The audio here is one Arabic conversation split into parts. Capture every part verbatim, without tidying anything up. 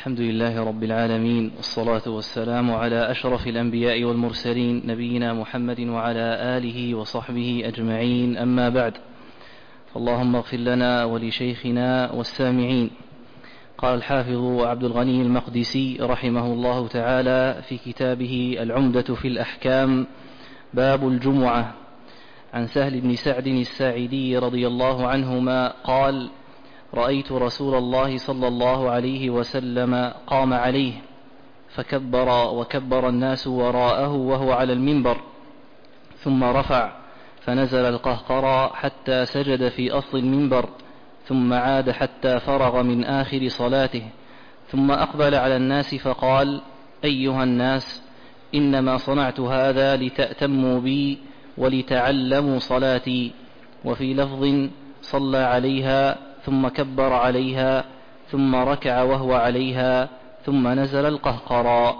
الحمد لله رب العالمين، والصلاة والسلام على أشرف الأنبياء والمرسلين، نبينا محمد وعلى آله وصحبه أجمعين، أما بعد. اللهم اغفر لنا ولشيخنا والسامعين. قال الحافظ عبد الغني المقدسي رحمه الله تعالى في كتابه العمدة في الأحكام: باب الجمعة. عن سهل بن سعد الساعدي رضي الله عنهما قال: رأيت رسول الله صلى الله عليه وسلم قام عليه فكبر وكبر الناس وراءه وهو على المنبر، ثم رفع فنزل القهقرى حتى سجد في أصل المنبر، ثم عاد حتى فرغ من آخر صلاته، ثم أقبل على الناس فقال: أيها الناس، إنما صنعت هذا لتأتموا بي ولتعلموا صلاتي. وفي لفظ: صلى عليها ثم كبر عليها ثم ركع وهو عليها ثم نزل القهقرى.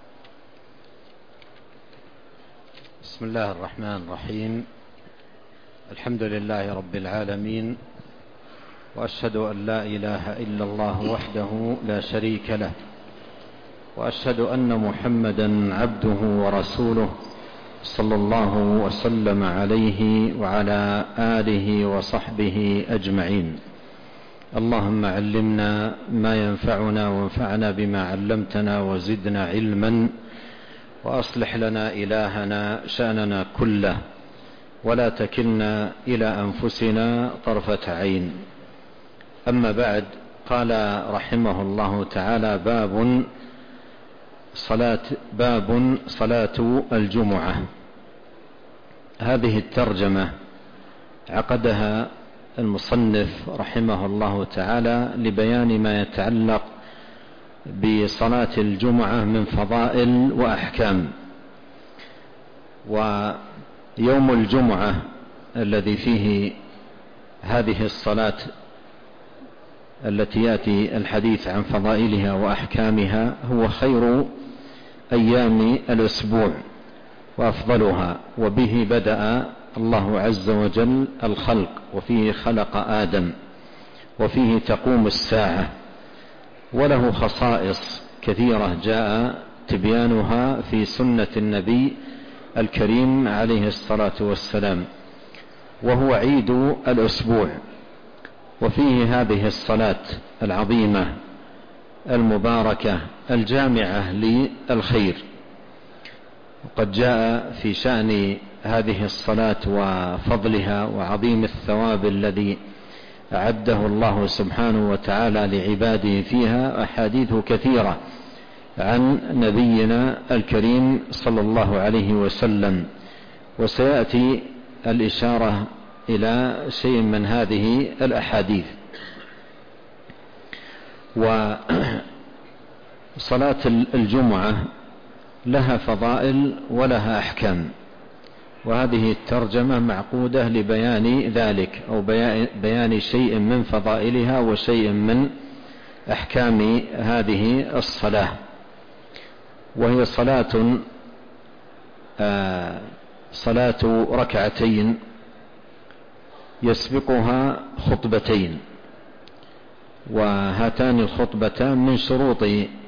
بسم الله الرحمن الرحيم. الحمد لله رب العالمين، وأشهد أن لا إله إلا الله وحده لا شريك له، وأشهد أن محمدا عبده ورسوله صلى الله وسلم عليه وعلى آله وصحبه أجمعين. اللهم علمنا ما ينفعنا وانفعنا بما علمتنا وزدنا علما، وأصلح لنا إلهنا شأننا كله، ولا تكلنا إلى أنفسنا طرفة عين. أما بعد، قال رحمه الله تعالى: باب صلاة باب صلاة الجمعة. هذه الترجمة عقدها المصنف رحمه الله تعالى لبيان ما يتعلق بصلاة الجمعة من فضائل وأحكام. ويوم الجمعة الذي فيه هذه الصلاة التي يأتي الحديث عن فضائلها وأحكامها هو خير أيام الأسبوع وأفضلها، وبه بدأ الله عز وجل الخلق، وفيه خلق آدم، وفيه تقوم الساعة، وله خصائص كثيرة جاء تبيانها في سنة النبي الكريم عليه الصلاة والسلام، وهو عيد الأسبوع، وفيه هذه الصلاة العظيمة المباركة الجامعة للخير. وقد جاء في شأن هذه الصلاة وفضلها وعظيم الثواب الذي أعده الله سبحانه وتعالى لعباده فيها أحاديث كثيرة عن نبينا الكريم صلى الله عليه وسلم، وسيأتي الإشارة إلى شيء من هذه الأحاديث. وصلاة الجمعة لها فضائل ولها أحكام، وهذه الترجمة معقودة لبيان ذلك، أو بيان شيء من فضائلها وشيء من أحكام هذه الصلاة. وهي صلاة آه صلاة ركعتين يسبقها خطبتين، وهاتان الخطبتان من شروط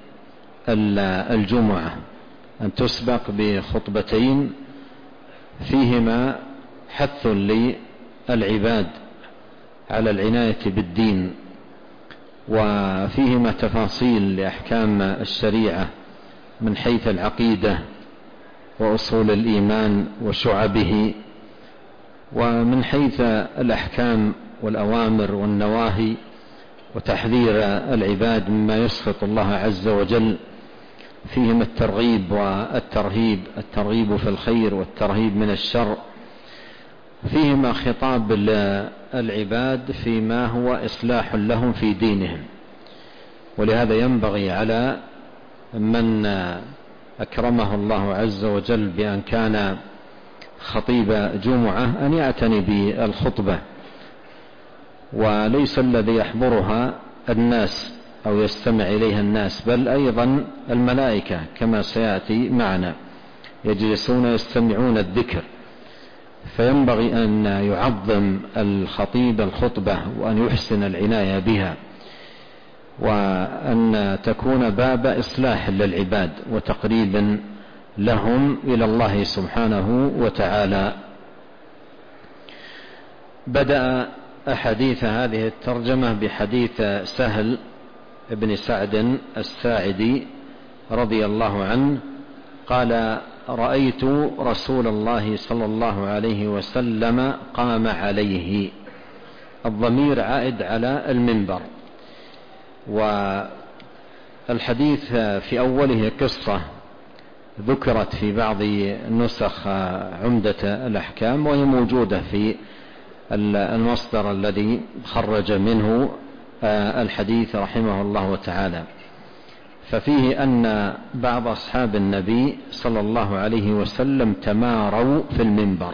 الجمعة أن تسبق بخطبتين فيهما حث للعباد على العناية بالدين، وفيهما تفاصيل لأحكام الشريعة من حيث العقيدة وأصول الإيمان وشعبه، ومن حيث الأحكام والأوامر والنواهي، وتحذير العباد مما يسخط الله عز وجل. فيهما الترغيب والترهيب، الترغيب في الخير والترهيب من الشر. فيهما خطاب العباد فيما هو إصلاح لهم في دينهم، ولهذا ينبغي على من أكرمه الله عز وجل بأن كان خطيب جمعة أن يعتني بالخطبة، وليس الذي يحضرها الناس أو يستمع إليها الناس، بل أيضا الملائكة كما سيأتي معنا يجلسون يستمعون الذكر. فينبغي أن يعظم الخطيب الخطبة وأن يحسن العناية بها. وأن تكون باب إصلاح للعباد وتقريب لهم إلى الله سبحانه وتعالى. بدأ أحاديث هذه الترجمة بحديث سهل بن سعد الساعدي رضي الله عنه قال: رأيت رسول الله صلى الله عليه وسلم قام عليه. الضمير عائد على المنبر. والحديث في أوله قصة ذكرت في بعض نسخ عمدة الأحكام، وهي موجودة في المصدر الذي خرج منه الحديث رحمه الله تعالى. ففيه أن بعض أصحاب النبي صلى الله عليه وسلم تماروا في المنبر،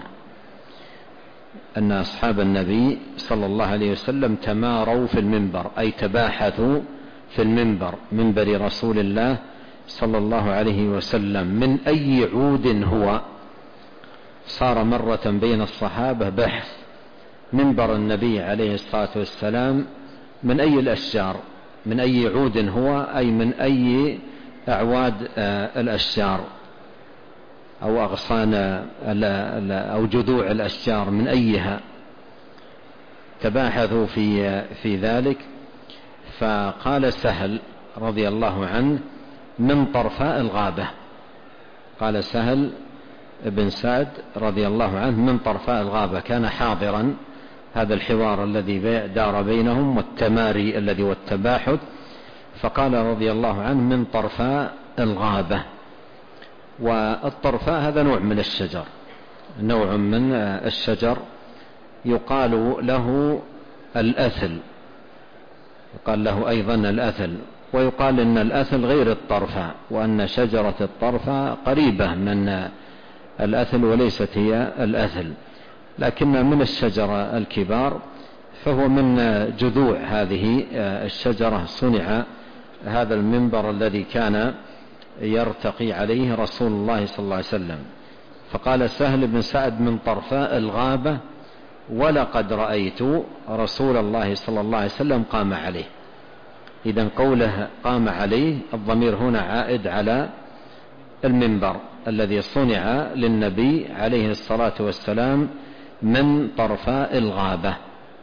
أن أصحاب النبي صلى الله عليه وسلم تماروا في المنبر، أي تباحثوا في المنبر، منبر رسول الله صلى الله عليه وسلم، من أي عود هو. صار مرة بين الصحابة بحث: منبر النبي عليه الصلاة والسلام من أي الأشجار، من أي عود هو، أي من أي أعواد الأشجار أو أغصان أو جذوع الأشجار، من أيها. تباحثوا في في ذلك. فقال سهل رضي الله عنه: من طرفاء الغابة. قال سهل بن سعد رضي الله عنه: من طرفاء الغابة. كان حاضرا هذا الحوار الذي دار بينهم والتماري الذي والتباحث، فقال رضي الله عنه: من طرفاء الغابة. والطرفاء هذا نوع من الشجر، نوع من الشجر يقال له الأثل، يقال له أيضا الأثل، ويقال إن الأثل غير الطرفاء، وأن شجرة الطرفاء قريبة من الأثل وليست هي الأثل، لكن من الشجرة الكبار، فهو من جذوع هذه الشجرة صنع هذا المنبر الذي كان يرتقي عليه رسول الله صلى الله عليه وسلم. فقال سهل بن سعد: من طرفاء الغابة، ولقد رأيت رسول الله صلى الله عليه وسلم قام عليه. إذن قوله قام عليه، الضمير هنا عائد على المنبر الذي صنع للنبي عليه الصلاة والسلام من طرفاء الغابة.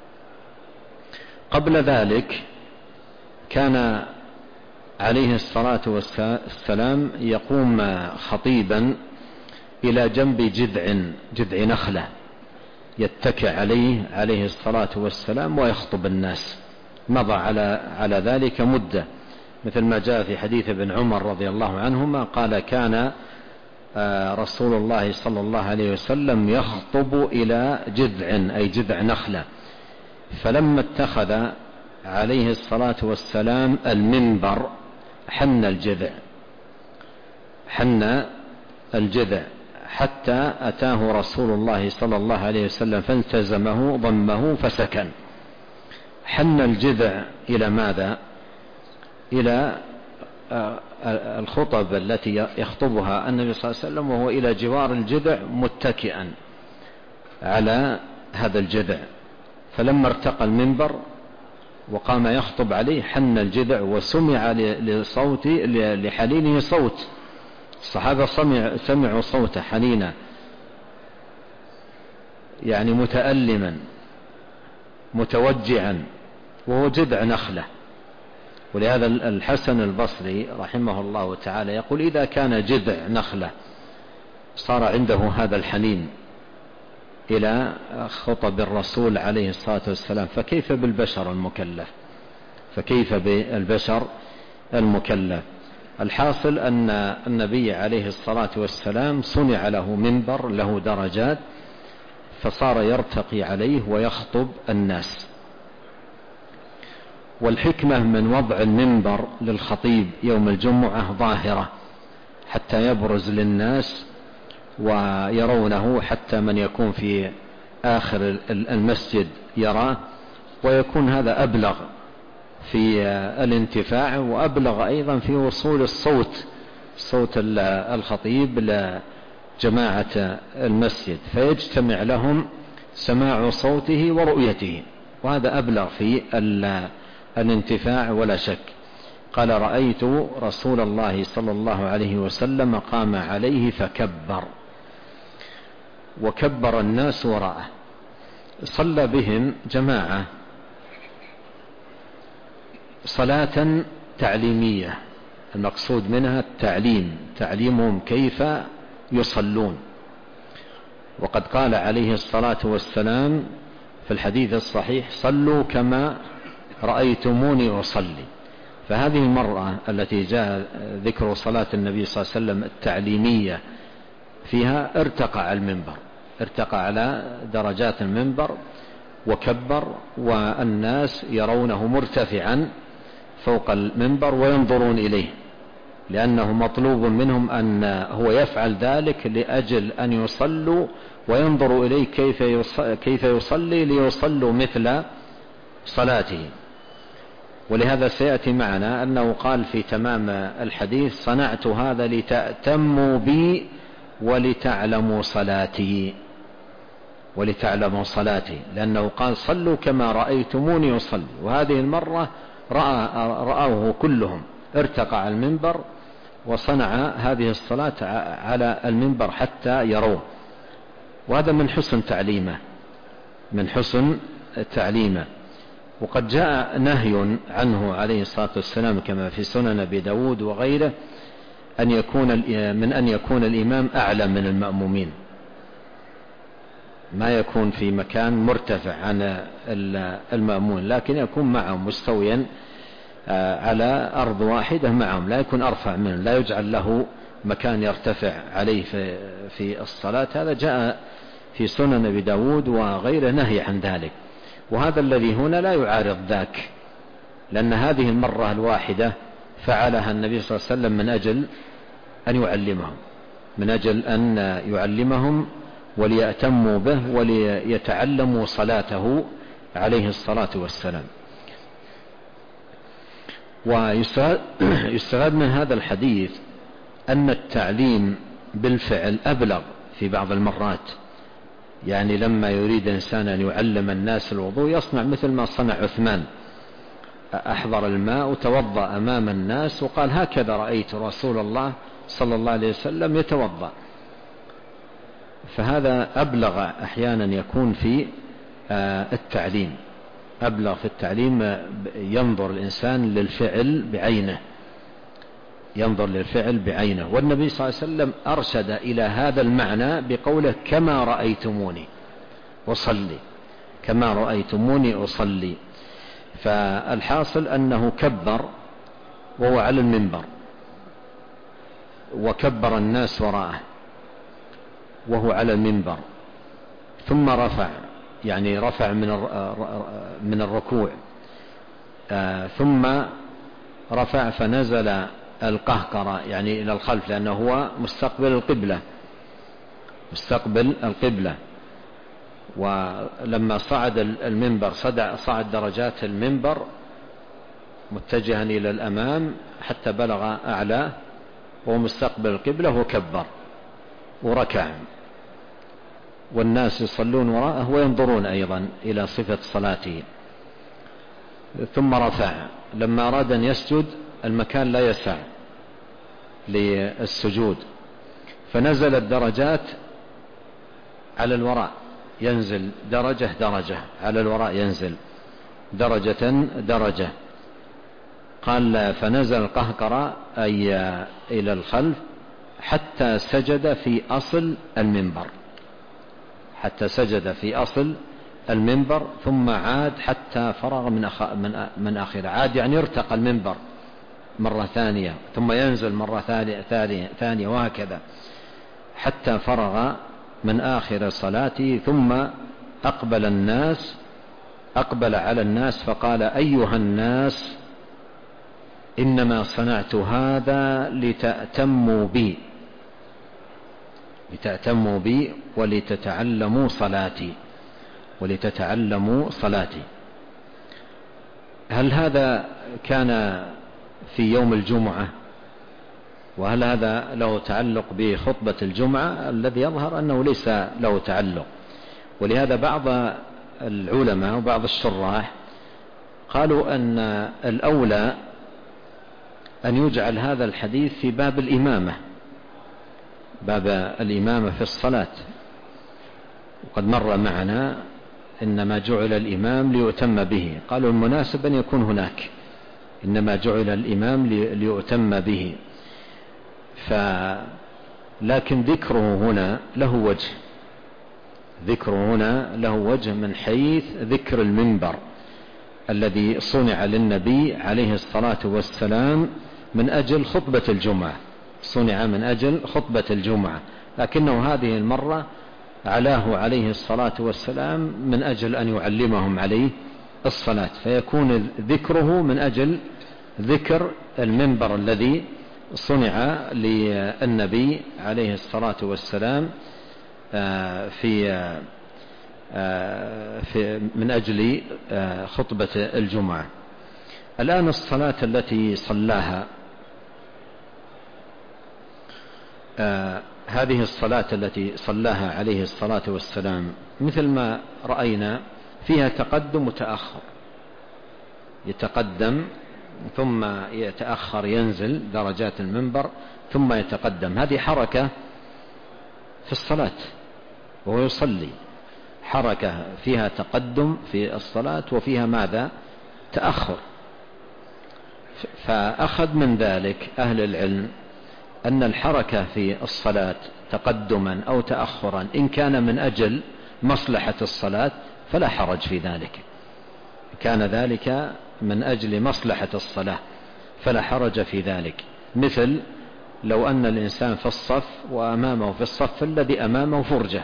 قبل ذلك كان عليه الصلاة والسلام يقوم خطيبا إلى جنب جذع جذع نخلة يتكئ عليه عليه الصلاة والسلام ويخطب الناس. مضى على على ذلك مدة، مثل ما جاء في حديث ابن عمر رضي الله عنهما قال: كان رسول الله صلى الله عليه وسلم يخطب إلى جذع، أي جذع نخلة. فلما اتخذ عليه الصلاة والسلام المنبر حن الجذع حن الجذع حتى أتاه رسول الله صلى الله عليه وسلم فالتزمه ضمه فسكن. حن الجذع إلى ماذا؟ إلى الخطب التي يخطبها النبي صلى الله عليه وسلم وهو إلى جوار الجذع متكئا على هذا الجذع. فلما ارتقى المنبر وقام يخطب عليه حن الجذع، وسمع لصوت لحنينه صوت. الصحابة سمع سمعوا صوت حنينا، يعني متألما متوجعا، وهو جذع نخلة. ولهذا الحسن البصري رحمه الله تعالى يقول: إذا كان جذع نخلة صار عنده هذا الحنين إلى خطب الرسول عليه الصلاة والسلام، فكيف بالبشر المكلف فكيف بالبشر المكلف الحاصل أن النبي عليه الصلاة والسلام صنع له منبر له درجات، فصار يرتقي عليه ويخطب الناس. والحكمة من وضع المنبر للخطيب يوم الجمعة ظاهرة حتى يبرز للناس ويرونه، حتى من يكون في آخر المسجد يراه، ويكون هذا أبلغ في الانتفاع، وأبلغ أيضا في وصول الصوت صوت الخطيب لجماعة المسجد، فيجتمع لهم سماع صوته ورؤيته، وهذا أبلغ في الانتفاع ولا شك. قال رأيت رسول الله صلى الله عليه وسلم قام عليه فكبر، وكبر الناس وراءه. صلى بهم جماعة صلاة تعليمية، المقصود منها التعليم، تعليمهم كيف يصلون. وقد قال عليه الصلاة والسلام في الحديث الصحيح: صلوا كما رأيتموني أصلي. فهذه المرة التي جاء ذكر صلاة النبي صلى الله عليه وسلم التعليمية فيها ارتقى على المنبر، ارتقى على درجات المنبر وكبر، والناس يرونه مرتفعا فوق المنبر وينظرون إليه، لأنه مطلوب منهم أن هو يفعل ذلك لأجل أن يصلوا وينظروا إليه كيف يصلي ليصلوا مثل صلاته. ولهذا سيأتي معنا أنه قال في تمام الحديث: صنعت هذا لتأتموا بي ولتعلموا صلاتي، ولتعلموا صلاتي، لأنه قال: صلوا كما رأيتموني أصلي. وهذه المرة رأى رأوه كلهم، ارتقى على المنبر وصنع هذه الصلاة على المنبر حتى يروه. وهذا من حسن تعليمه، من حسن تعليمه. وقد جاء نهي عنه عليه الصلاة والسلام كما في سنن أبي داود وغيره أن يكون من أن يكون الإمام أعلى من المأمومين، ما يكون في مكان مرتفع عن المأمون، لكن يكون معهم مستويا على أرض واحدة معهم، لا يكون أرفع منه، لا يجعل له مكان يرتفع عليه في الصلاة. هذا جاء في سنن أبي داود وغيره نهي عن ذلك. وهذا الذي هنا لا يعارض ذاك، لأن هذه المرة الواحدة فعلها النبي صلى الله عليه وسلم من أجل أن يعلمهم، من أجل أن يعلمهم وليأتموا به وليتعلموا صلاته عليه الصلاة والسلام. ويستفاد من هذا الحديث أن التعليم بالفعل أبلغ في بعض المرات. يعني لما يريد إنسان أن يعلم الناس الوضوء يصنع مثل ما صنع عثمان، أحضر الماء وتوضأ أمام الناس وقال: هكذا رأيت رسول الله صلى الله عليه وسلم يتوضأ. فهذا أبلغ أحيانا يكون في التعليم، أبلغ في التعليم، ينظر الإنسان للفعل بعينه، ينظر للفعل بعينه. والنبي صلى الله عليه وسلم أرشد إلى هذا المعنى بقوله: كما رأيتموني أصلي، كما رأيتموني أصلي. فالحاصل أنه كبر وهو على المنبر، وكبر الناس وراءه وهو على المنبر، ثم رفع، يعني رفع من من الركوع، ثم رفع فنزل القهقرة يعني إلى الخلف، لأنه هو مستقبل القبلة، مستقبل القبلة. ولما صعد المنبر صعد درجات المنبر متجها إلى الأمام حتى بلغ أعلى وهو مستقبل القبلة، وكبر وركع، والناس يصلون وراءه وينظرون أيضا إلى صفة صلاته. ثم رفع، لما أراد أن يسجد المكان لا يسع للسجود، فنزل الدرجات على الوراء، ينزل درجة درجة على الوراء، ينزل درجة درجة. قال: فنزل القهقرة أي إلى الخلف حتى سجد في أصل المنبر، حتى سجد في أصل المنبر، ثم عاد حتى فرغ من أخ... من من آخره. عاد يعني ارتقى المنبر مرة ثانية، ثم ينزل مرة ثانية ثانية, ثانية وهكذا حتى فرغ من آخر صلاته. ثم أقبل الناس، أقبل على الناس فقال: أيها الناس، إنما صنعت هذا لتأتموا بي، لتأتموا بي ولتتعلموا صلاتي، ولتتعلموا صلاتي. هل هذا كان في يوم الجمعة؟ وهل هذا له تعلق بخطبة الجمعة؟ الذي يظهر أنه ليس له تعلق. ولهذا بعض العلماء وبعض الشراح قالوا أن الأولى أن يجعل هذا الحديث في باب الإمامة، باب الإمامة في الصلاة. وقد مر معنا إنما جعل الإمام ليؤتم به، قالوا المناسب أن يكون هناك إنما جعل الإمام ليؤتم به. ف لكن ذكره هنا له وجه، ذكره هنا له وجه من حيث ذكر المنبر الذي صنع للنبي عليه الصلاة والسلام من أجل خطبة الجمعة، صنع من أجل خطبة الجمعة، لكنه هذه المرة علاه عليه الصلاة والسلام من أجل أن يعلمهم عليه الصلاة، فيكون ذكره من أجل ذكر المنبر الذي صنع للنبي عليه الصلاة والسلام في في من أجل خطبة الجمعة. الآن الصلاة التي صلاها، هذه الصلاة التي صلاها عليه الصلاة والسلام مثل ما رأينا فيها تقدم وتأخر، يتقدم ثم يتأخر، ينزل درجات المنبر ثم يتقدم. هذه حركة في الصلاة وهو يصلي، حركة فيها تقدم في الصلاة وفيها ماذا؟ تأخر. فأخذ من ذلك أهل العلم أن الحركة في الصلاة تقدما أو تأخرا إن كان من أجل مصلحة الصلاة فلا حرج في ذلك، كان ذلك من أجل مصلحة الصلاة فلا حرج في ذلك. مثل لو أن الإنسان في الصف وأمامه في الصف الذي أمامه فرجة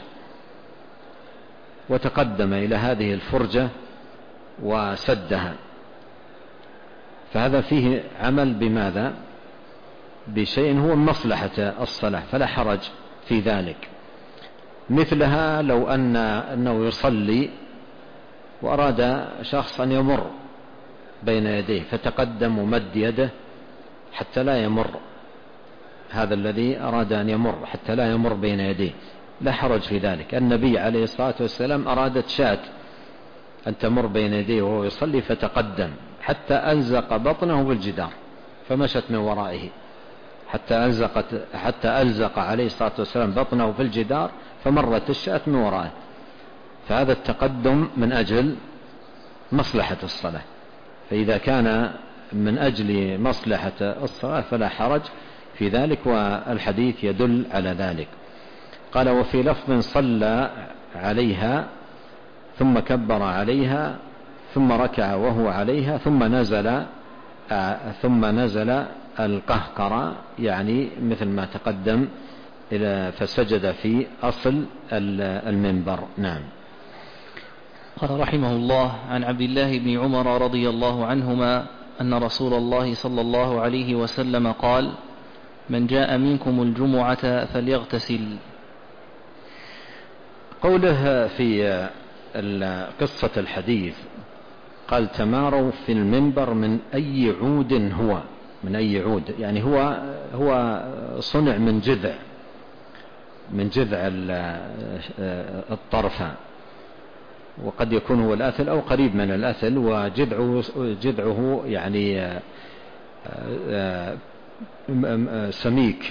وتقدم إلى هذه الفرجة وسدها، فهذا فيه عمل بماذا؟ بشيء هو مصلحة الصلاة فلا حرج في ذلك. مثلها لو أن أنه يصلي وأراد شخص أن يمر بين يديه فتقدم ومد يده حتى لا يمر هذا الذي أراد أن يمر، حتى لا يمر بين يديه، لا حرج في ذلك. النبي عليه الصلاة والسلام أرادت شاة أن تمر بين يديه وهو يصلي فتقدم حتى ألزق بطنه بالجدار فمشت من ورائه، حتى ألزقت حتى ألزق عليه الصلاة والسلام بطنه في الجدار فمرت الشاة من ورائه، فهذا التقدم من أجل مصلحة الصلاة. فإذا كان من أجل مصلحة الصلاة فلا حرج في ذلك، والحديث يدل على ذلك. قال وفي لفظ صلى عليها ثم كبر عليها ثم ركع وهو عليها ثم نزل آه ثم نزل القهقرة، يعني مثل ما تقدم إلى فسجد في أصل المنبر. نعم. قال رحمه الله عن عبد الله بن عمر رضي الله عنهما أن رسول الله صلى الله عليه وسلم قال من جاء منكم الجمعة فليغتسل. قوله في قصة الحديث قال تماروا في المنبر من أي عود هو، من أي عود يعني هو هو صنع من جذع من جذع الطرفة، وقد يكون هو الأثل أو قريب من الأثل، وجذعه جذعه يعني سميك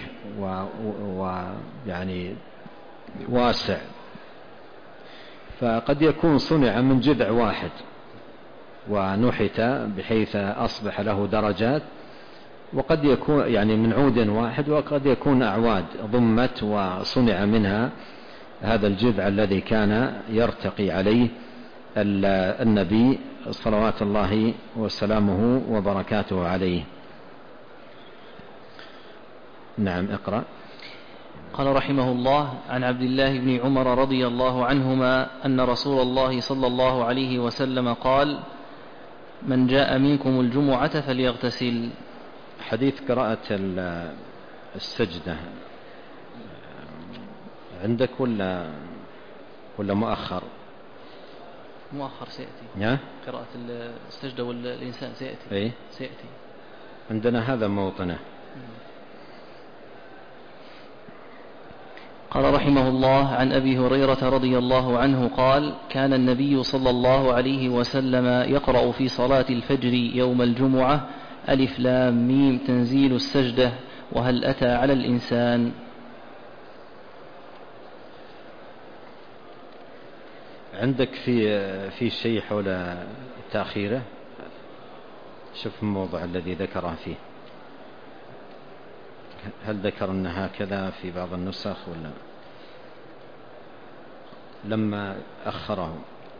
ويعني واسع، فقد يكون صنع من جذع واحد ونحت بحيث أصبح له درجات، وقد يكون يعني من عود واحد، وقد يكون أعواد ضمت وصنع منها هذا الجذع الذي كان يرتقي عليه النبي صلوات الله وسلامه وبركاته عليه. نعم اقرأ. قال رحمه الله عن عبد الله بن عمر رضي الله عنهما أن رسول الله صلى الله عليه وسلم قال من جاء منكم الجمعة فليغتسل. حديث قراءة السجدة عندك ولا ولا مؤخر؟ مؤخر سيأتي. يا؟ قراءة السجدة والإنسان سيأتي. إيه؟ سيأتي عندنا هذا موطنه. قال رحمه الله: عن أبي هريرة رضي الله عنه قال: كان النبي صلى الله عليه وسلم يقرأ في صلاة الفجر يوم الجمعة: ألف لام ميم تنزيل السجدة وهل أتى على الإنسان. عندك في في شيء حول تأخيره؟ شوف الموضوع الذي ذكره فيه، هل ذكر أن هكذا في بعض النسخ ولا لما أخره؟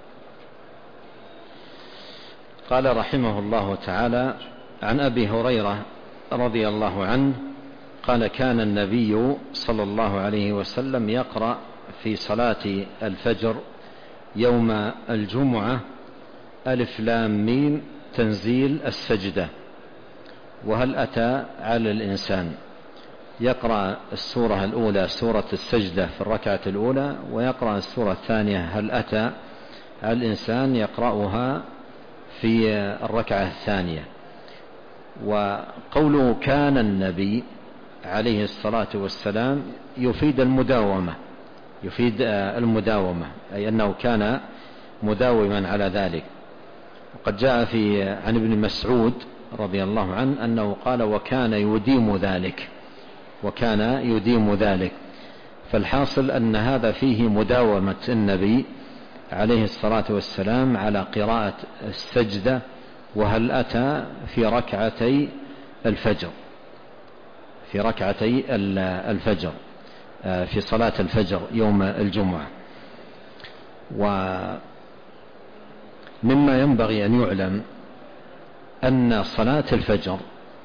قال رحمه الله تعالى: عن أبي هريرة رضي الله عنه قال: كان النبي صلى الله عليه وسلم يقرأ في صلاة الفجر يوم الجمعة: ألف لام ميم تنزيل السجدة وهل أتى على الإنسان. يقرأ السورة الأولى سورة السجدة في الركعة الأولى، ويقرأ السورة الثانية هل أتى على الإنسان يقرأها في الركعة الثانية. وقوله كان النبي عليه الصلاة والسلام يفيد المداومة، يفيد المداومة أي أنه كان مداوما على ذلك. وقد جاء في عن ابن مسعود رضي الله عنه أنه قال: وكان يديم ذلك، وكان يديم ذلك. فالحاصل أن هذا فيه مداومة النبي عليه الصلاة والسلام على قراءة السجدة وهل أتى في ركعتي الفجر، في ركعتي الفجر في صلاة الفجر يوم الجمعة. ومما ينبغي أن يعلم أن صلاة الفجر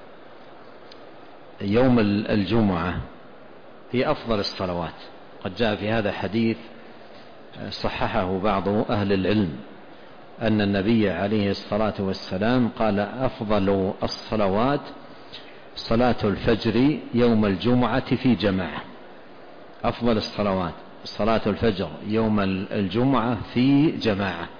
يوم الجمعة هي أفضل الصلوات. قد جاء في هذا حديث صححه بعض أهل العلم أن النبي عليه الصلاة والسلام قال: أفضل الصلوات صلاة الفجر يوم الجمعة في جماعة. أفضل الصلوات صلاة الفجر يوم الجمعة في جماعة.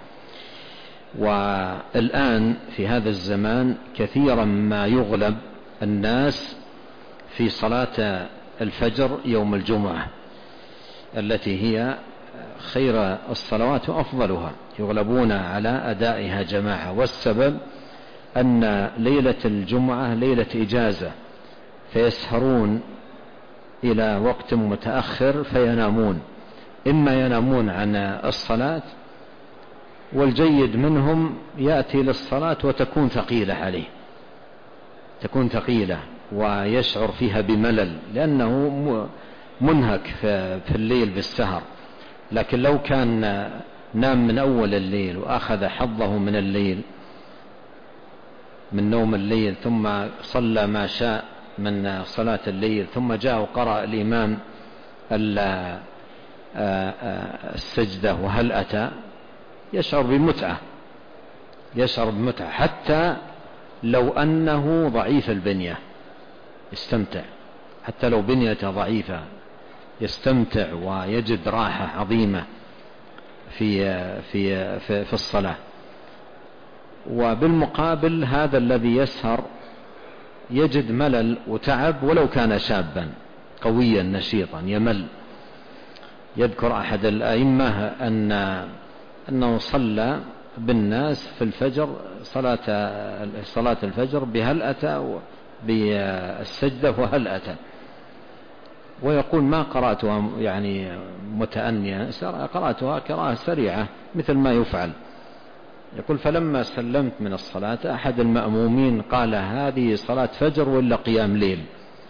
والآن في هذا الزمان كثيرا ما يغلب الناس في صلاة الفجر يوم الجمعة التي هي خير الصلوات وأفضلها، يغلبون على أدائها جماعة. والسبب أن ليلة الجمعة ليلة إجازة، فيسهرون إلى وقت متأخر فينامون، إما ينامون عن الصلاة، والجيد منهم يأتي للصلاة وتكون ثقيلة عليه، تكون ثقيلة ويشعر فيها بملل لأنه منهك في الليل بالسهر. لكن لو كان نام من أول الليل وأخذ حظه من الليل من نوم الليل، ثم صلى ما شاء من صلاة الليل، ثم جاء وقرأ الإمام السجدة وهل أتى، يشعر بمتعة، يشعر بمتعة حتى لو أنه ضعيف البنية يستمتع، حتى لو بنيته ضعيفة يستمتع ويجد راحة عظيمة في في في, في الصلاة. وبالمقابل هذا الذي يسهر يجد ملل وتعب ولو كان شابا قويا نشيطا يمل. يذكر أحد الأئمة أن أنه صلى بالناس في الفجر صلاة صلاة الفجر بهل أتى بالسجدة وهل أتى، ويقول: ما قرأتها يعني متأنية، قرأتها قراءة سريعة مثل ما يفعل. يقول: فلما سلمت من الصلاة أحد المأمومين قال: هذه صلاة فجر ولا قيام ليل؟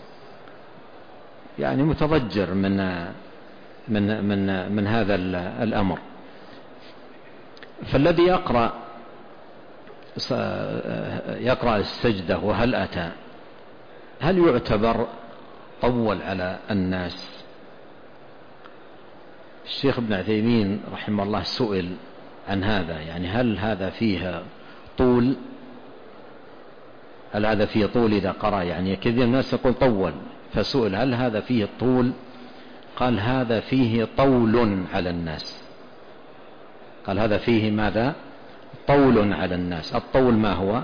يعني متضجر من من من من هذا الأمر. فالذي يقرأ يقرأ السجدة وهل أتى هل يعتبر طول على الناس؟ الشيخ ابن عثيمين رحمه الله سئل عن هذا، يعني هل هذا فيه طول؟ هل هذا فيه طول إذا قرأ؟ يعني كثير الناس يقول طول، فسئل هل هذا فيه طول؟ قال: هذا فيه طول على الناس. قال: هذا فيه ماذا؟ طول على الناس. الطول ما هو؟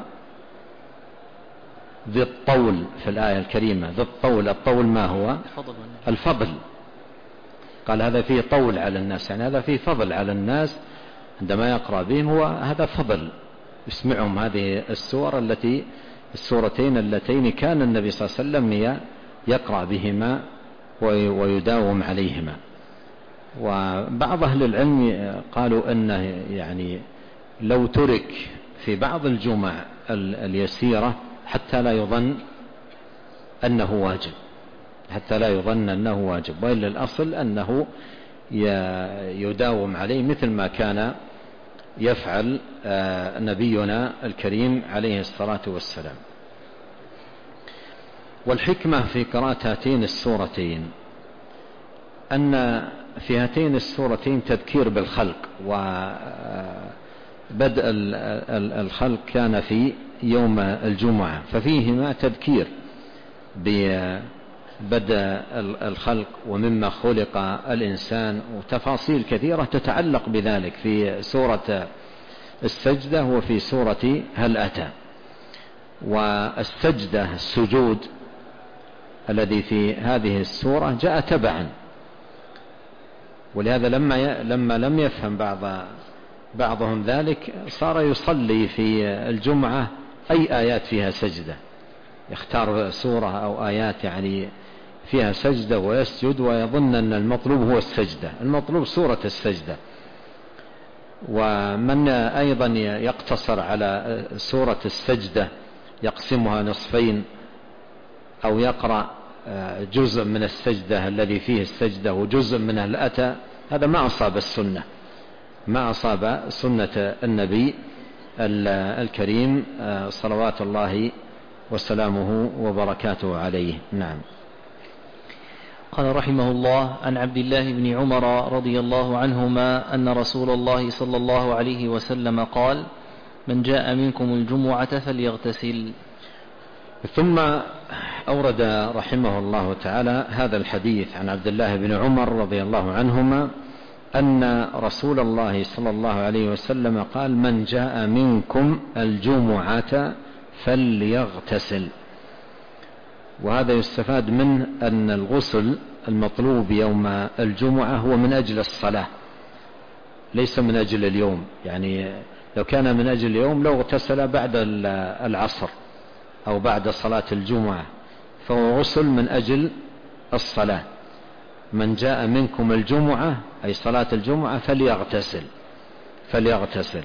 ذي الطول في الآية الكريمة، ذي الطول. الطول ما هو؟ الفضل. قال هذا فيه طول على الناس، يعني هذا فيه فضل على الناس عندما يقرأ بهم، هو هذا فضل يسمعهم هذه السور التي السورتين اللتين كان النبي صلى الله عليه وسلم يقرأ بهما ويداوم عليهما. وبعض أهل العلم قالوا أنه يعني لو ترك في بعض الجمع اليسيرة حتى لا يظن أنه واجب، حتى لا يظن أنه واجب، وإلا الأصل أنه يداوم عليه مثل ما كان يفعل نبينا الكريم عليه الصلاة والسلام. والحكمة في قراءة هاتين السورتين أن في هاتين السورتين تذكير بالخلق، وبدء الخلق كان في يوم الجمعة، ففيهما تذكير ببدء الخلق ومما خلق الإنسان، وتفاصيل كثيرة تتعلق بذلك في سورة السجدة وفي سورة هل أتى. والسجدة السجود الذي في هذه السورة جاء تبعا، ولهذا لما لما لم يفهم بعض بعضهم ذلك صار يصلي في الجمعة أي آيات فيها سجدة، يختار سورة أو آيات يعني فيها سجدة ويسجد ويظن أن المطلوب هو السجدة، المطلوب سورة السجدة. ومن أيضا يقتصر على سورة السجدة يقسمها نصفين أو يقرأ جزء من السجدة الذي فيه السجدة وجزء من الأتى، هذا ما أصاب السنة، ما أصاب سنة النبي الكريم صلوات الله وسلامه وبركاته عليه. نعم. قال رحمه الله: عن عبد الله بن عمر رضي الله عنهما أن رسول الله صلى الله عليه وسلم قال: من جاء منكم الجمعة فليغتسل. ثم أورد رحمه الله تعالى هذا الحديث عن عبد الله بن عمر رضي الله عنهما أن رسول الله صلى الله عليه وسلم قال: من جاء منكم الجمعة فليغتسل. وهذا يستفاد منه أن الغسل المطلوب يوم الجمعة هو من أجل الصلاة ليس من أجل اليوم، يعني لو كان من أجل اليوم لو اغتسل بعد العصر أو بعد صلاة الجمعة، فهو غسل من أجل الصلاة. من جاء منكم الجمعة أي صلاة الجمعة فليغتسل فليغتسل.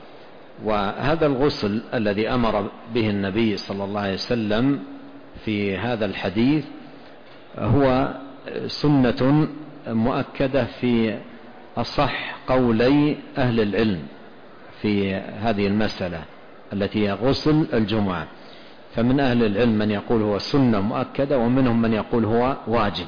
وهذا الغسل الذي أمر به النبي صلى الله عليه وسلم في هذا الحديث هو سنة مؤكدة في أصح قولي أهل العلم في هذه المسألة التي هي غسل الجمعة. فمن أهل العلم من يقول هو سنة مؤكدة، ومنهم من يقول هو واجب،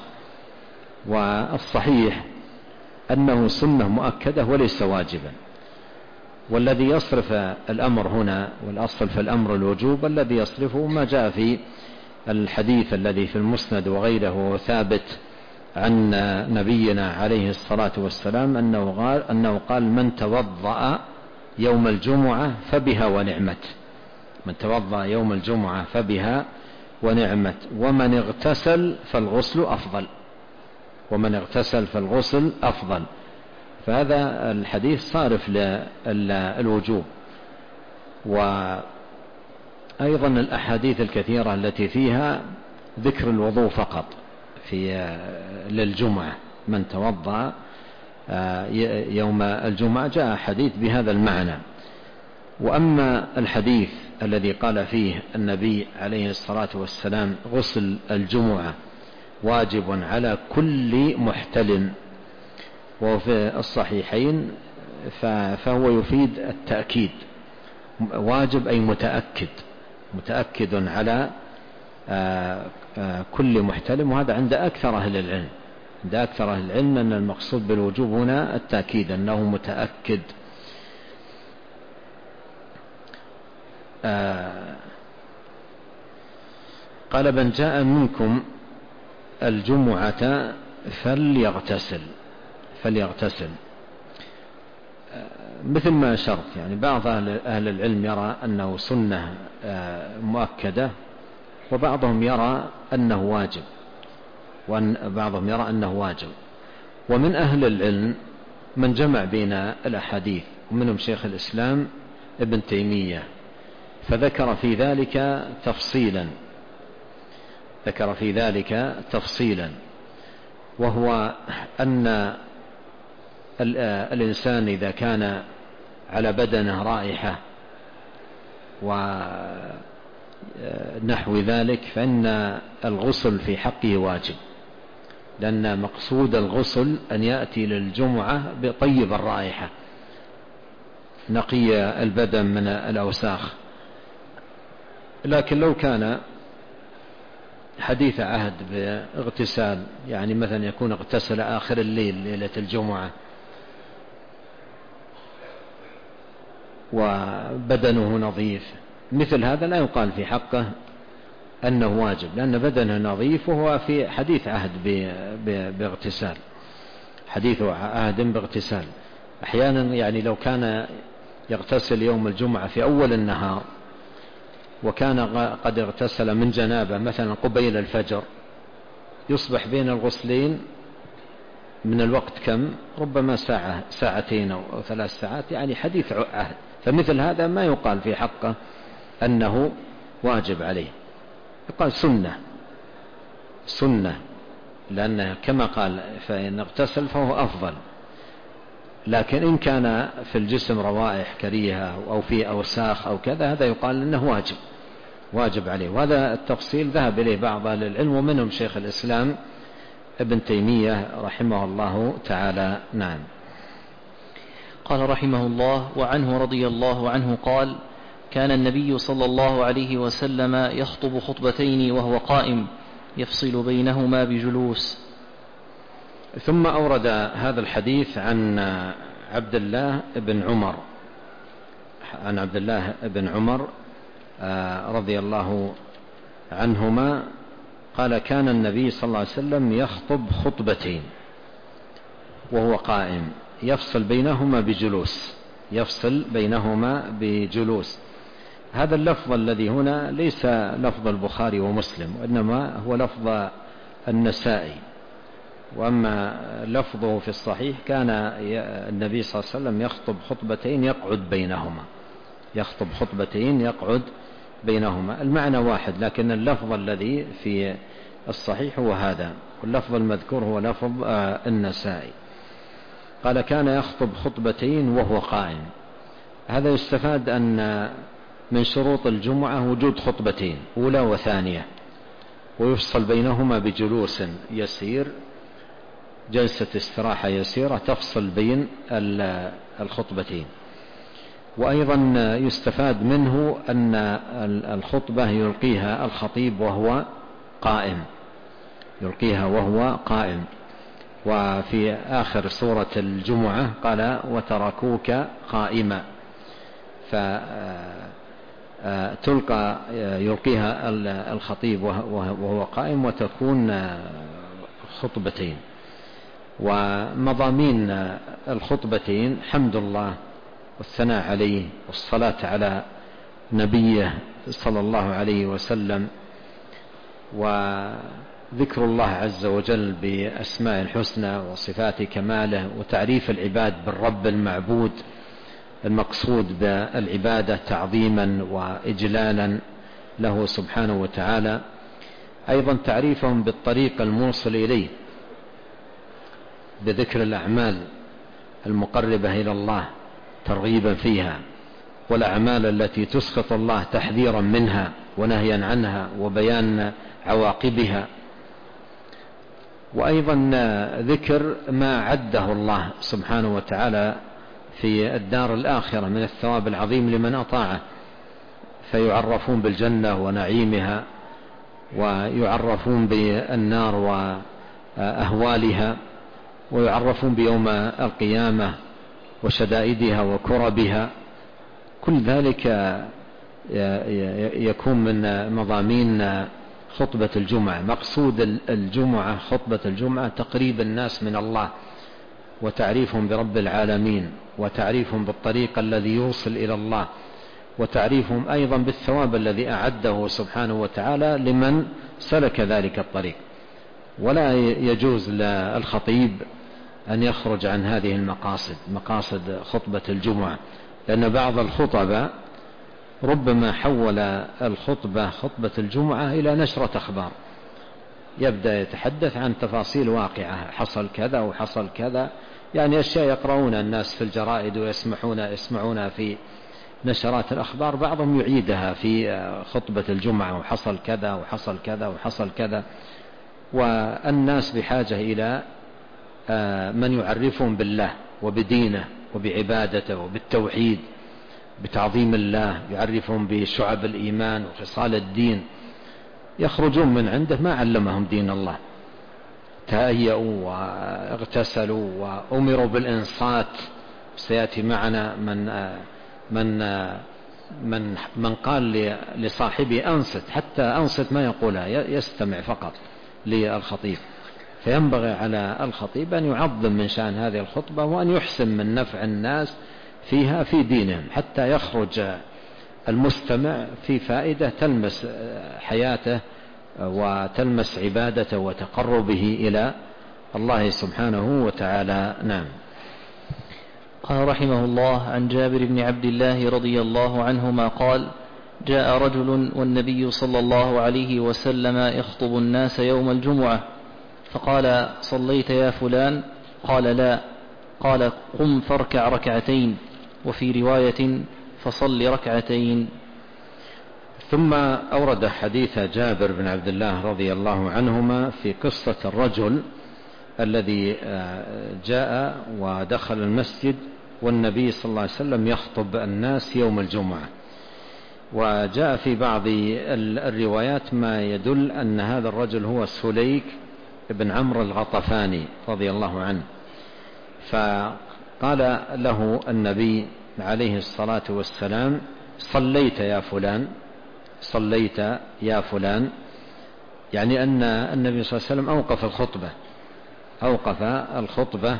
والصحيح أنه سنة مؤكدة وليس واجبا. والذي يصرف الأمر هنا، والأصل في الأمر الوجوب، الذي يصرفه ما جاء في الحديث الذي في المسند وغيره ثابت عن نبينا عليه الصلاة والسلام أنه قال, أنه قال من توضأ يوم الجمعة فبها ونعمت، من توضأ يوم الجمعة فبها ونعمت، ومن اغتسل فالغسل أفضل، ومن اغتسل فالغسل أفضل. فهذا الحديث صارف للوجوب. وأيضا الأحاديث الكثيرة التي فيها ذكر الوضوء فقط في للجمعة، من توضأ يوم الجمعة جاء حديث بهذا المعنى. وأما الحديث الذي قال فيه النبي عليه الصلاة والسلام غسل الجمعة واجب على كل محتلم، وفي الصحيحين فهو يفيد التأكيد، واجب أي متأكد، متأكد على كل محتلم. وهذا عند أكثر أهل العلم، عند أكثر أهل العلم أن المقصود بالوجوب هنا التأكيد، أنه متأكد. قال: من جاء منكم الجمعة فليغتسل فليغتسل مثل ما أشرت، يعني بعض أهل العلم يرى أنه سنة مؤكدة، وبعضهم يرى أنه واجب، وبعضهم يرى أنه واجب. ومن أهل العلم من جمع بين الأحاديث، ومنهم شيخ الإسلام ابن تيمية، فذكر في ذلك تفصيلا ذكر في ذلك تفصيلا وهو أن الإنسان إذا كان على بدنه رائحة ونحو ذلك فإن الغسل في حقه واجب، لأن مقصود الغسل أن يأتي للجمعة بطيب الرائحة نقي البدن من الأوساخ. لكن لو كان حديث عهد باغتسال، يعني مثلا يكون اغتسل آخر الليل ليلة الجمعة وبدنه نظيف، مثل هذا لا يقال في حقه أنه واجب، لأن بدنه نظيف وهو في حديث عهد باغتسال، حديث عهد باغتسال. أحيانا يعني لو كان يغتسل يوم الجمعة في أول النهار وكان قد اغتسل من جنابه مثلا قبيل الفجر، يصبح بين الغسلين من الوقت كم؟ ربما ساعة ساعتين أو ثلاث ساعات، يعني حديث عهد، فمثل هذا ما يقال في حقه أنه واجب عليه، يقال سنة سنة، لأنه كما قال فإن اغتسل فهو أفضل. لكن إن كان في الجسم روائح كريهة أو في أوساخ أو كذا، هذا يقال أنه واجب واجب عليه. وهذا التفصيل ذهب إليه بعض أهل العلم، ومنهم شيخ الإسلام ابن تيمية رحمه الله تعالى. نعم. قال رحمه الله: وعنه رضي الله عنه قال: كان النبي صلى الله عليه وسلم يخطب خطبتين وهو قائم يفصل بينهما بجلوس. ثم أورد هذا الحديث عن عبد الله بن عمر عن عبد الله بن عمر رضي الله عنهما قال: كان النبي صلى الله عليه وسلم يخطب خطبتين وهو قائم يفصل بينهما بجلوس يفصل بينهما بجلوس. هذا اللفظ الذي هنا ليس لفظ البخاري ومسلم، وإنما هو لفظ النسائي. وأما لفظه في الصحيح كان النبي صلى الله عليه وسلم يخطب خطبتين يقعد بينهما يخطب خطبتين يقعد بينهما المعنى واحد، لكن اللفظ الذي في الصحيح هو هذا، واللفظ المذكور هو لفظ النسائي. قال: كان يخطب خطبتين وهو قائم. هذا يستفاد أن من شروط الجمعة وجود خطبتين أولى وثانية، ويفصل بينهما بجلوس يسير، جلسة استراحة يسيرة تفصل بين الخطبتين. وأيضا يستفاد منه أن الخطبة يلقيها الخطيب وهو قائم يلقيها وهو قائم وفي آخر سورة الجمعة قال: وتركوك قائما، فتلقى يلقيها الخطيب وهو قائم وتكون خطبتين. ومضامين الخطبتين حمد الله والثناء عليه والصلاة على نبيه صلى الله عليه وسلم، وذكر الله عز وجل بأسماء الحسنى وصفات كماله، وتعريف العباد بالرب المعبود المقصود بالعبادة تعظيما وإجلالا له سبحانه وتعالى. أيضا تعريفهم بالطريق الموصل إليه بذكر الأعمال المقربة إلى الله ترغيبا فيها، والأعمال التي تسخط الله تحذيرا منها ونهيا عنها وبيان عواقبها. وأيضا ذكر ما عده الله سبحانه وتعالى في الدار الآخرة من الثواب العظيم لمن أطاعه، فيعرفون بالجنة ونعيمها، ويعرفون بالنار وأهوالها، ويعرفون بيوم القيامة وشدائدها وكربها. كل ذلك يكون من مضامين خطبة الجمعة. مقصود الجمعة خطبة الجمعة تقريب الناس من الله، وتعريفهم برب العالمين، وتعريفهم بالطريق الذي يوصل إلى الله، وتعريفهم أيضا بالثواب الذي أعده سبحانه وتعالى لمن سلك ذلك الطريق. ولا يجوز للخطيب أن يخرج عن هذه المقاصد، مقاصد خطبة الجمعة، لأن بعض الخطبة ربما حول الخطبة خطبة الجمعة إلى نشرة أخبار، يبدأ يتحدث عن تفاصيل واقعة، حصل كذا وحصل كذا، يعني أشياء يقرؤون الناس في الجرائد ويسمعون يسمعون في نشرات الأخبار، بعضهم يعيدها في خطبة الجمعة، وحصل كذا وحصل كذا وحصل كذا. والناس بحاجة إلى من يعرفهم بالله وبدينه وبعبادته وبالتوحيد، بتعظيم الله، يعرفهم بشعب الإيمان وخصال الدين، يخرجون من عنده ما علمهم دين الله، تهيأوا واغتسلوا وأمروا بالإنصات. سيأتي معنا من من من من قال لصاحبه أنصت، حتى أنصت ما يقولها، يستمع فقط للخطيب. فينبغي على الخطيب أن يعظم من شأن هذه الخطبة، وأن يحسن من نفع الناس فيها في دينهم، حتى يخرج المستمع في فائدة تلمس حياته وتلمس عبادته وتقربه إلى الله سبحانه وتعالى. نعم. قال رحمه الله: عن جابر بن عبد الله رضي الله عنهما قال: جاء رجل والنبي صلى الله عليه وسلم يخطب الناس يوم الجمعة، فقال: صليت يا فلان؟ قال: لا. قال: قم فاركع ركعتين. وفي رواية: فصل ركعتين. ثم أورد حديث جابر بن عبد الله رضي الله عنهما في قصة الرجل الذي جاء ودخل المسجد والنبي صلى الله عليه وسلم يخطب الناس يوم الجمعة. وجاء في بعض الروايات ما يدل أن هذا الرجل هو سليك بن عمرو الغطفاني رضي الله عنه. فقال له النبي عليه الصلاة والسلام: صليت يا فلان؟ صليت يا فلان، يعني أن النبي صلى الله عليه وسلم أوقف الخطبة أوقف الخطبة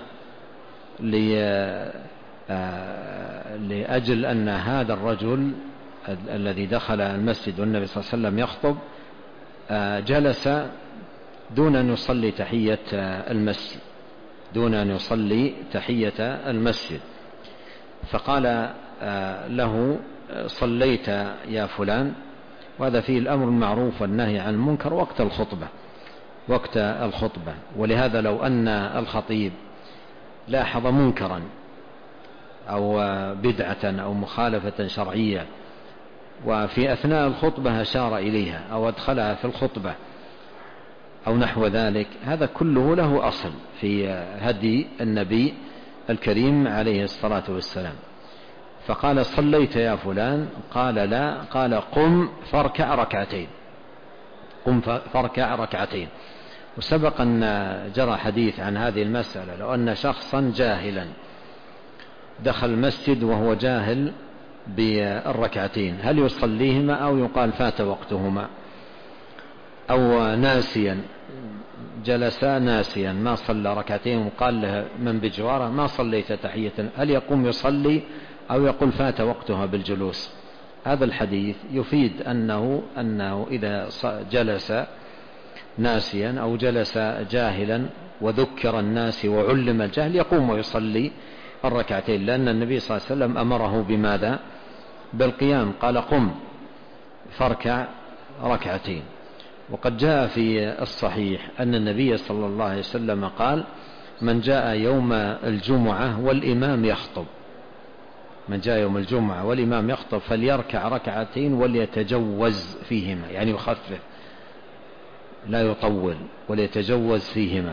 لأجل أن هذا الرجل الذي دخل المسجد والنبي صلى الله عليه وسلم يخطب جلس دون أن يصلي تحية المسجد دون أن يصلي تحية المسجد فقال له: صليت يا فلان؟ وهذا فيه الأمر المعروف والنهي عن المنكر وقت الخطبة وقت الخطبة ولهذا لو أن الخطيب لاحظ منكرا أو بدعة أو مخالفة شرعية وفي أثناء الخطبة أشار إليها أو أدخلها في الخطبة أو نحو ذلك، هذا كله له أصل في هدي النبي الكريم عليه الصلاة والسلام. فقال: صليت يا فلان؟ قال: لا. قال: قم فاركع ركعتين قم فاركع ركعتين. وسبق أن جرى حديث عن هذه المسألة، لو أن شخصا جاهلا دخل المسجد وهو جاهل بالركعتين هل يصليهما أو يقال فات وقتهما؟ أو ناسيا جلس ناسيا ما صلى ركعتين وقال له من بجواره: ما صليت تحية، هل يقوم يصلي أو يقول فات وقتها بالجلوس؟ هذا الحديث يفيد أنه, أنه إذا جلس ناسيا أو جلس جاهلا وذكر الناس وعلم الجهل يقوم ويصلي الركعتين، لأن النبي صلى الله عليه وسلم أمره بماذا؟ بالقيام، قال: قم فاركع ركعتين. وقد جاء في الصحيح أن النبي صلى الله عليه وسلم قال: من جاء يوم الجمعة والإمام يخطب من جاء يوم الجمعة والإمام يخطب فليركع ركعتين وليتجوز فيهما، يعني يخفف لا يطول وليتجوز فيهما.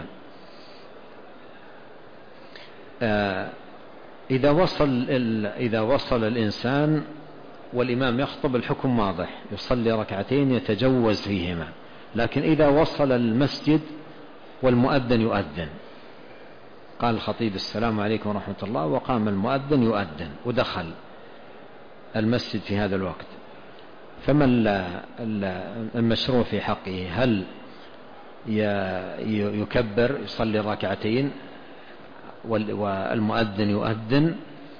آه إذا وصل إذا وصل الإنسان والإمام يخطب الحكم واضح، يصلي ركعتين يتجوز فيهما. لكن إذا وصل المسجد والمؤذن يؤذن، قال الخطيب: السلام عليكم ورحمة الله، وقام المؤذن يؤذن ودخل المسجد في هذا الوقت، فما المشروع في حقه؟ هل يكبر يصلي ركعتين والمؤذن يؤذن،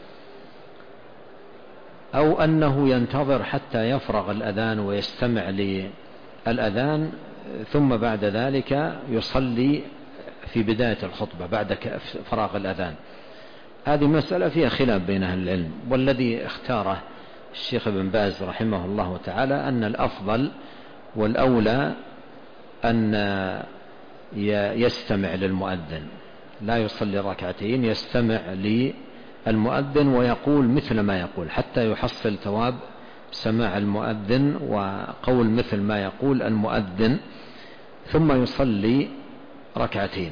أو أنه ينتظر حتى يفرغ الأذان ويستمع للأذان ثم بعد ذلك يصلي في بداية الخطبة بعد فراغ الأذان. هذه مسألة فيها خلاف بين أهل العلم، والذي اختاره الشيخ ابن باز رحمه الله تعالى أن الأفضل والأولى أن يستمع للمؤذن، لا يصلي ركعتين، يستمع للمؤذن ويقول مثل ما يقول حتى يحصل ثواب سماع المؤذن وقول مثل ما يقول المؤذن، ثم يصلي ركعتين.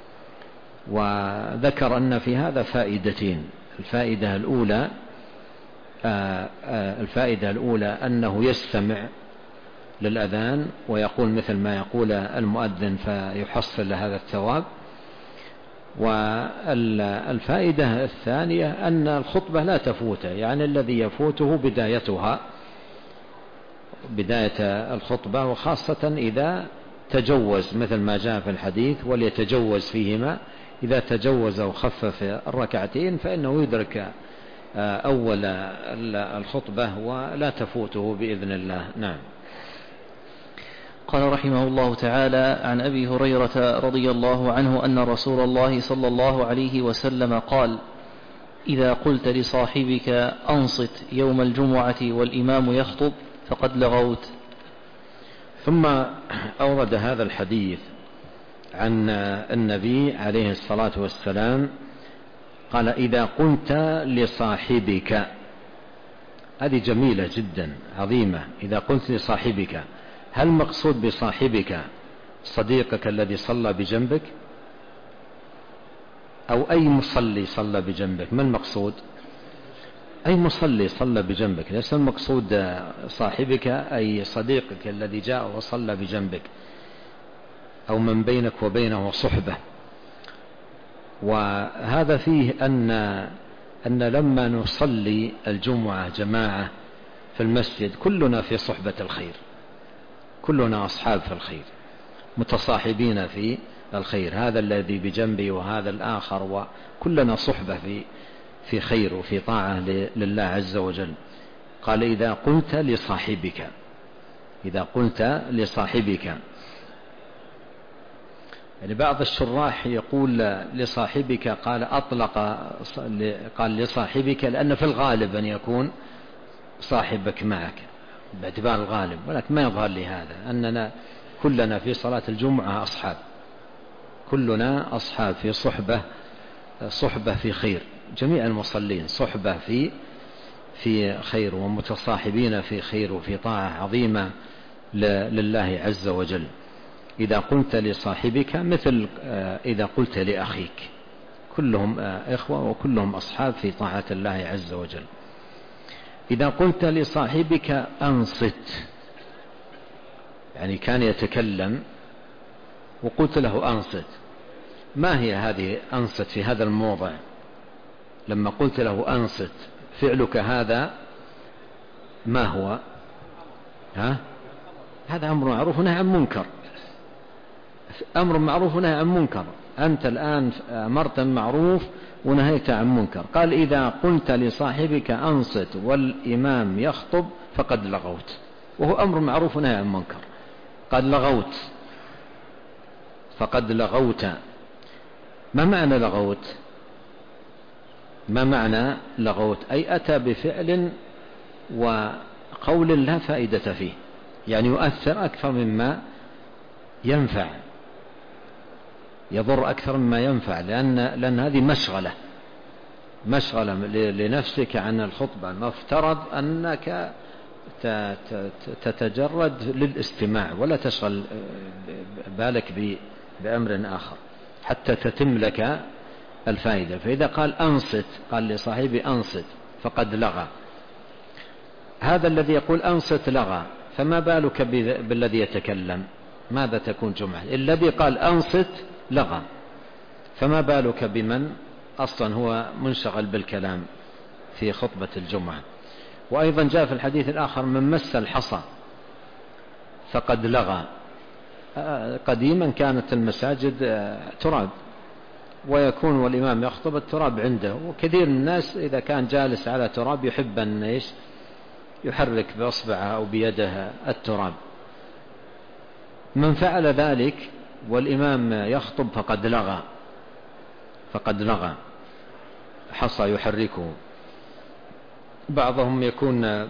وذكر أن في هذا فائدتين. الفائدة الأولى آآ آآ الفائدة الأولى أنه يستمع للأذان ويقول مثل ما يقول المؤذن فيحصل هذا الثواب. والفائدة الثانية أن الخطبة لا تفوته، يعني الذي يفوته بدايتها، بداية الخطبة، وخاصة إذا تجوز مثل ما جاء في الحديث وليتجوز فيهما، إذا تجوز وخفف الركعتين فإنه يدرك أول الخطبة ولا تفوته بإذن الله. نعم. قال رحمه الله تعالى: عن أبي هريرة رضي الله عنه أن رسول الله صلى الله عليه وسلم قال: إذا قلت لصاحبك أنصت يوم الجمعة والإمام يخطب فقد لغوت. ثم أورد هذا الحديث عن النبي عليه الصلاة والسلام قال: إذا قلت لصاحبك، هذه جميلة جدا عظيمة. إذا قلت لصاحبك، هل مقصود بصاحبك صديقك الذي صلى بجنبك أو أي مصلي صلى بجنبك؟ ما المقصود؟ أي مصلي صلى بجنبك، ليس المقصود صاحبك أي صديقك الذي جاء وصلى بجنبك أو من بينك وبينه صحبة. وهذا فيه أن أن لما نصلي الجمعة جماعة في المسجد كلنا في صحبة الخير، كلنا أصحاب في الخير، متصاحبين في الخير، هذا الذي بجنبي وهذا الآخر، وكلنا صحبة في في خير وفي طاعة لله عز وجل. قال: إذا قلت لصاحبك، إذا قلت لصاحبك، يعني بعض الشراح يقول لصاحبك، قال أطلق قال لصاحبك لأن في الغالب أن يكون صاحبك معك باعتبار الغالب، ولكن ما يظهر لي هذا، أننا كلنا في صلاة الجمعة أصحاب، كلنا أصحاب في صحبة صحبة في خير، جميع المصلين صحبة في في خير ومتصاحبين في خير وفي طاعة عظيمة لله عز وجل. إذا قلت لصاحبك مثل إذا قلت لأخيك، كلهم إخوة وكلهم أصحاب في طاعة الله عز وجل. إذا قلت لصاحبك أنصت، يعني كان يتكلم وقلت له أنصت، ما هي هذه أنصت في هذا الموضع؟ لما قلت له أنصت، فعلك هذا ما هو؟ ها؟ هذا أمر معروف ونهي عن منكر، أمر معروف ونهي عن منكر. أنت الآن أمرت المعروف ونهيت عن منكر. قال: إذا قلت لصاحبك أنصت والإمام يخطب فقد لغوت، وهو أمر معروف ونهي عن منكر. قد لغوت، فقد لغوت. ما معنى لغوت؟ ما معنى لغوت؟ أي أتى بفعل وقول لا فائدة فيه، يعني يؤثر أكثر مما ينفع، يضر أكثر مما ينفع، لأن, لأن هذه مشغلة مشغلة لنفسك عن الخطبة. المفترض أنك تتجرد للاستماع ولا تشغل بالك بأمر آخر حتى تتم لك الفائدة. فإذا قال أنصت، قال لصاحبي أنصت، فقد لغى. هذا الذي يقول أنصت لغى، فما بالك بالذي يتكلم؟ ماذا تكون جمعة؟ الذي قال أنصت لغى، فما بالك بمن أصلا هو منشغل بالكلام في خطبة الجمعة؟ وأيضا جاء في الحديث الآخر: من مس الحصى فقد لغى. قديما كانت المساجد تراب، ويكون والإمام يخطب التراب عنده، وكثير من الناس إذا كان جالس على تراب يحب أن يحرك بأصبعه أو بيده التراب. من فعل ذلك والإمام يخطب فقد لغى فقد لغى حصى يحركه. بعضهم يكون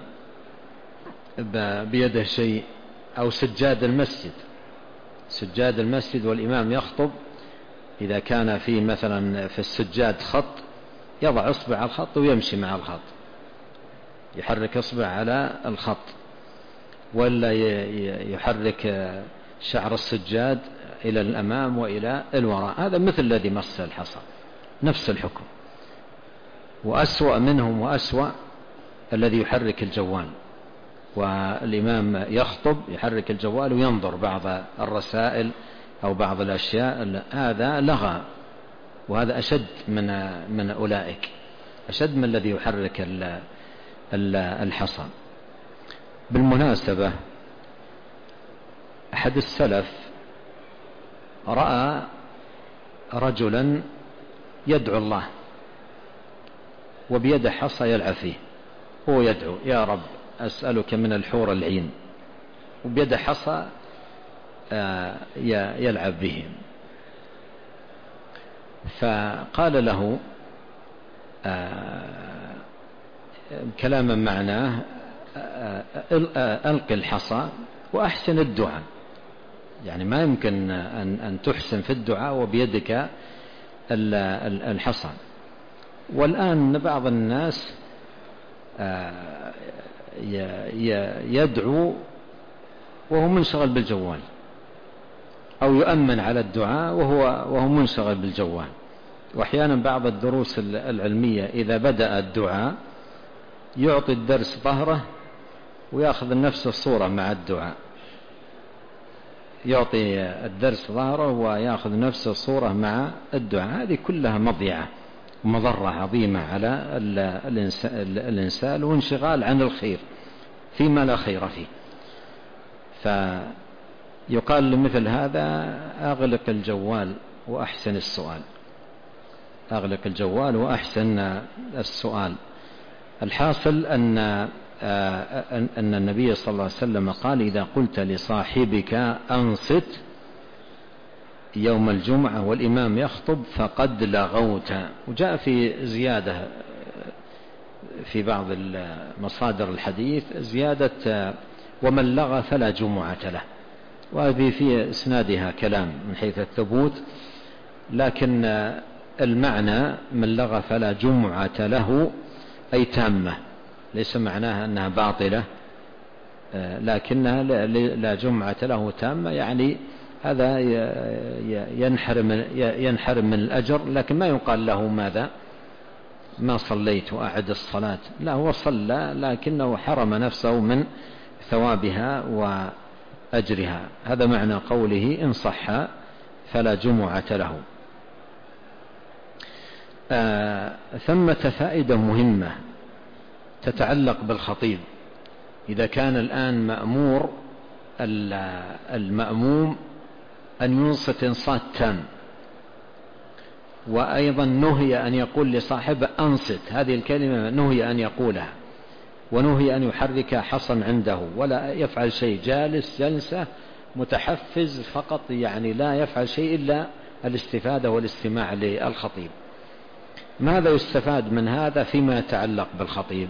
بيده شيء، أو سجاد المسجد سجاد المسجد والإمام يخطب، إذا كان في مثلا في السجاد خط يضع إصبع على الخط ويمشي مع الخط، يحرك إصبع على الخط، ولا يحرك شعر السجاد إلى الأمام وإلى الوراء. هذا مثل الذي مس الحصى، نفس الحكم. وأسوأ منهم وأسوأ الذي يحرك الجوال، والإمام يخطب يحرك الجوال وينظر بعض الرسائل أو بعض الأشياء، هذا لغى، وهذا أشد من من أولئك، أشد من الذي يحرك الحصى. بالمناسبة أحد السلف رأى رجلا يدعو الله وبيده حصى يلعب فيه، هو يدعو يا رب أسألك من الحور العين، وبيده حصى يلعب به. فقال له كلاما معناه ألق الحصى وأحسن الدعاء، يعني ما يمكن أن تحسن في الدعاء وبيدك الحصى. والآن بعض الناس يدعو وهو منشغل بالجوال، أو يؤمن على الدعاء وهو وهو منشغل بالجوال. وأحيانا بعض الدروس العلمية إذا بدأ الدعاء يعطي الدرس ظهره ويأخذ نفس الصورة مع الدعاء، يعطي الدرس ظهره ويأخذ نفس الصورة مع الدعاء. هذه كلها مضيعة ومضرة عظيمة على الإنسان، وانشغال عن الخير فيما لا خير فيه. فيقال لمثل هذا أغلق الجوال وأحسن السؤال، أغلق الجوال وأحسن السؤال. الحاصل أن أن النبي صلى الله عليه وسلم قال إذا قلت لصاحبك أنصت يوم الجمعة والإمام يخطب فقد لغوت. وجاء في زيادة في بعض مصادر الحديث زيادة ومن لغى فلا جمعة له، وهذه في إسنادها كلام من حيث الثبوت، لكن المعنى من لغى فلا جمعة له أي تامة، ليس معناها أنها باطلة، لكنها لا جمعة له تامة، يعني هذا ينحرم ينحرم من الأجر، لكن ما يقال له ماذا ما صليت وأعد الصلاة، لا هو صلى لكنه حرم نفسه من ثوابها وأجرها. هذا معنى قوله إن صح فلا جمعة له. آه ثمة فائدة مهمة تتعلق بالخطيب. إذا كان الآن مأمور المأموم أن ينصت إنصات تام، وأيضا نهي أن يقول لصاحبه أنصت، هذه الكلمة نهي أن يقولها، ونهي أن يحرك حصا عنده ولا يفعل شيء، جالس جلسة متحفز فقط، يعني لا يفعل شيء إلا الاستفادة والاستماع للخطيب. ماذا يستفاد من هذا فيما يتعلق بالخطيب؟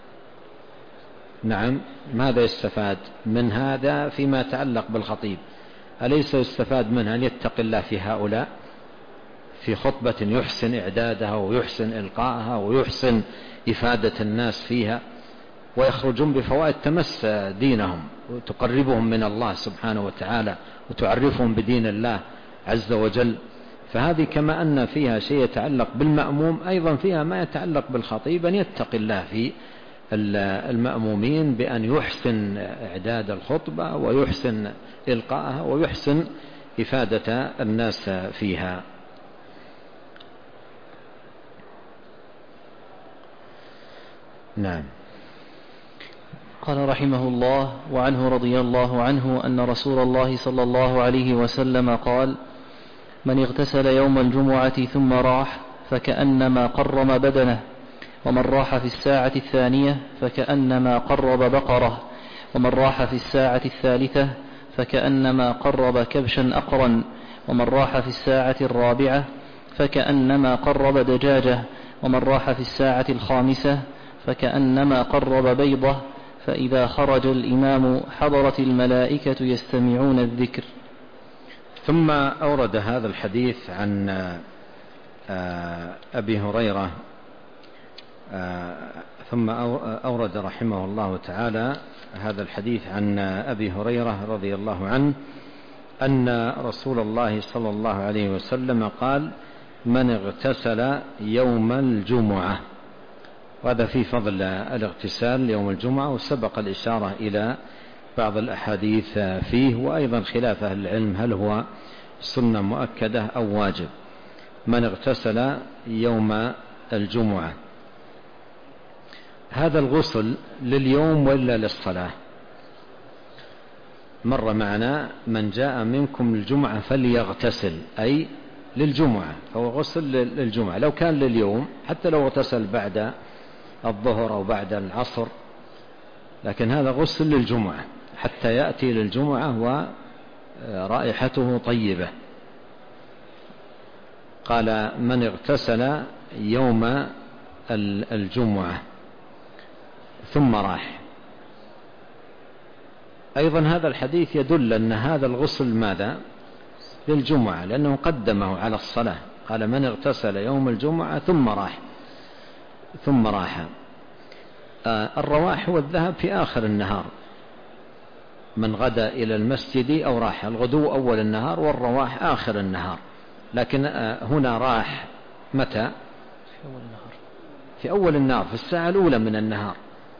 نعم، ماذا يستفاد من هذا فيما يتعلق بالخطيب؟ أليس يستفاد منها أن يتقي الله في هؤلاء في خطبة يحسن إعدادها ويحسن إلقائها ويحسن إفادة الناس فيها، ويخرجون بفوائد تمس دينهم وتقربهم من الله سبحانه وتعالى وتعرفهم بدين الله عز وجل. فهذه كما أن فيها شيء يتعلق بالمأموم، أيضا فيها ما يتعلق بالخطيب، أن يتقي الله في المأمومين بأن يحسن إعداد الخطبة ويحسن إلقائها ويحسن إفادة الناس فيها. نعم. قال رحمه الله: وعنه رضي الله عنه أن رسول الله صلى الله عليه وسلم قال: من اغتسل يوم الجمعة ثم راح فكأنما قرم بدنه، ومن راح في الساعة الثانية فكأنما قرب بقرة، ومن راح في الساعة الثالثة فكأنما قرب كبشا أقرا، ومن راح في الساعة الرابعة فكأنما قرب دجاجة، ومن راح في الساعة الخامسة فكأنما قرب بيضة، فإذا خرج الإمام حضرت الملائكة يستمعون الذكر. ثم أورد هذا الحديث عن أبي هريرة، ثم أورد رحمه الله تعالى هذا الحديث عن أبي هريرة رضي الله عنه أن رسول الله صلى الله عليه وسلم قال: من اغتسل يوم الجمعة. وهذا في فضل الاغتسال يوم الجمعة، وسبق الإشارة إلى بعض الأحاديث فيه، وأيضا خلاف أهل العلم هل هو سنة مؤكدة أو واجب. من اغتسل يوم الجمعة، هذا الغسل لليوم ولا للصلاة؟ مر معنا: من جاء منكم الجمعة فليغتسل، أي للجمعة، فهو غسل للجمعة. لو كان لليوم حتى لو اغتسل بعد الظهر أو بعد العصر، لكن هذا غسل للجمعة حتى يأتي للجمعة ورائحته طيبة. قال: من اغتسل يوم الجمعة ثم راح. أيضا هذا الحديث يدل أن هذا الغسل ماذا؟ للجمعة، لأنه قدمه على الصلاة. قال: من اغتسل يوم الجمعة ثم راح ثم راح. آه الرواح هو الذهاب في آخر النهار، من غدا إلى المسجد أو راح. الغدو أول النهار والرواح آخر النهار، لكن آه هنا راح متى؟ في أول النهار، في أول النهار، في الساعة الأولى من النهار.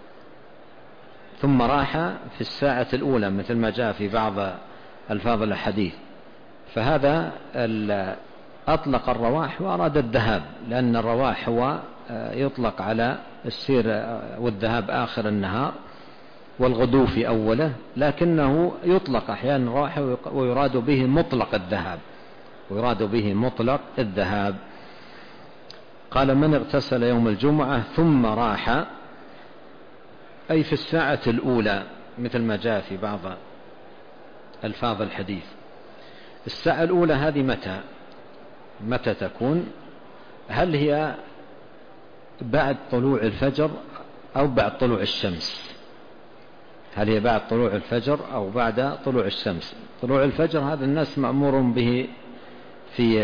ثم راح في الساعة الأولى، مثل ما جاء في بعض ألفاظ الحديث. فهذا أطلق الرواح وأراد الذهاب، لأن الرواح هو يطلق على السير والذهاب آخر النهار، والغدو في أوله، لكنه يطلق أحيانا الرواح ويراد به مطلق الذهاب ويراد به مطلق الذهاب. قال: من اغتسل يوم الجمعة ثم راح، أي في الساعة الأولى، مثل ما جاء في بعض ألفاظ الحديث. الساعة الأولى هذه متى؟ متى تكون؟ هل هي بعد طلوع الفجر أو بعد طلوع الشمس؟ هل هي بعد طلوع الفجر أو بعد طلوع الشمس؟ طلوع الفجر هذا الناس مأمور به في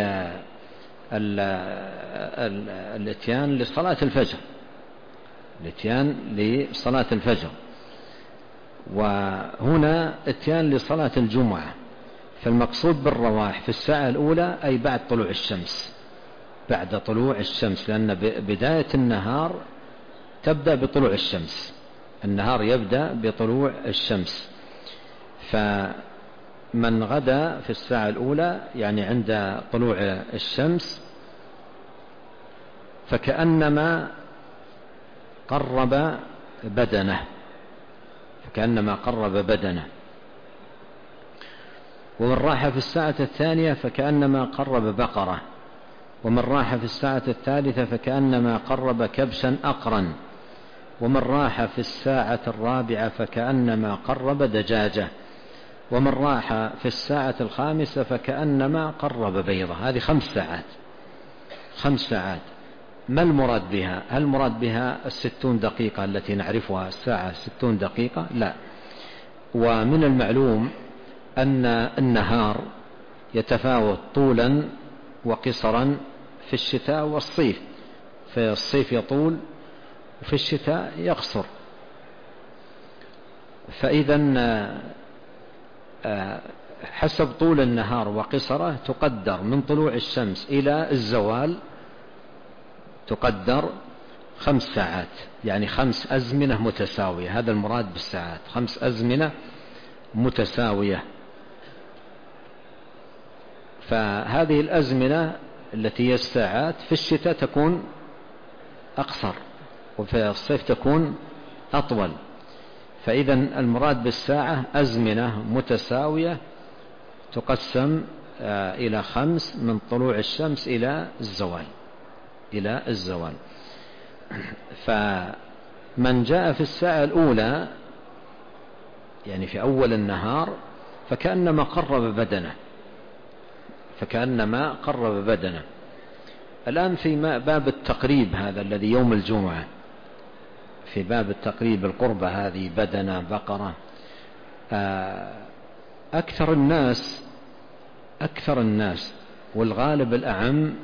الاتيان لصلاة الفجر، الاتيان لصلاة الفجر. وهنا اتيان لصلاة الجمعة. فالمقصود بالرواح في الساعة الأولى أي بعد طلوع الشمس، بعد طلوع الشمس، لأن بداية النهار تبدأ بطلوع الشمس، النهار يبدأ بطلوع الشمس. فمن غدا في الساعة الأولى يعني عند طلوع الشمس فكأنما قرب بدنه، فكأنما قرب بدنه. ومن راح في الساعة الثانية فكأنما قرب بقرة، ومن راح في الساعة الثالثة فكأنما قرب كبشا أقرا، ومن راح في الساعة الرابعة فكأنما قرب دجاجة، ومن راح في الساعة الخامسة فكأنما قرب بيضة. هذه خمس ساعات خمس ساعات. ما المراد بها؟ هل المراد بها الستون دقيقة التي نعرفها الساعة ستون دقيقة؟ لا. ومن المعلوم أن النهار يتفاوت طولا وقصرا في الشتاء والصيف، في الصيف يطول وفي الشتاء يقصر. فإذا حسب طول النهار وقصره تقدر من طلوع الشمس إلى الزوال، تقدر خمس ساعات، يعني خمس أزمنة متساوية. هذا المراد بالساعات، خمس أزمنة متساوية. فهذه الأزمنة التي هي الساعات في الشتاء تكون أقصر، وفي الصيف تكون أطول. فإذا المراد بالساعة أزمنة متساوية تقسم إلى خمس، من طلوع الشمس إلى الزوال إلى الزوال. فمن جاء في الساعة الأولى يعني في أول النهار فكأنما قرب بدنه، فكأنما قرب بدنه. الآن في باب التقريب هذا الذي يوم الجمعة، في باب التقريب القربة هذه بدنة بقرة، أكثر الناس أكثر الناس والغالب الأعم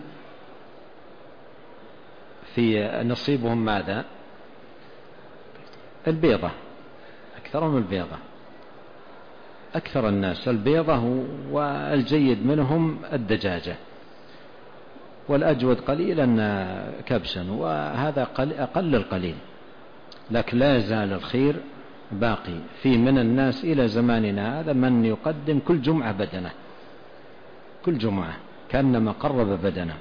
في نصيبهم ماذا؟ البيضة، أكثرهم البيضة، أكثر الناس البيضة، والجيد منهم الدجاجة، والأجود قليلا كبشا، وهذا أقل القليل. لكن لا يزال الخير باقي في من الناس إلى زماننا هذا من يقدم كل جمعة بدنة، كل جمعة كأنما قرب بدنة،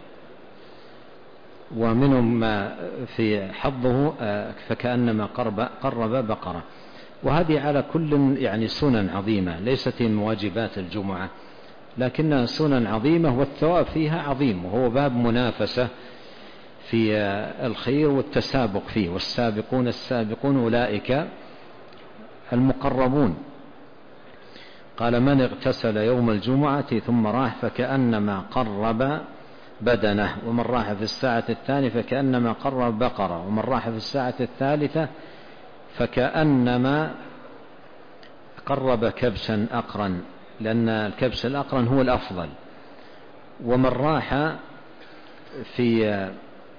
ومنهم في حظه فكأنما قرب, قرب بقرة. وهذه على كل يعني سنن عظيمة، ليست من واجبات الجمعة لكنها سنن عظيمة والثواب فيها عظيم، وهو باب منافسة في الخير والتسابق فيه. والسابقون السابقون أولئك المقربون. قال من اغتسل يوم الجمعة ثم راح فكأنما قرب بدنه، ومن راح في الساعة الثانية فكأنما قرب بقرة، ومن راح في الساعة الثالثة فكأنما قرب كبشا أقرا، لأن الكبش الأقرن هو الأفضل. ومن راح في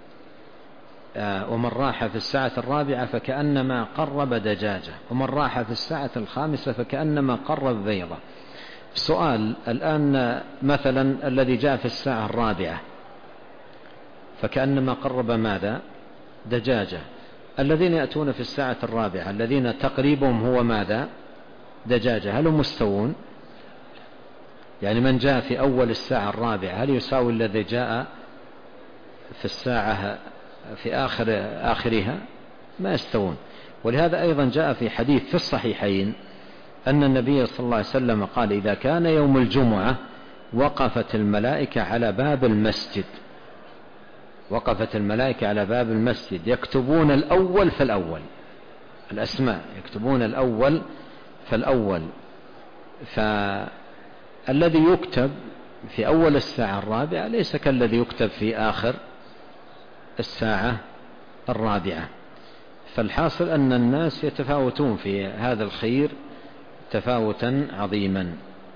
ومن راح في الساعة الرابعة فكأنما قرب دجاجة، ومن راح في الساعة الخامسة فكأنما قرب بيضة. سؤال الآن مثلا الذي جاء في الساعة الرابعة فكأنما قرب ماذا؟ دجاجة. الذين يأتون في الساعة الرابعة الذين تقريبهم هو ماذا؟ دجاجة، هل هم مستوون؟ يعني من جاء في أول الساعة الرابعة هل يساوي الذي جاء في الساعة في آخر آخرها؟ ما يستوون. ولهذا أيضا جاء في حديث في الصحيحين أن النبي صلى الله عليه وسلم قال إذا كان يوم الجمعة وقفت الملائكة على باب المسجد، وقفت الملائكة على باب المسجد يكتبون الأول فالأول، الأسماء يكتبون الأول فالأول، فالذي يكتب في أول الساعة الرابعة ليس كالذي يكتب في آخر الساعة الرابعة. فالحاصل أن الناس يتفاوتون في هذا الخير تفاوتا عظيما.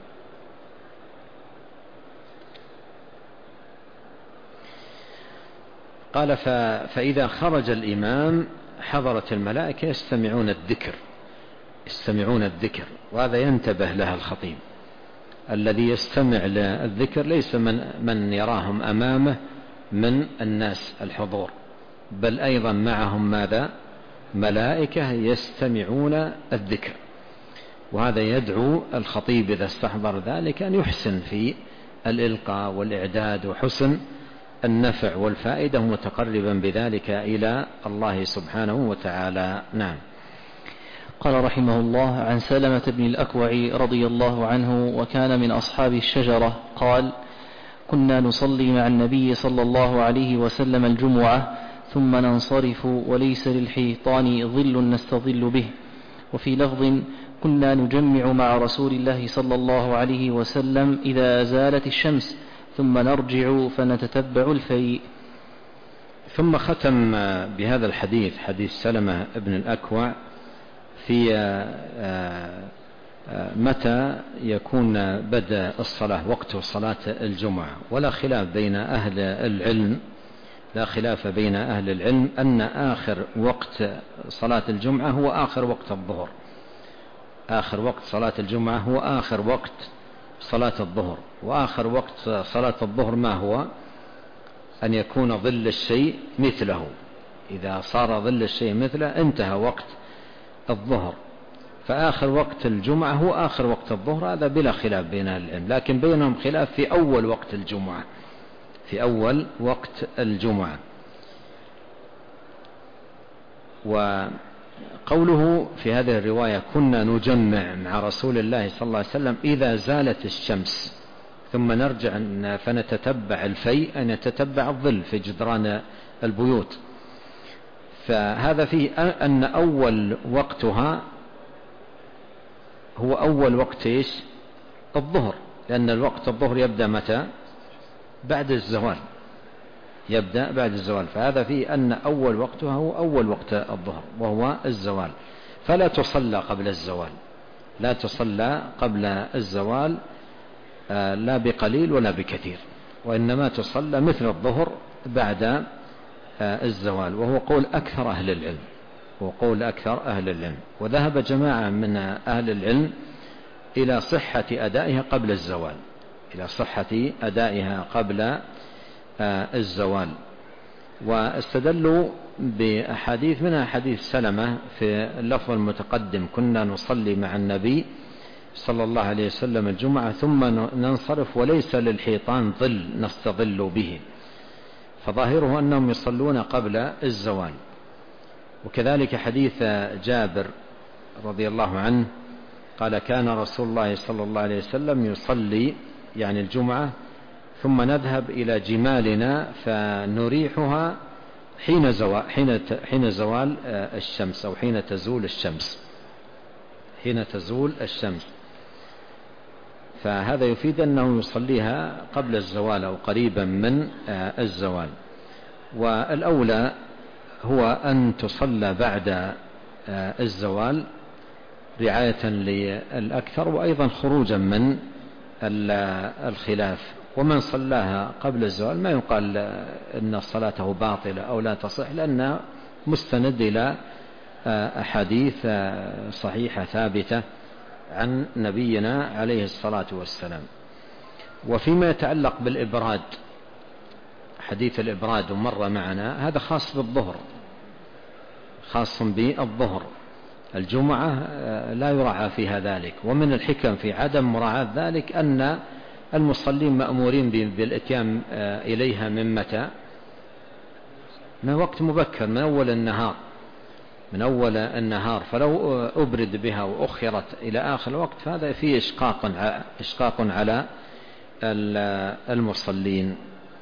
قال فإذا خرج الإمام حضرت الملائكة يستمعون الذكر، يستمعون الذكر، وهذا ينتبه لها الخطيب. الذي يستمع للذكر ليس من, من يراهم أمامه من الناس الحضور، بل أيضا معهم ماذا؟ ملائكة يستمعون الذكر. وهذا يدعو الخطيب إذا استحضر ذلك أن يحسن في الإلقاء والإعداد وحسن النفع والفائدة، متقربا بذلك إلى الله سبحانه وتعالى. نعم. قال رحمه الله عن سلمة بن الأكوع رضي الله عنه وكان من أصحاب الشجرة قال كنا نصلي مع النبي صلى الله عليه وسلم الجمعة ثم ننصرف وليس للحيطان ظل نستظل به. وفي لفظ كنا نجمع مع رسول الله صلى الله عليه وسلم إذا زالت الشمس ثم نرجع فنتتبع الفيء. ثم ختم بهذا الحديث حديث سلمة بن الأكوع في متى يكون بدأ الصلاة وقت صلاة الجمعة. ولا خلاف بين أهل العلم لا خلاف بين أهل العلم أن آخر وقت صلاة الجمعة هو آخر وقت الظهر. آخر وقت صلاة الجمعة هو آخر وقت صلاة الظهر. وآخر وقت صلاة الظهر ما هو؟ أن يكون ظل الشيء مثله. إذا صار ظل الشيء مثله انتهى وقت الظهر. فآخر وقت الجمعة هو آخر وقت الظهر، هذا بلا خلاف بين أهل العلم. لكن بينهم خلاف في أول وقت الجمعة، في أول وقت الجمعة. وقوله في هذه الرواية كنا نجمع مع رسول الله صلى الله عليه وسلم إذا زالت الشمس ثم نرجع فنتتبع الفيء، أن نتتبع الظل في جدران البيوت. فهذا فيه أن أول وقتها هو أول وقت إيش؟ الظهر، لأن الوقت الظهر يبدأ متى؟ بعد الزوال، يبدأ بعد الزوال، فهذا فيه أن أول وقتها هو أول وقت الظهر وهو الزوال، فلا تصلى قبل الزوال، لا تصلى قبل الزوال لا بقليل ولا بكثير، وإنما تصلى مثل الظهر بعد الزوال، وهو قول أكثر أهل العلم، هو قول أكثر أهل العلم. وذهب جماعة من أهل العلم إلى صحة أدائها قبل الزوال، إلى صحة أدائها قبل الزوال، واستدلوا بأحاديث منها حديث سلمة في اللفظ المتقدم: كنا نصلي مع النبي صلى الله عليه وسلم الجمعة ثم ننصرف وليس للحيطان ظل نستظل به، فظاهره أنهم يصلون قبل الزوال. وكذلك حديث جابر رضي الله عنه قال: كان رسول الله صلى الله عليه وسلم يصلي يعني الجمعة ثم نذهب إلى جمالنا فنريحها حين زوال, حين حين زوال الشمس أو حين تزول الشمس، حين تزول الشمس. فهذا يفيد أنه يصليها قبل الزوال أو قريبا من الزوال. والأولى هو أن تصلى بعد الزوال رعاية للأكثر، وأيضا خروجا من الخلاف. ومن صلاها قبل الزوال ما يقال أن صلاته باطلة أو لا تصح، لأنها مستند إلى أحاديث صحيحة ثابتة عن نبينا عليه الصلاة والسلام. وفيما يتعلق بالإبراد، حديث الإبراد مر معنا، هذا خاص بالظهر، خاص بالظهر. الجمعة لا يراعى فيها ذلك. ومن الحكم في عدم مراعاة ذلك أن المصلين مأمورين بالإتيان إليها من متى؟ من وقت مبكر، من أول النهار، من أول النهار. فلو أبرد بها وأخرت إلى آخر الوقت فهذا فيه إشقاق إشقاق على المصلين.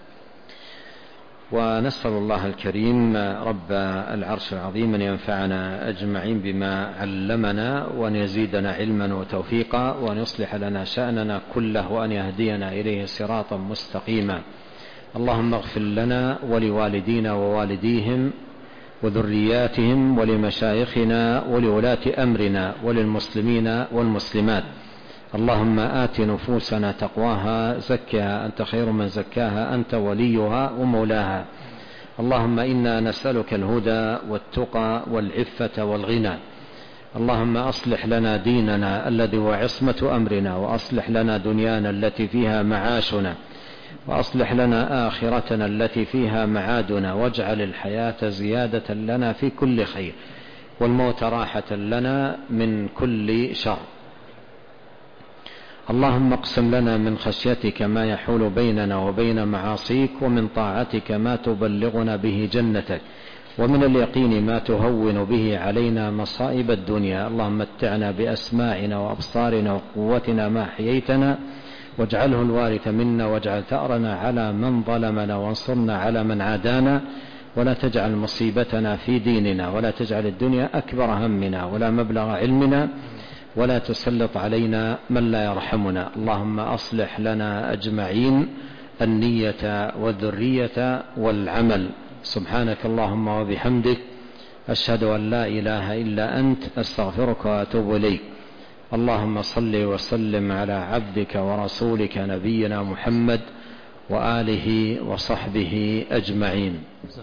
ونسأل الله الكريم رب العرش العظيم أن ينفعنا أجمعين بما علمنا، وأن يزيدنا علما وتوفيقا، وأن يصلح لنا شأننا كله، وأن يهدينا إليه صراطا مستقيما. اللهم اغفر لنا ولوالدينا ووالديهم وذرياتهم ولمشايخنا ولولاة أمرنا وللمسلمين والمسلمات. اللهم آت نفوسنا تقواها، زكها أنت خير من زكاها، أنت وليها ومولاها. اللهم إنا نسألك الهدى والتقى والعفة والغنى. اللهم أصلح لنا ديننا الذي هو عصمة أمرنا، وأصلح لنا دنيانا التي فيها معاشنا، وأصلح لنا آخرتنا التي فيها معادنا، واجعل الحياة زيادة لنا في كل خير، والموت راحة لنا من كل شر. اللهم اقسم لنا من خشيتك ما يحول بيننا وبين معاصيك، ومن طاعتك ما تبلغنا به جنتك، ومن اليقين ما تهون به علينا مصائب الدنيا. اللهم متعنا بأسماعنا وأبصارنا وقوتنا ما أحييتنا، واجعله الوارث منا، واجعل ثأرنا على من ظلمنا، وانصرنا على من عادانا، ولا تجعل مصيبتنا في ديننا، ولا تجعل الدنيا أكبر همنا ولا مبلغ علمنا، ولا تسلط علينا من لا يرحمنا. اللهم أصلح لنا أجمعين النية والذرية والعمل. سبحانك اللهم وبحمدك، أشهد أن لا إله إلا أنت، أستغفرك وأتوب إليك. اللهم صل وسلم على عبدك ورسولك نبينا محمد وآله وصحبه أجمعين.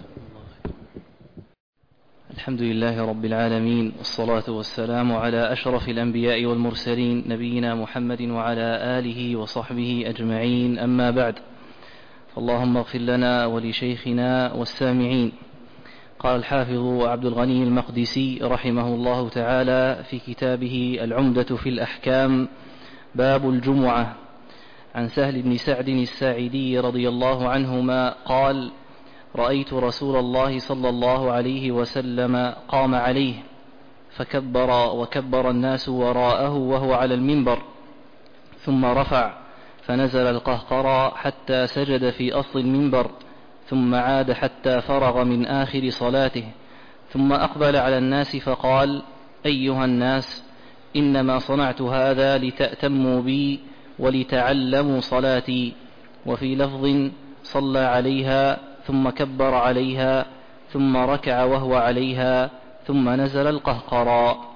الحمد لله رب العالمين، والصلاة والسلام على أشرف الأنبياء والمرسلين نبينا محمد وعلى آله وصحبه أجمعين. أما بعد، فاللهم اغفر لنا ولشيخنا والسامعين. قال الحافظ عبد الغني المقدسي رحمه الله تعالى في كتابه العمدة في الأحكام: باب الجمعة. عن سهل بن سعد الساعدي رضي الله عنهما قال: رأيت رسول الله صلى الله عليه وسلم قام عليه فكبر وكبر الناس وراءه وهو على المنبر، ثم رفع فنزل القهقرى حتى سجد في أصل المنبر، ثم عاد حتى فرغ من آخر صلاته، ثم أقبل على الناس فقال: أيها الناس، إنما صنعت هذا لتأتموا بي ولتعلموا صلاتي. وفي لفظ: صلى عليها ثم كبر عليها ثم ركع وهو عليها ثم نزل القهقرى.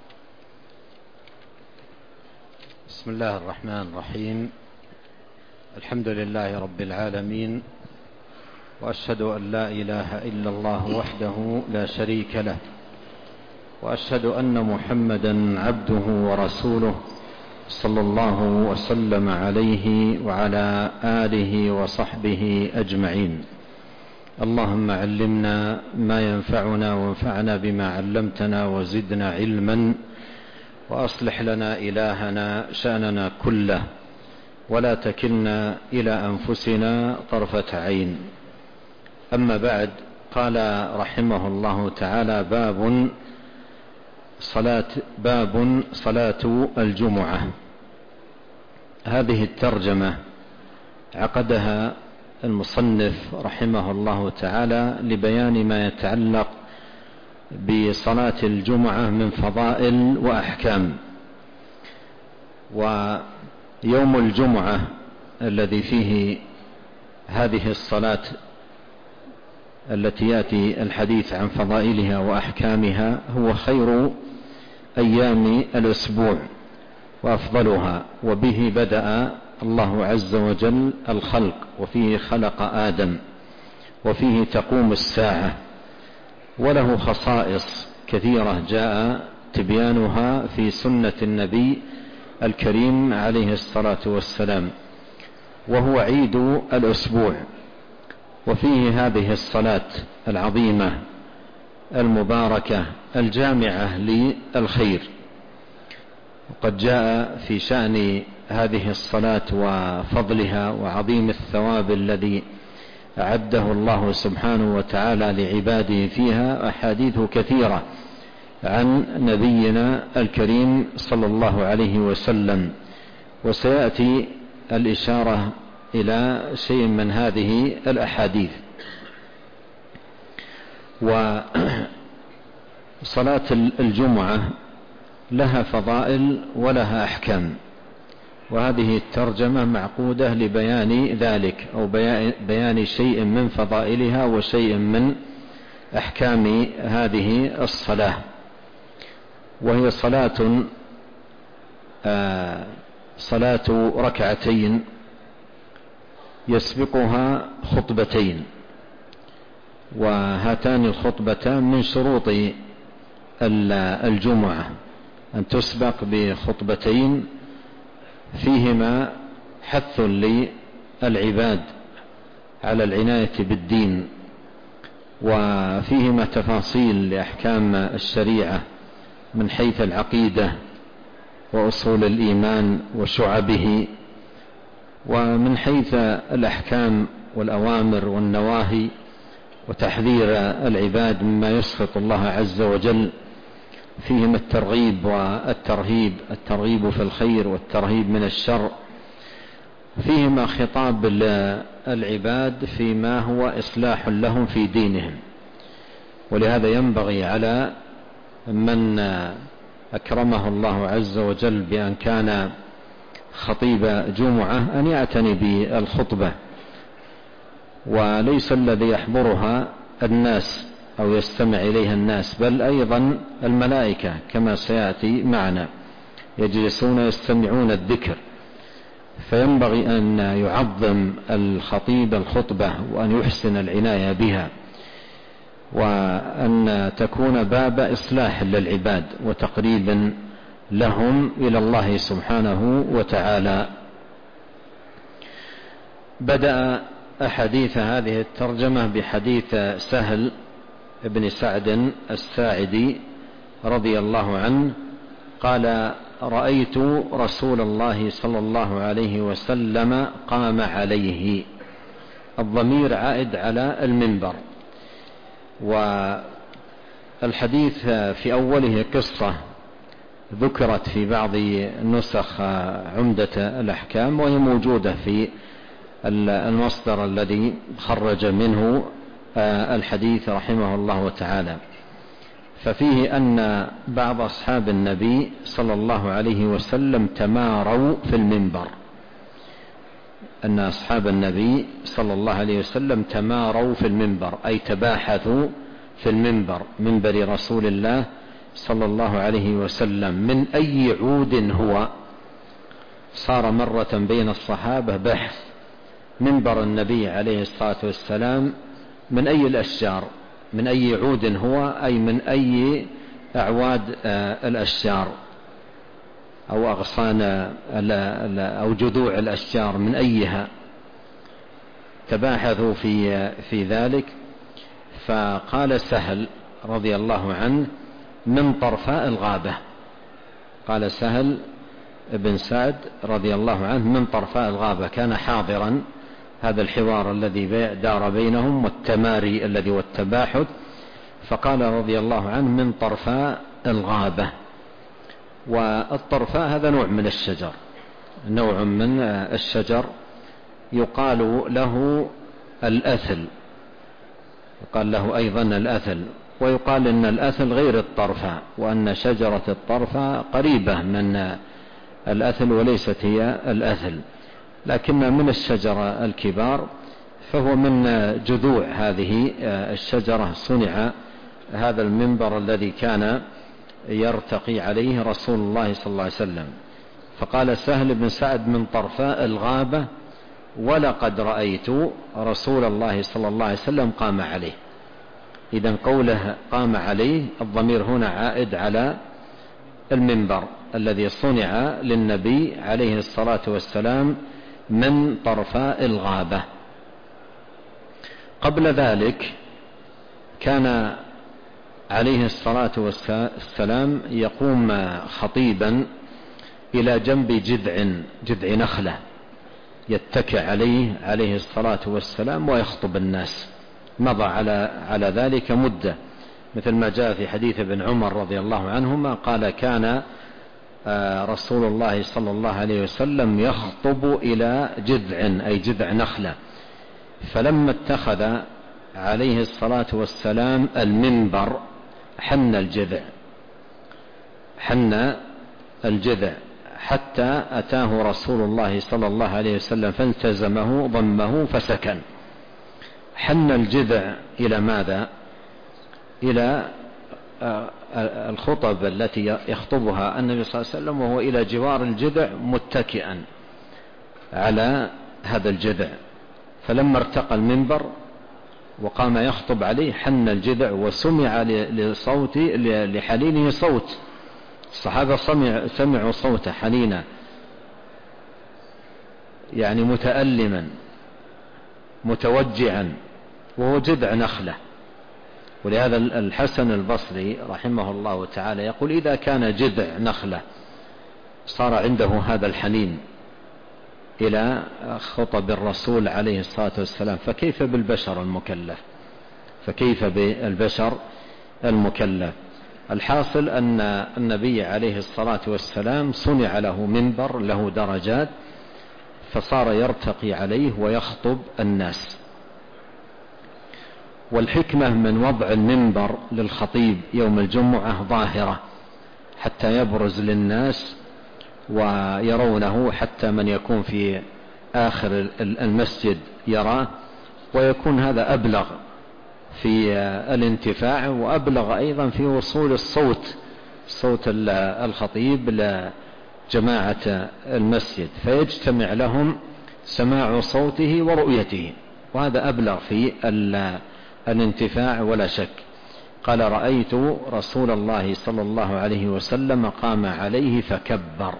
بسم الله الرحمن الرحيم. الحمد لله رب العالمين، وأشهد أن لا إله إلا الله وحده لا شريك له، وأشهد أن محمدا عبده ورسوله صلى الله وسلم عليه وعلى آله وصحبه أجمعين. اللهم علمنا ما ينفعنا وانفعنا بما علمتنا وزدنا علما، وأصلح لنا إلهنا شأننا كله، ولا تكلنا إلى أنفسنا طرفة عين. أما بعد، قال رحمه الله تعالى: باب صلاة باب صلاة الجمعة. هذه الترجمة عقدها المصنف رحمه الله تعالى لبيان ما يتعلق بصلاة الجمعة من فضائل وأحكام. ويوم الجمعة الذي فيه هذه الصلاة التي يأتي الحديث عن فضائلها وأحكامها هو خير أيام الأسبوع وأفضلها، وبه بدأ الله عز وجل الخلق، وفيه خلق آدم، وفيه تقوم الساعة، وله خصائص كثيرة جاء تبيانها في سنة النبي الكريم عليه الصلاة والسلام، وهو عيد الأسبوع، وفيه هذه الصلاة العظيمة المباركة الجامعة للخير. وقد جاء في شأن هذه الصلاة وفضلها وعظيم الثواب الذي أعده الله سبحانه وتعالى لعباده فيها أحاديث كثيرة عن نبينا الكريم صلى الله عليه وسلم، وسيأتي الإشارة إلى شيء من هذه الأحاديث. وصلاة الجمعة لها فضائل ولها أحكام، وهذه الترجمة معقودة لبيان ذلك، أو بيان شيء من فضائلها وشيء من أحكام هذه الصلاة. وهي صلاة آه صلاة ركعتين يسبقها خطبتين، وهاتان الخطبتان من شروط الجمعة أن تسبق بخطبتين فيهما حث للعباد على العناية بالدين، وفيهما تفاصيل لأحكام الشريعة من حيث العقيدة وأصول الإيمان وشعبه، ومن حيث الأحكام والأوامر والنواهي، وتحذير العباد مما يسخط الله عز وجل. فيهما الترغيب والترهيب، الترغيب في الخير والترهيب من الشر. فيهما خطاب العباد فيما هو إصلاح لهم في دينهم، ولهذا ينبغي على من أكرمه الله عز وجل بأن كان خطيب جمعة أن يعتني بالخطبة، وليس الذي يحضرها الناس أو يستمع إليها الناس، بل أيضا الملائكة كما سيأتي معنا يجلسون يستمعون الذكر. فينبغي أن يعظم الخطيب الخطبة وأن يحسن العناية بها، وأن تكون باب إصلاح للعباد وتقريب لهم إلى الله سبحانه وتعالى. بدأ أحاديث هذه الترجمة بحديث سهل بن سعد الساعدي رضي الله عنه قال: رأيت رسول الله صلى الله عليه وسلم قام عليه. الضمير عائد على المنبر، والحديث في أوله قصة ذكرت في بعض نسخ عمدة الأحكام، وهي موجودة في المصدر الذي خرج منه الحديث رحمه الله تعالى. ففيه أن بعض أصحاب النبي صلى الله عليه وسلم تماروا في المنبر، أن أصحاب النبي صلى الله عليه وسلم تماروا في المنبر، أي تباحثوا في المنبر، منبر رسول الله صلى الله عليه وسلم، من أي عود هو. صار مرة بين الصحابة بحث منبر النبي عليه الصلاة والسلام من أي الأشجار، من أي عود هو، أي من أي أعواد الأشجار أو أغصان أو جذوع الأشجار، من أيها. تباحثوا في في ذلك، فقال سهل رضي الله عنه من طرفاء الغابة. قال سهل بن سعد رضي الله عنه من طرفاء الغابة، كان حاضرا هذا الحوار الذي دار بينهم والتماري الذي والتباحث، فقال رضي الله عنه من طرفاء الغابة. والطرفاء هذا نوع من الشجر، نوع من الشجر يقال له الأثل، يقال له أيضا الأثل، ويقال إن الأثل غير الطرفاء، وأن شجرة الطرفاء قريبة من الأثل وليست هي الأثل، لكن من الشجرة الكبار، فهو من جذوع هذه الشجرة صنع هذا المنبر الذي كان يرتقي عليه رسول الله صلى الله عليه وسلم. فقال سهل بن سعد من طرفاء الغابة ولقد رأيت رسول الله صلى الله عليه وسلم قام عليه. إذن قوله قام عليه الضمير هنا عائد على المنبر الذي صنع للنبي عليه الصلاة والسلام من طرفاء الغابة. قبل ذلك كان عليه الصلاة والسلام يقوم خطيبا إلى جنب جذع جذع نخلة يتكئ عليه عليه الصلاة والسلام ويخطب الناس. مضى على على ذلك مدة، مثل ما جاء في حديث ابن عمر رضي الله عنهما قال كان رسول الله صلى الله عليه وسلم يخطب إلى جذع أي جذع نخلة، فلما اتخذ عليه الصلاة والسلام المنبر حن الجذع حن الجذع حتى أتاه رسول الله صلى الله عليه وسلم فالتزمه ضمه فسكن. حن الجذع إلى ماذا؟ إلى الخطب التي يخطبها النبي صلى الله عليه وسلم وهو إلى جوار الجذع متكئا على هذا الجذع. فلما ارتقى المنبر وقام يخطب عليه حن الجذع وسمع لصوت لحنينه صوت. الصحابة سمع سمعوا صوت حنينا، يعني متألما متوجعا، وهو جذع نخلة. ولهذا الحسن البصري رحمه الله تعالى يقول إذا كان جذع نخلة صار عنده هذا الحنين إلى خطب الرسول عليه الصلاة والسلام، فكيف بالبشر المكلف فكيف بالبشر المكلف الحاصل أن النبي عليه الصلاة والسلام صنع له منبر له درجات، فصار يرتقي عليه ويخطب الناس. والحكمة من وضع المنبر للخطيب يوم الجمعة ظاهرة حتى يبرز للناس ويرونه، حتى من يكون في آخر المسجد يراه، ويكون هذا أبلغ في الانتفاع وأبلغ أيضا في وصول الصوت صوت الخطيب لجماعة المسجد، فيجتمع لهم سماع صوته ورؤيته، وهذا أبلغ في الانتفاع ولا شك. قال رأيت رسول الله صلى الله عليه وسلم قام عليه فكبر،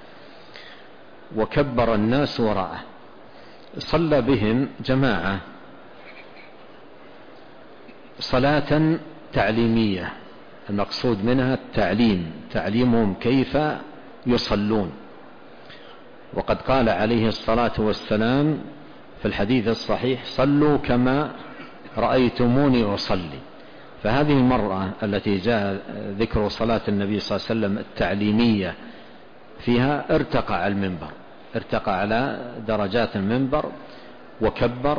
وكبر الناس وراءه. صلى بهم جماعة صلاة تعليمية، المقصود منها التعليم، تعليمهم كيف يصلون. وقد قال عليه الصلاة والسلام في الحديث الصحيح صلوا كما رأيتموني أصلي. فهذه المرأة التي جاء ذكر صلاة النبي صلى الله عليه وسلم التعليمية فيها ارتقى على المنبر، ارتقى على درجات المنبر وكبر،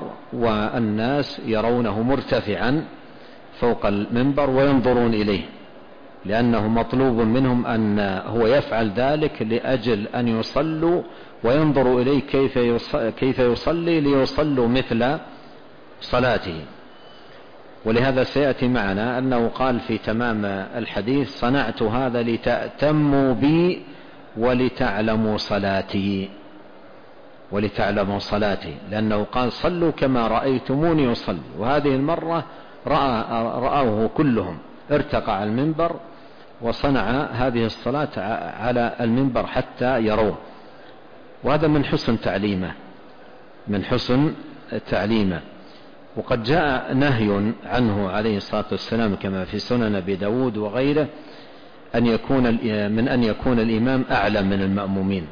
والناس يرونه مرتفعا فوق المنبر وينظرون إليه لأنه مطلوب منهم أن هو يفعل ذلك لأجل أن يصلوا وينظروا إليه كيف يصلي ليصلوا مثل صلاته. ولهذا سيأتي معنا أنه قال في تمام الحديث: صنعت هذا لتأتموا بي ولتعلموا صلاتي، ولتعلموا صلاتي، لأنه قال: صلوا كما رأيتموني أصلي. وهذه المرة رأى رأوه كلهم، ارتقى على المنبر وصنع هذه الصلاة على المنبر حتى يروه. وهذا من حسن تعليمه، من حسن تعليمه. وقد جاء نهي عنه عليه الصلاة والسلام كما في سنن أبي داود وغيره أن يكون من أن يكون الإمام أعلى من المأمومين،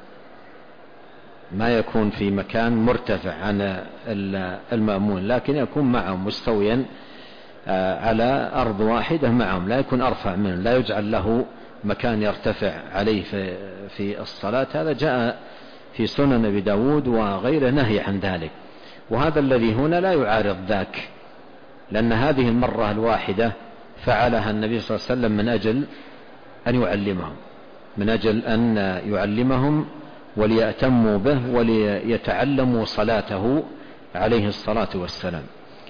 ما يكون في مكان مرتفع عن المأمون، لكن يكون معهم مستويا على أرض واحدة معهم، لا يكون أرفع منه، لا يجعل له مكان يرتفع عليه في الصلاة. هذا جاء في سنن أبي داود وغيره نهي عن ذلك. وهذا الذي هنا لا يعارض ذاك، لأن هذه المرة الواحدة فعلها النبي صلى الله عليه وسلم من أجل أن يعلمهم، من أجل أن يعلمهم وليأتموا به وليتعلموا صلاته عليه الصلاة والسلام.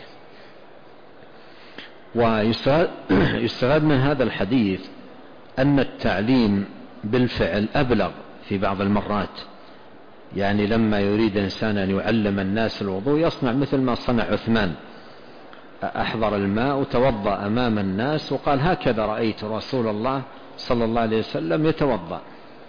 ويستفاد من هذا الحديث أن التعليم بالفعل أبلغ في بعض المرات. يعني لما يريد إنسان أن يعلم الناس الوضوء يصنع مثل ما صنع عثمان، أحضر الماء وتوضأ أمام الناس وقال: هكذا رأيت رسول الله صلى الله عليه وسلم يتوضأ.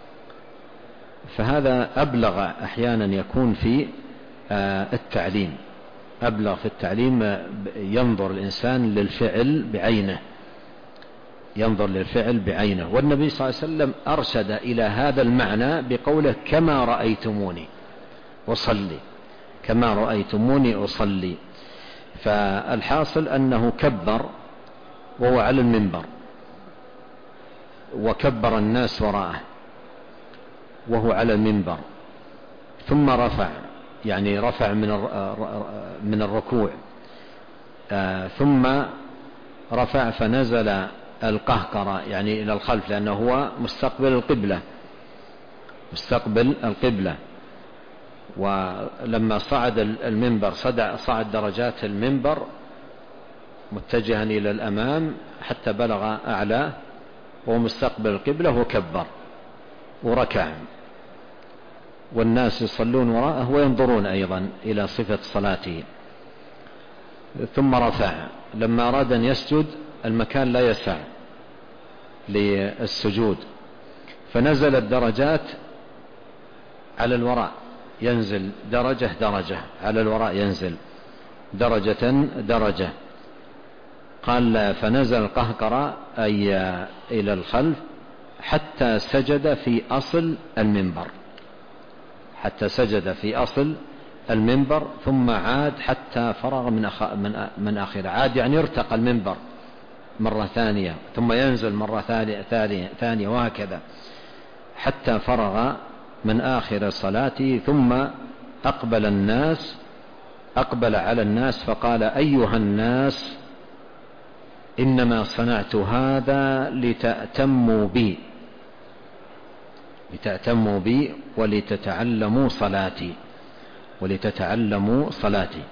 فهذا أبلغ أحيانا يكون في التعليم، أبلغ في التعليم، ينظر الإنسان للفعل بعينه، ينظر للفعل بعينه. والنبي صلى الله عليه وسلم أرشد إلى هذا المعنى بقوله: كما رأيتموني أصلي، كما رأيتموني أصلي. فالحاصل أنه كبر وهو على المنبر، وكبر الناس وراءه وهو على المنبر، ثم رفع، يعني رفع من من الركوع، ثم رفع فنزل القهقرة يعني إلى الخلف، لأنه هو مستقبل القبلة، مستقبل القبلة. ولما صعد المنبر صعد درجات المنبر متجها إلى الأمام حتى بلغ أعلى ومستقبل القبلة، وكبر وركع، والناس يصلون وراءه وينظرون أيضا إلى صفة صلاته. ثم رفع، لما أراد أن يسجد المكان لا يسع للسجود، فنزل الدرجات على الوراء، ينزل درجة درجة على الوراء، ينزل درجة درجة. قال: فنزل القهقرة أي إلى الخلف حتى سجد في أصل المنبر، حتى سجد في أصل المنبر، ثم عاد حتى فرغ من أخ... من, من آخر، عاد يعني ارتقى المنبر مرة ثانية، ثم ينزل مرة ثانية ثانية, ثانية وهكذا حتى فرغ من آخر صلاته. ثم أقبل الناس، أقبل على الناس فقال: أيها الناس، إنما صنعت هذا لتأتموا بي، لتأتموا بي ولتتعلموا صلاتي، ولتتعلموا صلاتي.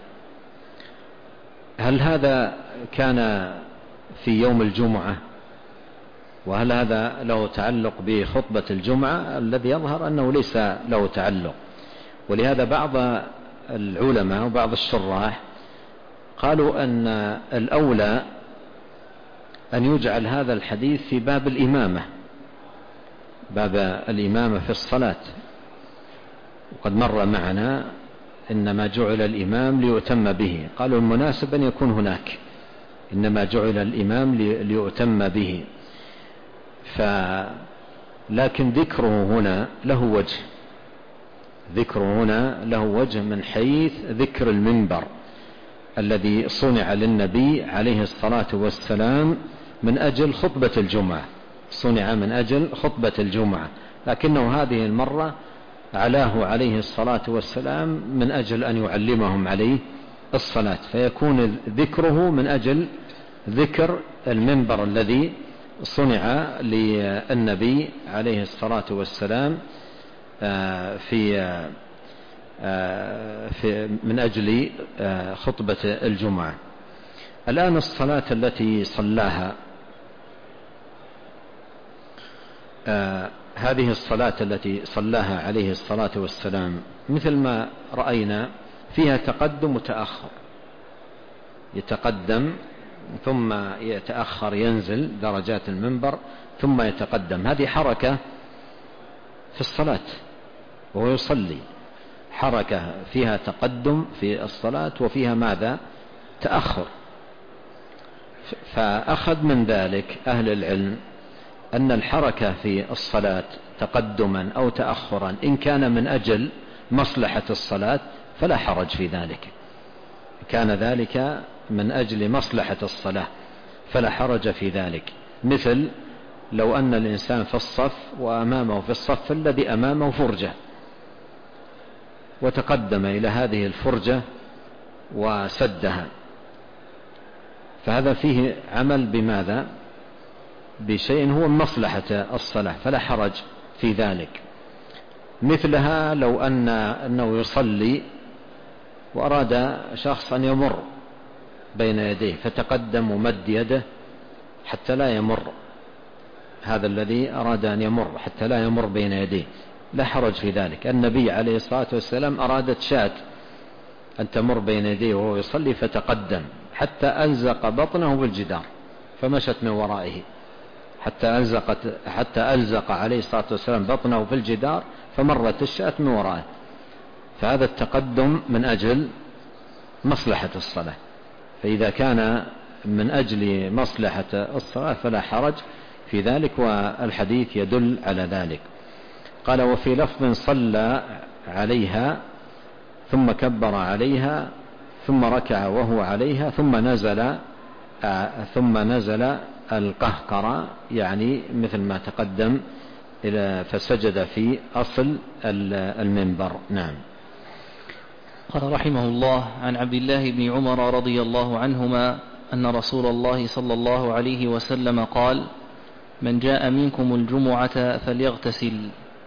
هل هذا كان في يوم الجمعة؟ وهل هذا له تعلق بخطبة الجمعة؟ الذي يظهر أنه ليس له تعلق. ولهذا بعض العلماء وبعض الشراح قالوا أن الأولى أن يجعل هذا الحديث في باب الإمامة، باب الإمامة في الصلاة. وقد مر معنا إنما جعل الإمام ليؤتم به، قالوا المناسب أن يكون هناك إنما جعل الإمام ليؤتم به. ف لكن ذكره هنا له وجه، ذكره هنا له وجه من حيث ذكر المنبر الذي صنع للنبي عليه الصلاة والسلام من أجل خطبة الجمعة، صنع من أجل خطبة الجمعة، لكنه هذه المرة علاه عليه الصلاة والسلام من أجل أن يعلمهم عليه الصلاة، فيكون ذكره من أجل ذكر المنبر الذي صنع للنبي عليه الصلاة والسلام في في من أجل خطبة الجمعة. الآن الصلاة التي صلاها، هذه الصلاة التي صلاها عليه الصلاة والسلام مثل ما رأينا فيها تقدم وتأخر، يتقدم ثم يتأخر، ينزل درجات المنبر ثم يتقدم. هذه حركة في الصلاة وهو يصلي، حركة فيها تقدم في الصلاة وفيها ماذا؟ تأخر. فأخذ من ذلك أهل العلم أن الحركة في الصلاة تقدما أو تأخرا إن كان من أجل مصلحة الصلاة فلا حرج في ذلك، كان ذلك من أجل مصلحة الصلاة فلا حرج في ذلك. مثل لو أن الإنسان في الصف وأمامه في الصف الذي أمامه فرجة وتقدم إلى هذه الفرجة وسدها، فهذا فيه عمل بماذا؟ بشيء هو مصلحة الصلاة فلا حرج في ذلك. مثلها لو أن أنه يصلي وأراد شخص أن يمر بين يديه فتقدم ومد يده حتى لا يمر، هذا الذي أراد أن يمر حتى لا يمر بين يديه، لا حرج في ذلك. النبي عليه الصلاة والسلام أرادت شاة أن تمر بين يديه وهو يصلي فتقدم حتى ألزق بطنه بالجدار فمشت من ورائه، حتى ألزقت حتى ألزق عليه الصلاة والسلام بطنه في الجدار فمرت الشاة من ورائه. فهذا التقدم من أجل مصلحة الصلاة، فإذا كان من أجل مصلحة الصلاة فلا حرج في ذلك، والحديث يدل على ذلك. قال: وفي لفظ صلى عليها ثم كبر عليها ثم ركع وهو عليها ثم نزل آه ثم نزل القهقرة، يعني مثل ما تقدم إلى فسجد في أصل المنبر. نعم. قال رحمه الله: عن عبد الله بن عمر رضي الله عنهما أن رسول الله صلى الله عليه وسلم قال: من جاء منكم الجمعة فليغتسل.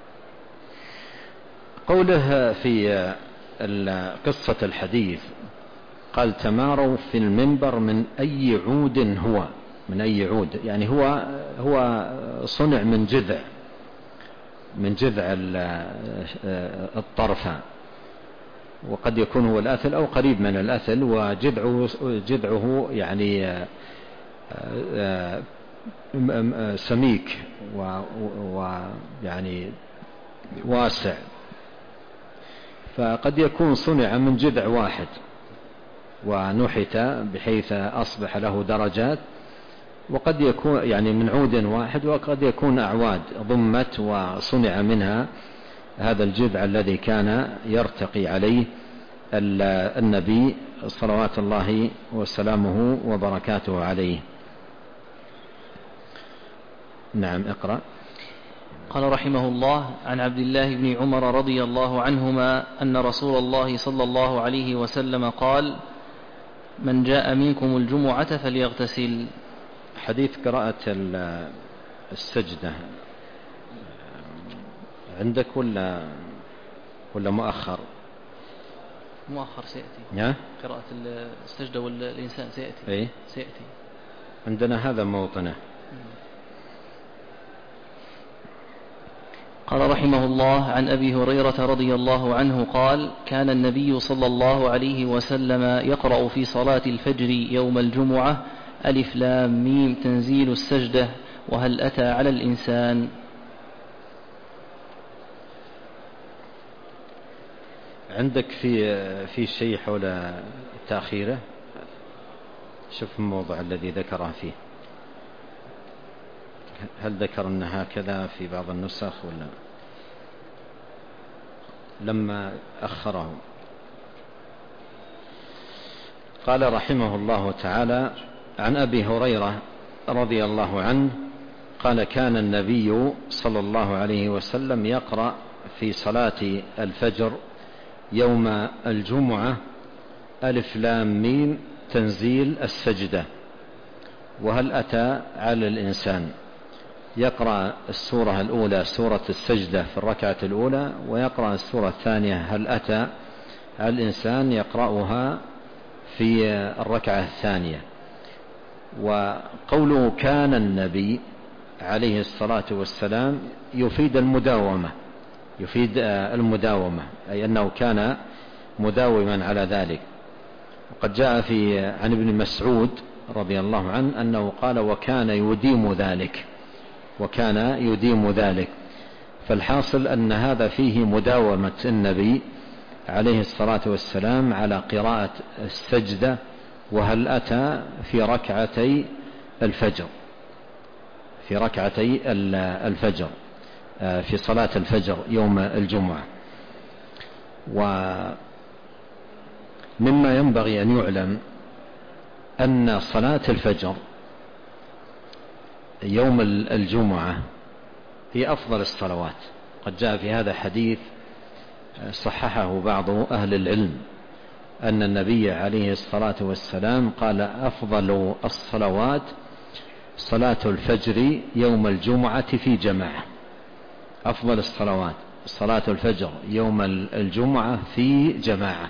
قوله في قصة الحديث قال: تماروا في المنبر من أي عود هو، من أي عود يعني هو هو صنع من جذع من جذع الطرفة، وقد يكون هو الأثل أو قريب من الأثل، وجذعه جذعه يعني سميك ويعني واسع، فقد يكون صنع من جذع واحد ونحت بحيث أصبح له درجات، وقد يكون يعني من عود واحد، وقد يكون أعواد ضمت وصنع منها هذا الجذع الذي كان يرتقي عليه النبي صلوات الله وسلامه وبركاته عليه. نعم. اقرأ. قال رحمه الله: عن عبد الله بن عمر رضي الله عنهما أن رسول الله صلى الله عليه وسلم قال: من جاء منكم الجمعة فليغتسل. حديث قراءة السجدة عندك ولا ولا مؤخر؟ مؤخر سيأتي. يا؟ قراءة السجدة والإنسان سيأتي. إيه؟ سيأتي عندنا هذا موطنه. قال رحمه الله: عن أبي هريرة رضي الله عنه قال: كان النبي صلى الله عليه وسلم يقرأ في صلاة الفجر يوم الجمعة: ألف لام ميم تنزيل السجدة وهل أتى على الإنسان. عندك في في شيء حول تأخيره؟ شوف الموضوع الذي ذكره فيه، هل ذكر أن هكذا في بعض النسخ ولا لما أخره؟ قال رحمه الله تعالى: عن أبي هريرة رضي الله عنه قال: كان النبي صلى الله عليه وسلم يقرأ في صلاة الفجر يوم الجمعة: ألف لام ميم تنزيل السجدة وهل أتى على الإنسان. يقرأ السورة الأولى سورة السجدة في الركعة الأولى، ويقرأ السورة الثانية هل أتى الإنسان يقرأها في الركعة الثانية. وقوله كان النبي عليه الصلاة والسلام يفيد المداومة، يفيد المداومة أي أنه كان مداوما على ذلك. وقد جاء في عن ابن مسعود رضي الله عنه أنه قال وكان يديم ذلك، وكان يديم ذلك. فالحاصل أن هذا فيه مداومة النبي عليه الصلاة والسلام على قراءة السجدة وهل أتى في ركعتي الفجر، في ركعتي الفجر في صلاة الفجر يوم الجمعة. ومما ينبغي أن يعلم أن صلاة الفجر يوم الجمعة هي أفضل الصلوات. قد جاء في هذا حديث صححه بعض أهل العلم أن النبي عليه الصلاة والسلام قال أفضل الصلوات صلاة الفجر يوم الجمعة في جماعة. أفضل الصلوات صلاة الفجر يوم الجمعة في جماعة.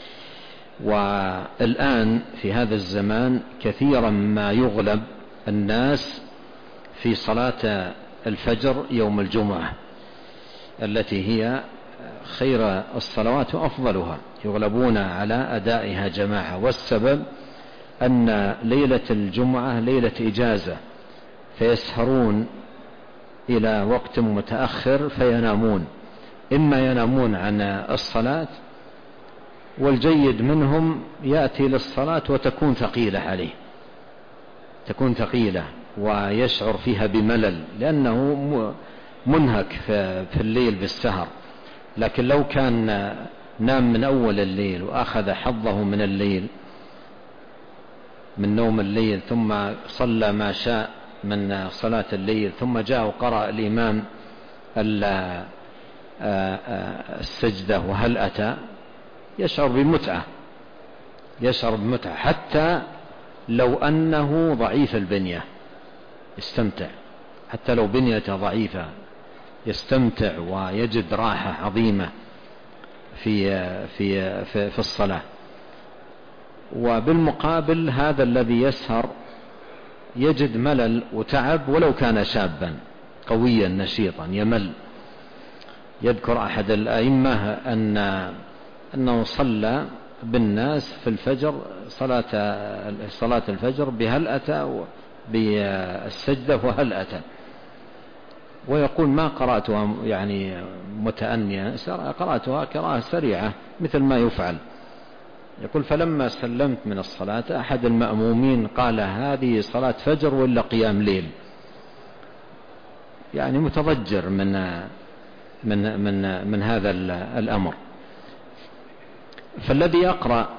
والآن في هذا الزمان كثيرا ما يغلب الناس في صلاة الفجر يوم الجمعة التي هي خير الصلوات وأفضلها، يغلبون على أدائها جماعة. والسبب أن ليلة الجمعة ليلة إجازة، فيسهرون إلى وقت متأخر فينامون، إما ينامون عن الصلاة، والجيد منهم يأتي للصلاة وتكون ثقيلة عليه، تكون ثقيلة ويشعر فيها بملل لأنه منهك في الليل بالسهر. لكن لو كان نام من أول الليل وأخذ حظه من الليل من نوم الليل ثم صلى ما شاء من صلاة الليل ثم جاء وقرأ الإمام السجدة وهل أتى، يشعر بمتعة، يشعر بمتعة حتى لو أنه ضعيف البنية يستمتع، حتى لو بنيته ضعيفة يستمتع ويجد راحة عظيمة في في في, في الصلاة. وبالمقابل هذا الذي يسهر يجد ملل وتعب ولو كان شابا قويا نشيطا يمل. يذكر أحد الأئمة أن أنه صلى بالناس في الفجر صلاة صلاة الفجر بهل أتى بالسجدة وهل أتى، ويقول ما قرأتها يعني متأنية، قرأتها قراءة سريعة مثل ما يفعل. يقول فلما سلمت من الصلاة أحد المأمومين قال هذه صلاة فجر ولا قيام ليل، يعني متضجر من من من من هذا الأمر. فالذي يقرأ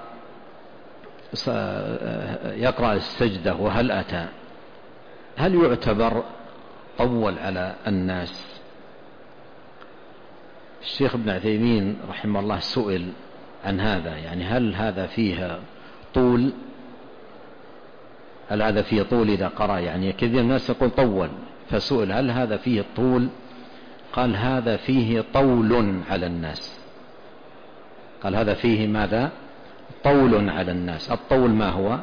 يقرأ السجدة وهل أتى هل يعتبر طول على الناس؟ الشيخ ابن عثيمين رحمه الله سئل عن هذا، يعني هل هذا فيه طول؟ هل هذا فيه طول إذا قرأ؟ يعني كثير الناس يقول طول، فسئل هل هذا فيه طول؟ قال هذا فيه طول على الناس. قال هذا فيه ماذا؟ طول على الناس. الطول ما هو؟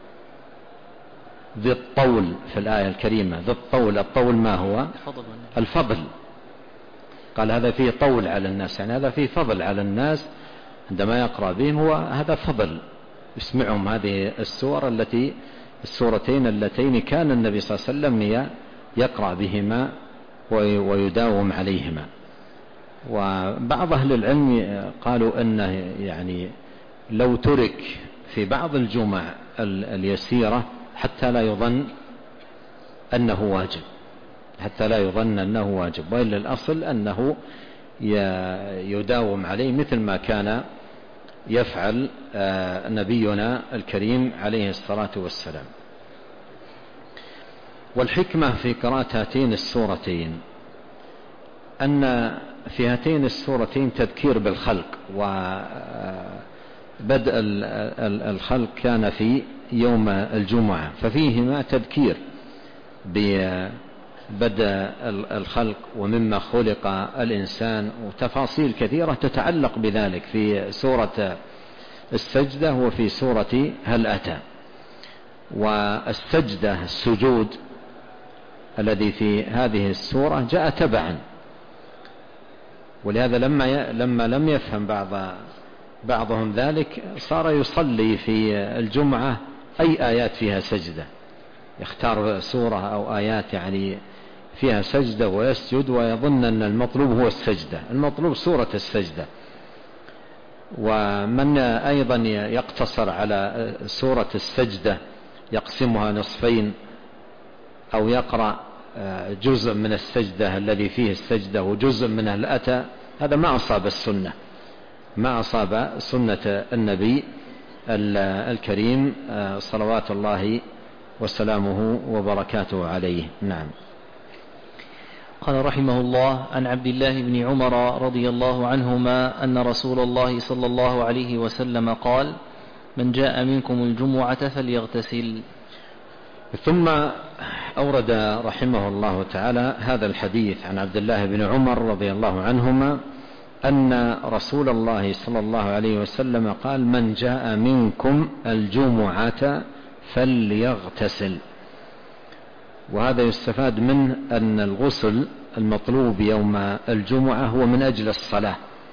ذي الطول في الآية الكريمة ذي الطول. الطول ما هو؟ الفضل. قال هذا فيه طول على الناس، يعني هذا فيه فضل على الناس عندما يقرأ بهم، هو هذا فضل يسمعهم هذه السور التي السورتين اللتين كان النبي صلى الله عليه وسلم يقرأ بهما ويداوم عليهما. وبعض أهل العلم قالوا أنه يعني لو ترك في بعض الجمع اليسيرة حتى لا يظن أنه واجب، حتى لا يظن أنه واجب، وإلا الأصل أنه يداوم عليه مثل ما كان يفعل نبينا الكريم عليه الصلاة والسلام. والحكمة في قراءة هاتين السورتين أن في هاتين السورتين تذكير بالخلق، وبدء الخلق كان في يوم الجمعة، ففيهما تذكير بدأ الخلق ومما خلق الإنسان، وتفاصيل كثيرة تتعلق بذلك في سورة السجدة وفي سورة هل أتى. والسجدة السجود الذي في هذه السورة جاء تبعا، ولهذا لما لما لم يفهم بعض بعضهم ذلك صار يصلي في الجمعة أي آيات فيها سجدة، يختار سورة أو آيات يعني فيها سجدة ويسجد ويظن أن المطلوب هو السجدة، المطلوب سورة السجدة. ومن أيضا يقتصر على سورة السجدة يقسمها نصفين أو يقرأ جزء من السجدة الذي فيه السجدة وجزء منه الأتى، هذا ما أصاب السنة، ما أصاب سنة النبي الكريم صلوات الله وسلامه وبركاته عليه. نعم. قال رحمه الله: عن عبد الله بن عمر رضي الله عنهما أن رسول الله صلى الله عليه وسلم قال: من جاء منكم الجمعة فليغتسل. ثم أورد رحمه الله تعالى هذا الحديث عن عبد الله بن عمر رضي الله عنهما أن رسول الله صلى الله عليه وسلم قال: من جاء منكم الجمعة فليغتسل. وهذا يستفاد منه أن الغسل المطلوب يوم الجمعة هو من أجل الصلاة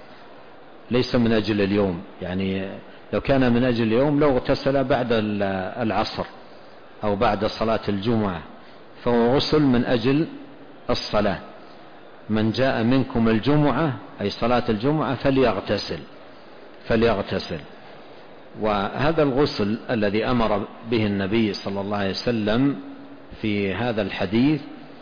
ليس من أجل اليوم، يعني لو كان من أجل اليوم لو اغتسل بعد العصر أو بعد صلاة الجمعة، فهو غسل من أجل الصلاة. من جاء منكم الجمعة أي صلاة الجمعة فليغتسل فليغتسل. وهذا الغسل الذي أمر به النبي صلى الله عليه وسلم في هذا الحديث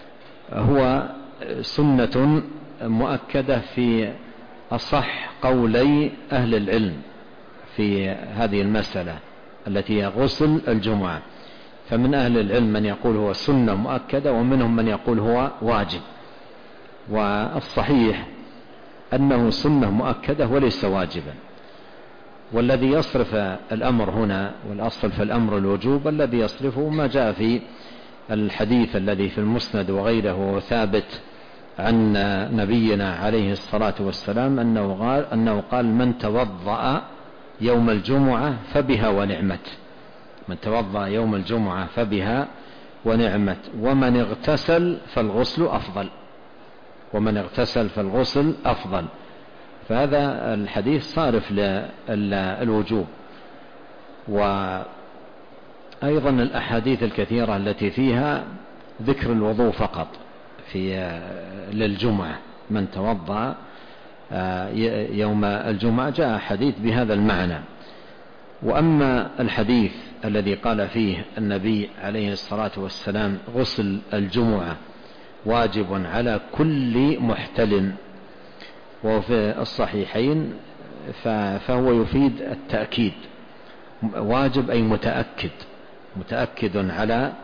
هو سنة مؤكدة في أصح قولي أهل العلم في هذه المسألة التي هي غسل الجمعة. فمن أهل العلم من يقول هو سنة مؤكدة، ومنهم من يقول هو واجب. والصحيح أنه سنة مؤكدة وليس واجبا. والذي يصرف الأمر هنا، والأصل في الأمر الوجوب، الذي يصرفه ما جاء في الحديث الذي في المسند وغيره وثابت عن نبينا عليه الصلاة والسلام أنه قال, أنه قال من توضأ يوم الجمعة فبها ونعمت، من توضأ يوم الجمعة فبها ونعمت، ومن اغتسل فالغسل أفضل، ومن اغتسل فالغسل أفضل. فهذا الحديث صارف للوجوب. وأيضا الأحاديث الكثيرة التي فيها ذكر الوضوء فقط في للجمعة، من توضأ يوم الجمعة جاء حديث بهذا المعنى. وأما الحديث الذي قال فيه النبي عليه الصلاة والسلام غسل الجمعة واجب على كل محتلم، وفي الصحيحين فهو يفيد التأكيد، واجب أي متأكد، متأكد على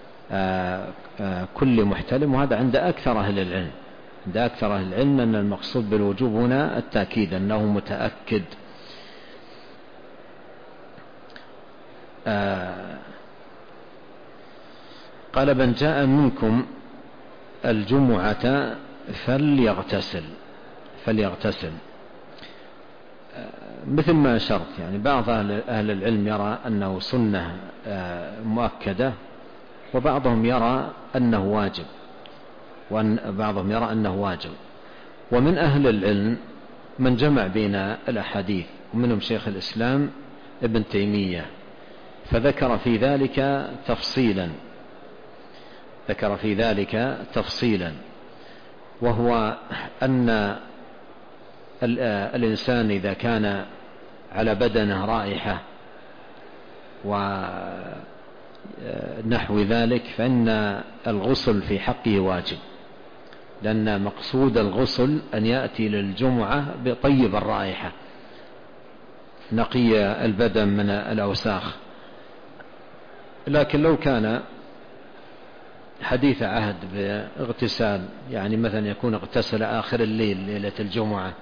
كل محتلم. وهذا عند أكثر أهل العلم، عند أكثر أهل العلم أن المقصود بالوجوب هنا التأكيد، أنه متأكد. قال: من جاء منكم الجمعة فليغتسل فليغتسل مثل ما شرط. يعني بعض أهل العلم يرى أنه سنة مؤكدة، وبعضهم يرى أنه واجب، وبعضهم يرى أنه واجب. ومن أهل العلم من جمع بين الأحاديث، ومنهم شيخ الإسلام ابن تيمية، فذكر في ذلك تفصيلا ذكر في ذلك تفصيلا وهو أن الإنسان إذا كان على بدنه رائحة ونحو ذلك فإن الغسل في حقه واجب، لأن مقصود الغسل أن يأتي للجمعة بطيب الرائحة نقي البدن من الأوساخ. لكن لو كان حديث عهد باغتسال، يعني مثلا يكون اغتسل آخر الليل ليلة الجمعة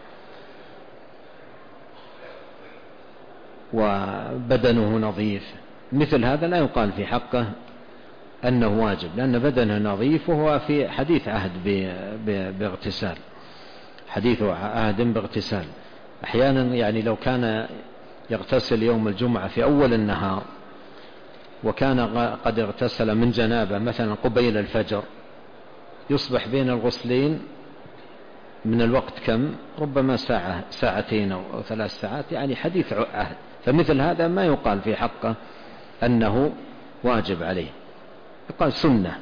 وبدنه نظيف، مثل هذا لا يقال في حقه أنه واجب، لأن بدنه نظيف وهو في حديث عهد باغتسال، حديث عهد باغتسال. أحيانا يعني لو كان يغتسل يوم الجمعة في أول النهار وكان قد اغتسل من جنابه مثلا قبيل الفجر، يصبح بين الغسلين من الوقت كم؟ ربما ساعة ساعتين أو ثلاث ساعات، يعني حديث عهد. فمثل هذا ما يقال في حقه أنه واجب عليه، يقال سنة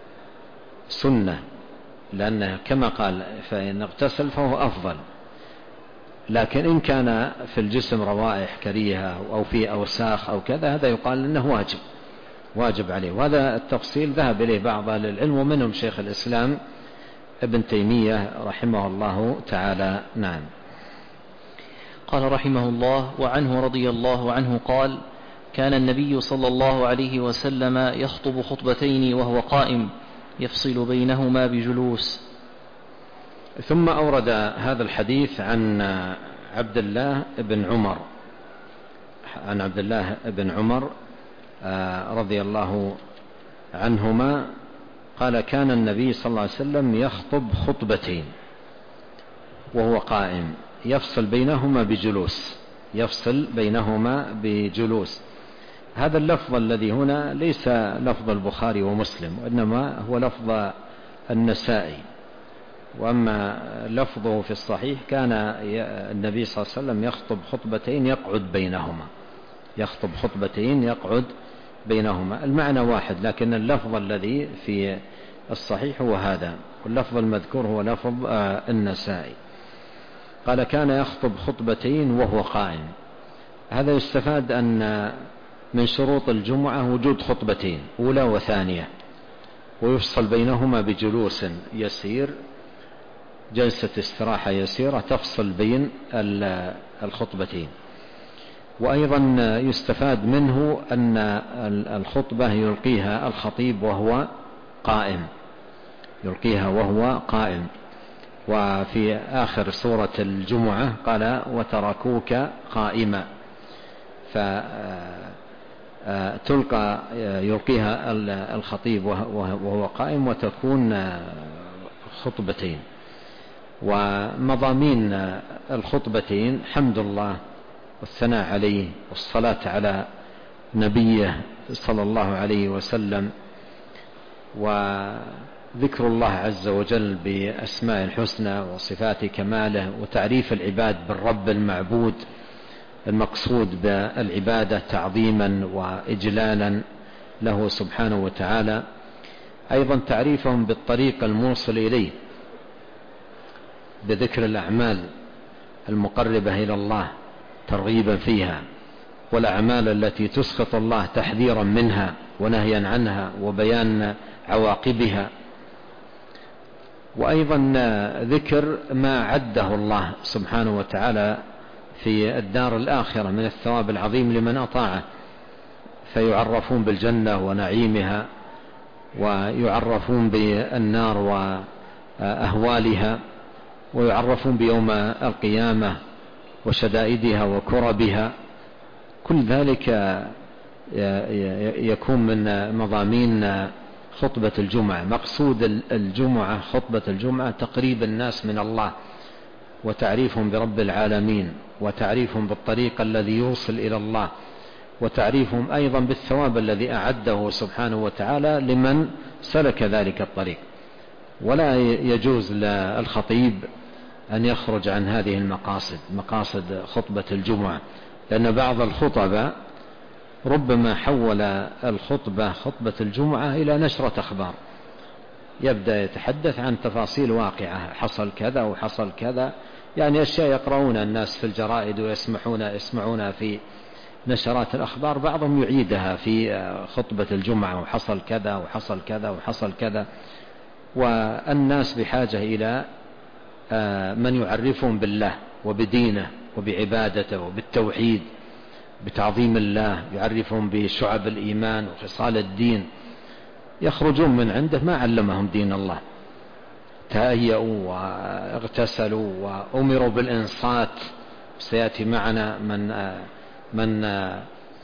سنة، لأنه كما قال فإن اغتسل فهو أفضل. لكن إن كان في الجسم روائح كريهة أو في أوساخ أو كذا، هذا يقال أنه واجب واجب عليه. وهذا التفصيل ذهب إليه بعض أهل العلم ومنهم شيخ الإسلام ابن تيمية رحمه الله تعالى. نعم. قال رحمه الله: وعنه رضي الله عنه قال: كان النبي صلى الله عليه وسلم يخطب خطبتين وهو قائم يفصل بينهما بجلوس. ثم أورد هذا الحديث عن عبد الله بن عمر عن عبد الله بن عمر رضي الله عنهما قال: كان النبي صلى الله عليه وسلم يخطب خطبتين وهو قائم يفصل بينهما بجلوس يفصل بينهما بجلوس. هذا اللفظ الذي هنا ليس لفظ البخاري ومسلم، وإنما هو لفظ النسائي. وأما لفظه في الصحيح كان النبي صلى الله عليه وسلم يخطب خطبتين يقعد بينهما يخطب خطبتين يقعد بينهما. المعنى واحد، لكن اللفظ الذي في الصحيح هو هذا، واللفظ المذكور هو لفظ النسائي. قال: كان يخطب خطبتين وهو قائم. هذا يستفاد أن من شروط الجمعة وجود خطبتين أولى وثانية، ويفصل بينهما بجلوس يسير، جلسة استراحة يسيرة تفصل بين الخطبتين. وأيضا يستفاد منه أن الخطبة يلقيها الخطيب وهو قائم يلقيها وهو قائم. وفي آخر سورة الجمعة قال: وتركوك قائما، فتلقى يلقيها الخطيب وهو قائم وتكون خطبتين. ومضامين الخطبتين حمد الله والثناء عليه والصلاة على نبيه صلى الله عليه وسلم، وذكر الله عز وجل بأسماء الحسنى وصفات كماله، وتعريف العباد بالرب المعبود المقصود بالعبادة تعظيما وإجلالا له سبحانه وتعالى. أيضا تعريفهم بالطريق الموصل إليه بذكر الأعمال المقربة إلى الله ترغيبا فيها، والأعمال التي تسخط الله تحذيرا منها ونهيا عنها وبيان عواقبها. وأيضا ذكر ما عده الله سبحانه وتعالى في الدار الآخرة من الثواب العظيم لمن أطاعه، فيعرفون بالجنة ونعيمها، ويعرفون بالنار وأهوالها، ويعرفون بيوم القيامة وشدائدها وكربها. كل ذلك يكون من مضامين خطبة الجمعة. مقصود الجمعة خطبة الجمعة تقريب الناس من الله، وتعريفهم برب العالمين، وتعريفهم بالطريق الذي يوصل إلى الله، وتعريفهم أيضا بالثواب الذي أعده سبحانه وتعالى لمن سلك ذلك الطريق. ولا يجوز للخطيب أن يخرج عن هذه المقاصد، مقاصد خطبة الجمعة، لأن بعض الخطباء ربما حول الخطبة خطبة الجمعة إلى نشرة أخبار، يبدأ يتحدث عن تفاصيل واقعة، حصل كذا وحصل كذا، يعني أشياء يقرؤون الناس في الجرائد ويسمعون يسمعونها في نشرات الأخبار، بعضهم يعيدها في خطبة الجمعة، وحصل كذا وحصل كذا وحصل كذا. والناس بحاجة إلى من يعرفهم بالله وبدينه وبعبادته وبالتوحيد، بتعظيم الله، يعرفهم بشعب الإيمان وخصال الدين، يخرجون من عنده ما علمهم دين الله، تهيأوا واغتسلوا وأمروا بالإنصات. سيأتي معنا من من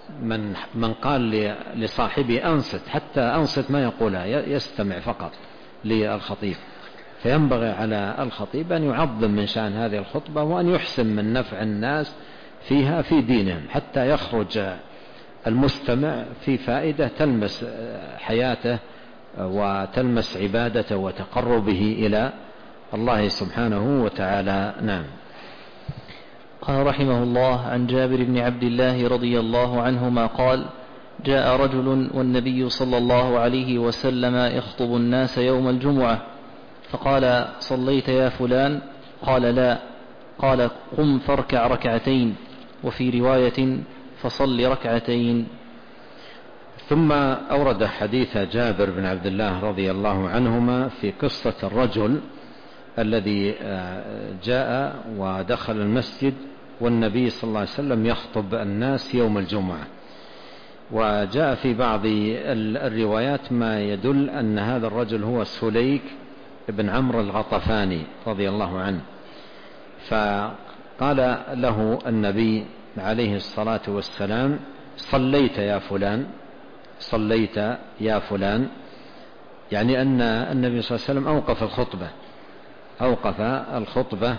من من قال لصاحبه أنصت، حتى أنصت ما يقولها، يستمع فقط للخطيب. فينبغي على الخطيب أن يعظم من شأن هذه الخطبة، وأن يحسن من نفع الناس فيها في دينهم، حتى يخرج المستمع في فائدة تلمس حياته وتلمس عبادته وتقربه إلى الله سبحانه وتعالى. نعم. قال رحمه الله: عن جابر بن عبد الله رضي الله عنهما قال: جاء رجل والنبي صلى الله عليه وسلم يخطب الناس يوم الجمعة، فقال: صليت يا فلان؟ قال: لا. قال: قم فاركع ركعتين. وفي رواية: فصل ركعتين. ثم أورد حديث جابر بن عبد الله رضي الله عنهما في قصة الرجل الذي جاء ودخل المسجد والنبي صلى الله عليه وسلم يخطب الناس يوم الجمعة. وجاء في بعض الروايات ما يدل أن هذا الرجل هو سليك بن عمرو الغطفاني رضي الله عنه. فقال له النبي عليه الصلاة والسلام: صليت يا فلان؟ صليت يا فلان، يعني أن النبي صلى الله عليه وسلم أوقف الخطبة أوقف الخطبة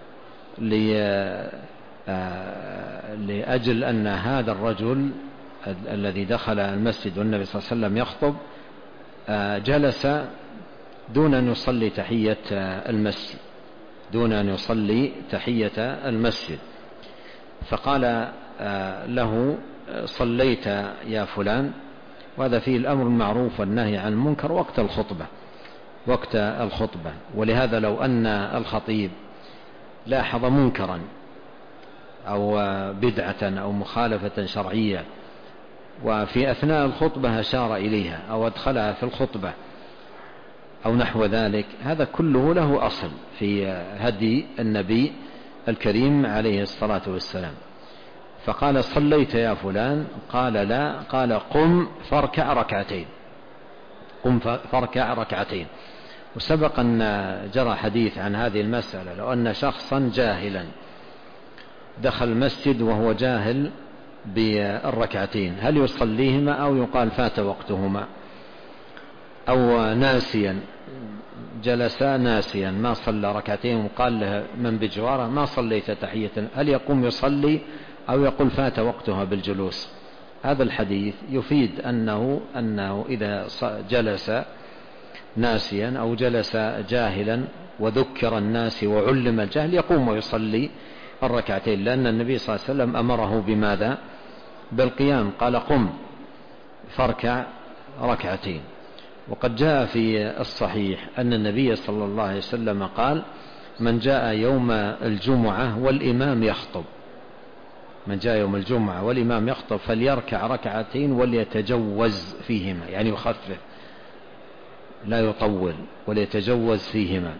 لأجل أن هذا الرجل الذي دخل المسجد والنبي صلى الله عليه وسلم يخطب جلس دون أن يصلي تحية المسجد دون أن يصلي تحية المسجد فقال له: صليت يا فلان؟ وهذا فيه الأمر المعروف والنهي عن المنكر وقت الخطبة وقت الخطبة ولهذا لو أن الخطيب لاحظ منكرا أو بدعة أو مخالفة شرعية وفي أثناء الخطبة أشار إليها أو أدخلها في الخطبة أو نحو ذلك، هذا كله له أصل في هدي النبي الكريم عليه الصلاة والسلام. فقال: صليت يا فلان؟ قال: لا. قال: قم فاركع ركعتين قم فاركع ركعتين. وسبق أن جرى حديث عن هذه المسألة. لو أن شخصا جاهلا دخل المسجد وهو جاهل بالركعتين، هل يصليهما أو يقال فات وقتهما؟ أو ناسيا جلس ناسيا ما صلى ركعتين وقال له من بجواره: ما صليت تحية، هل يقوم يصلي أو يقول فات وقتها بالجلوس؟ هذا الحديث يفيد أنه, أنه إذا جلس ناسيا أو جلس جاهلا وذكر الناس وعلم الجهل يقوم ويصلي الركعتين، لأن النبي صلى الله عليه وسلم أمره بماذا؟ بالقيام. قال: قم فاركع ركعتين. وقد جاء في الصحيح أن النبي صلى الله عليه وسلم قال: من جاء يوم الجمعة والإمام يخطب من جاء يوم الجمعة والإمام يخطب فليركع ركعتين وليتجوز فيهما، يعني يخفف لا يطول وليتجوز فيهما.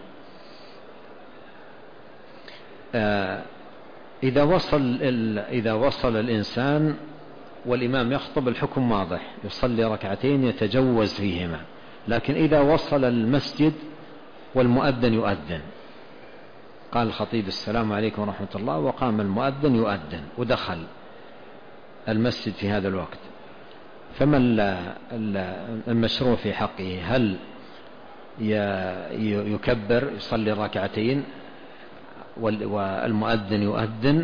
آه إذا وصل إذا وصل الإنسان والإمام يخطب الحكم واضح، يصلي ركعتين يتجوز فيهما. لكن إذا وصل المسجد والمؤذن يؤذن، قال الخطيب: السلام عليكم ورحمة الله، وقام المؤذن يؤذن ودخل المسجد في هذا الوقت، فما المشروع في حقه؟ هل يكبر يصلي ركعتين والمؤذن يؤذن،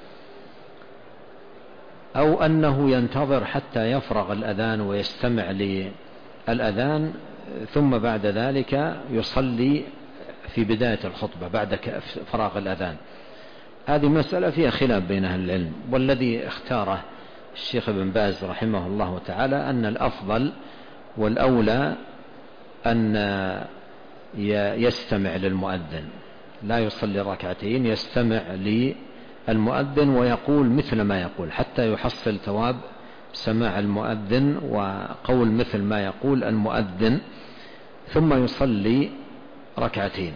أو أنه ينتظر حتى يفرغ الأذان ويستمع للأذان ثم بعد ذلك يصلي في بداية الخطبة بعد فراغ الأذان؟ هذه مسألة فيها خلاف بين أهل العلم، والذي اختاره الشيخ ابن باز رحمه الله تعالى أن الأفضل والأولى أن يستمع للمؤذن، لا يصلي ركعتين، يستمع للمؤذن ويقول مثل ما يقول حتى يحصل ثواب سماع المؤذن وقول مثل ما يقول المؤذن، ثم يصلي ركعتين.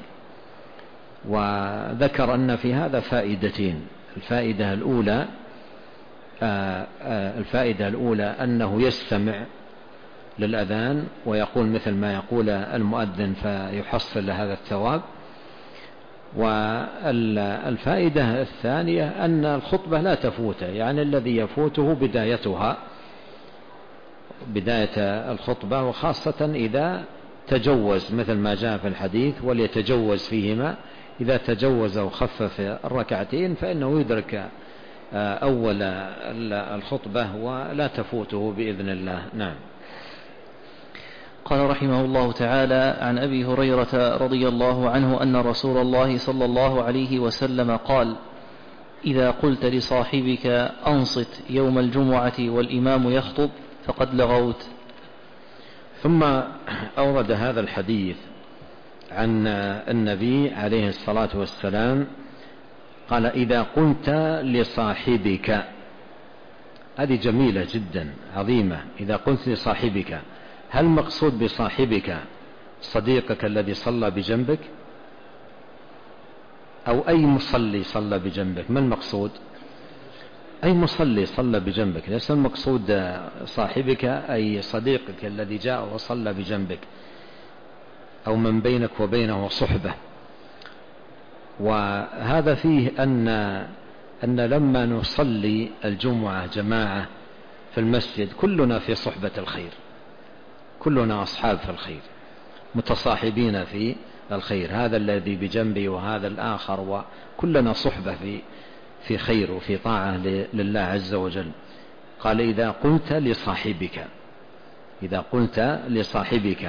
وذكر أن في هذا فائدتين. الفائدة الأولى آآ آآ الفائدة الأولى أنه يستمع للأذان ويقول مثل ما يقول المؤذن فيحصل لهذا الثواب. والفائدة الثانية أن الخطبة لا تفوته، يعني الذي يفوته بدايتها، بداية الخطبة، وخاصة إذا تجوز مثل ما جاء في الحديث وليتجوز فيهما، إذا تجوز وخفف الركعتين فإنه يدرك أول الخطبة ولا تفوته بإذن الله. نعم. قال رحمه الله تعالى: عن أبي هريرة رضي الله عنه أن رسول الله صلى الله عليه وسلم قال: إذا قلت لصاحبك أنصت يوم الجمعة والإمام يخطب فقد لغوت. ثم أورد هذا الحديث عن النبي عليه الصلاة والسلام قال: إذا قلت لصاحبك، هذه جميلة جدا عظيمة. إذا قلت لصاحبك، هل مقصود بصاحبك صديقك الذي صلى بجنبك أو أي مصلي صلى بجنبك؟ ما المقصود؟ أي مصلي صلى بجنبك، ليس المقصود صاحبك أي صديقك الذي جاء وصلى بجنبك أو من بينك وبينه صحبة. وهذا فيه أن أن لما نصلي الجمعة جماعة في المسجد كلنا في صحبة الخير، كلنا أصحاب في الخير، متصاحبين في الخير، هذا الذي بجنبي وهذا الآخر، وكلنا صحبة في في خير وفي طاعة لله عز وجل. قال: إذا قلت لصاحبك، إذا قلت لصاحبك،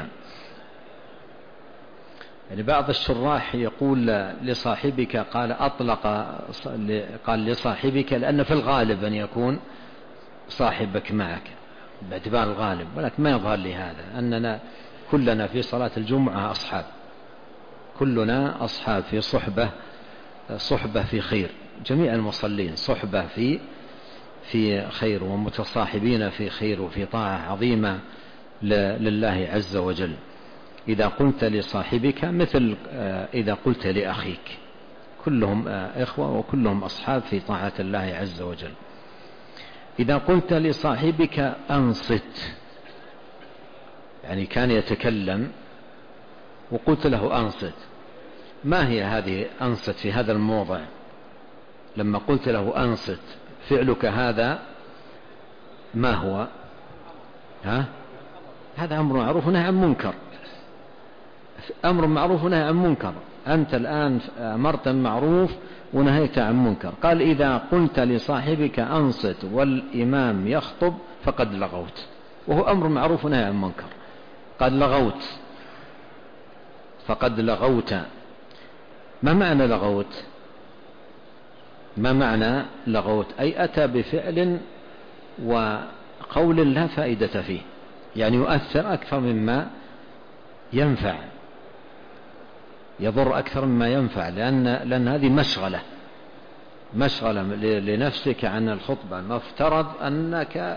يعني بعض الشراح يقول لصاحبك، قال أطلق قال لصاحبك لأن في الغالب أن يكون صاحبك معك باعتبار الغالب، ولكن ما يظهر لي هذا، أننا كلنا في صلاة الجمعة أصحاب، كلنا أصحاب في صحبة صحبة في خير، جميع المصلين صحبة في في خير ومتصاحبين في خير وفي طاعة عظيمة لله عز وجل. إذا قلت لصاحبك مثل إذا قلت لأخيك، كلهم إخوة وكلهم أصحاب في طاعة الله عز وجل. إذا قلت لصاحبك أنصت، يعني كان يتكلم وقلت له أنصت، ما هي هذه أنصت في هذا الموضع؟ لما قلت له أنصت، فعلك هذا ما هو؟ ها؟ هذا أمر معروف ونهي عن منكر، أمر معروف ونهي عن منكر، أنت الآن أمرت معروف ونهيت عن منكر. قال: إذا قلت لصاحبك أنصت والإمام يخطب فقد لغوت، وهو أمر معروف ونهي عن منكر. قد لغوت، فقد لغوت. ما معنى لغوت؟ ما معنى لغوت؟ أي أتى بفعل وقول لا فائدة فيه، يعني يؤثر أكثر مما ينفع، يضر أكثر مما ينفع، لأن, لأن هذه مشغلة مشغلة لنفسك عن الخطبة. المفترض أنك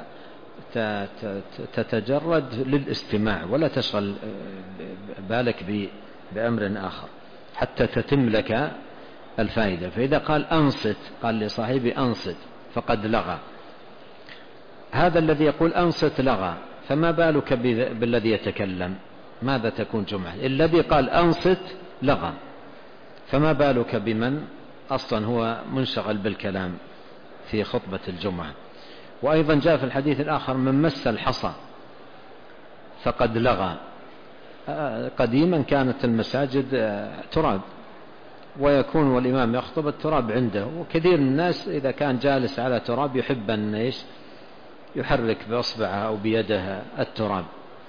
تتجرد للاستماع ولا تشغل بالك بأمر آخر حتى تتم لك الفائدة. فإذا قال أنصت، قال لصاحبي أنصت، فقد لغى. هذا الذي يقول أنصت لغى، فما بالك بالذي يتكلم؟ ماذا تكون جمعة؟ الذي قال أنصت لغى، فما بالك بمن أصلا هو منشغل بالكلام في خطبة الجمعة؟ وأيضا جاء في الحديث الآخر: من مس الحصى فقد لغى. قديما كانت المساجد تراب، ويكون والإمام يخطب التراب عنده، وكثير من الناس إذا كان جالس على تراب يحب أن يحرك بأصبعه أو بيده التراب.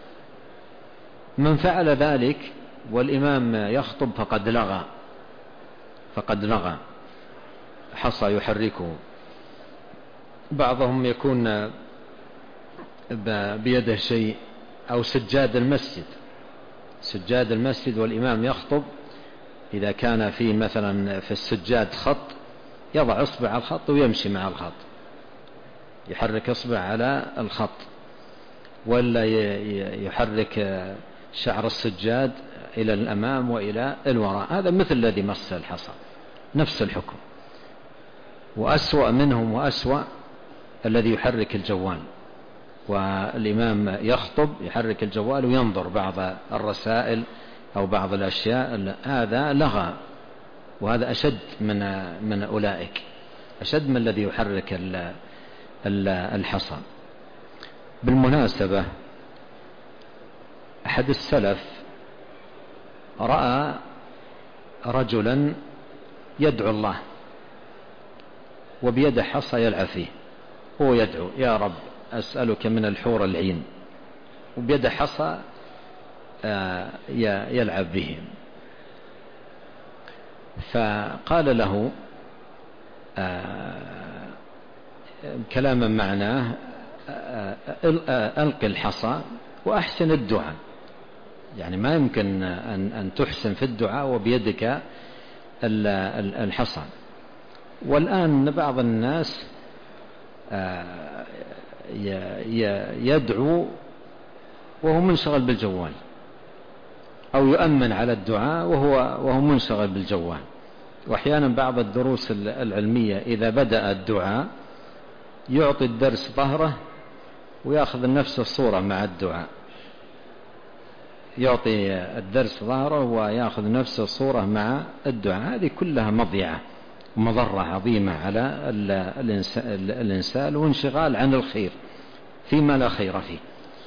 من فعل ذلك والإمام يخطب فقد لغى، فقد لغى، حصى يحركه. بعضهم يكون بيده شيء، أو سجاد المسجد، سجاد المسجد والإمام يخطب، إذا كان في مثلا في السجاد خط يضع إصبع على الخط ويمشي مع الخط، يحرك إصبع على الخط، ولا يحرك شعر السجاد إلى الأمام وإلى الوراء. هذا مثل الذي مس الحصى، نفس الحكم. وأسوأ منهم وأسوأ الذي يحرك الجوال والإمام يخطب، يحرك الجوال وينظر بعض الرسائل أو بعض الأشياء، هذا لغى، وهذا أشد من من أولئك، أشد من الذي يحرك الحصى. بالمناسبة أحد السلف رأى رجلا يدعو الله وبيده حصى يلعب فيه، هو يدعو يا رب أسألك من الحور العين، وبيده حصى يلعب به. فقال له كلاما معناه ألق الحصى وأحسن الدعاء، يعني ما يمكن أن تحسن في الدعاء وبيدك الحصى. والآن بعض الناس يدعو وهو منشغل بالجوال، أو يؤمن على الدعاء وهو وهو منشغل بالجوال. وأحيانا بعض الدروس العلمية إذا بدأ الدعاء يعطي الدرس ظهره ويأخذ نفس الصورة مع الدعاء، يعطي الدرس ظهره ويأخذ نفس الصورة مع الدعاء. هذه كلها مضيعة ومضرة عظيمة على الإنسان وانشغال عن الخير فيما لا خير فيه.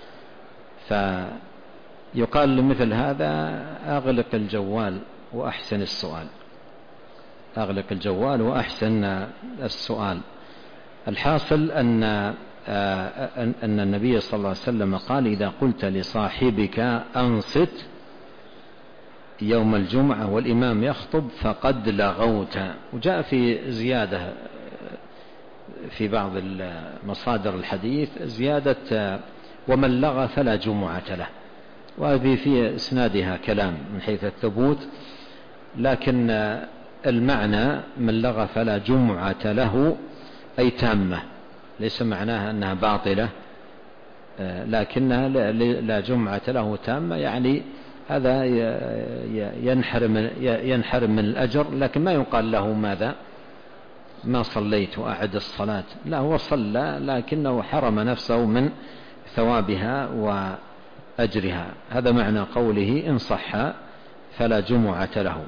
فيقال لمثل هذا أغلق الجوال وأحسن السؤال، أغلق الجوال وأحسن السؤال. الحاصل أن أن النبي صلى الله عليه وسلم قال إذا قلت لصاحبك أنصت يوم الجمعة والإمام يخطب فقد لغوت. وجاء في زيادة في بعض مصادر الحديث زيادة ومن لغى فلا جمعة له، وهذه في إسنادها كلام من حيث الثبوت، لكن المعنى من لغى فلا جمعة له أي تامة، ليس معناها أنها باطلة، لكنها لا جمعة له تامة، يعني هذا ينحرم ينحرم من الأجر، لكن ما يقال له ماذا ما صليت وأعد الصلاة، لا هو صلى لكنه حرم نفسه من ثوابها وأجرها. هذا معنى قوله إن صح فلا جمعة له.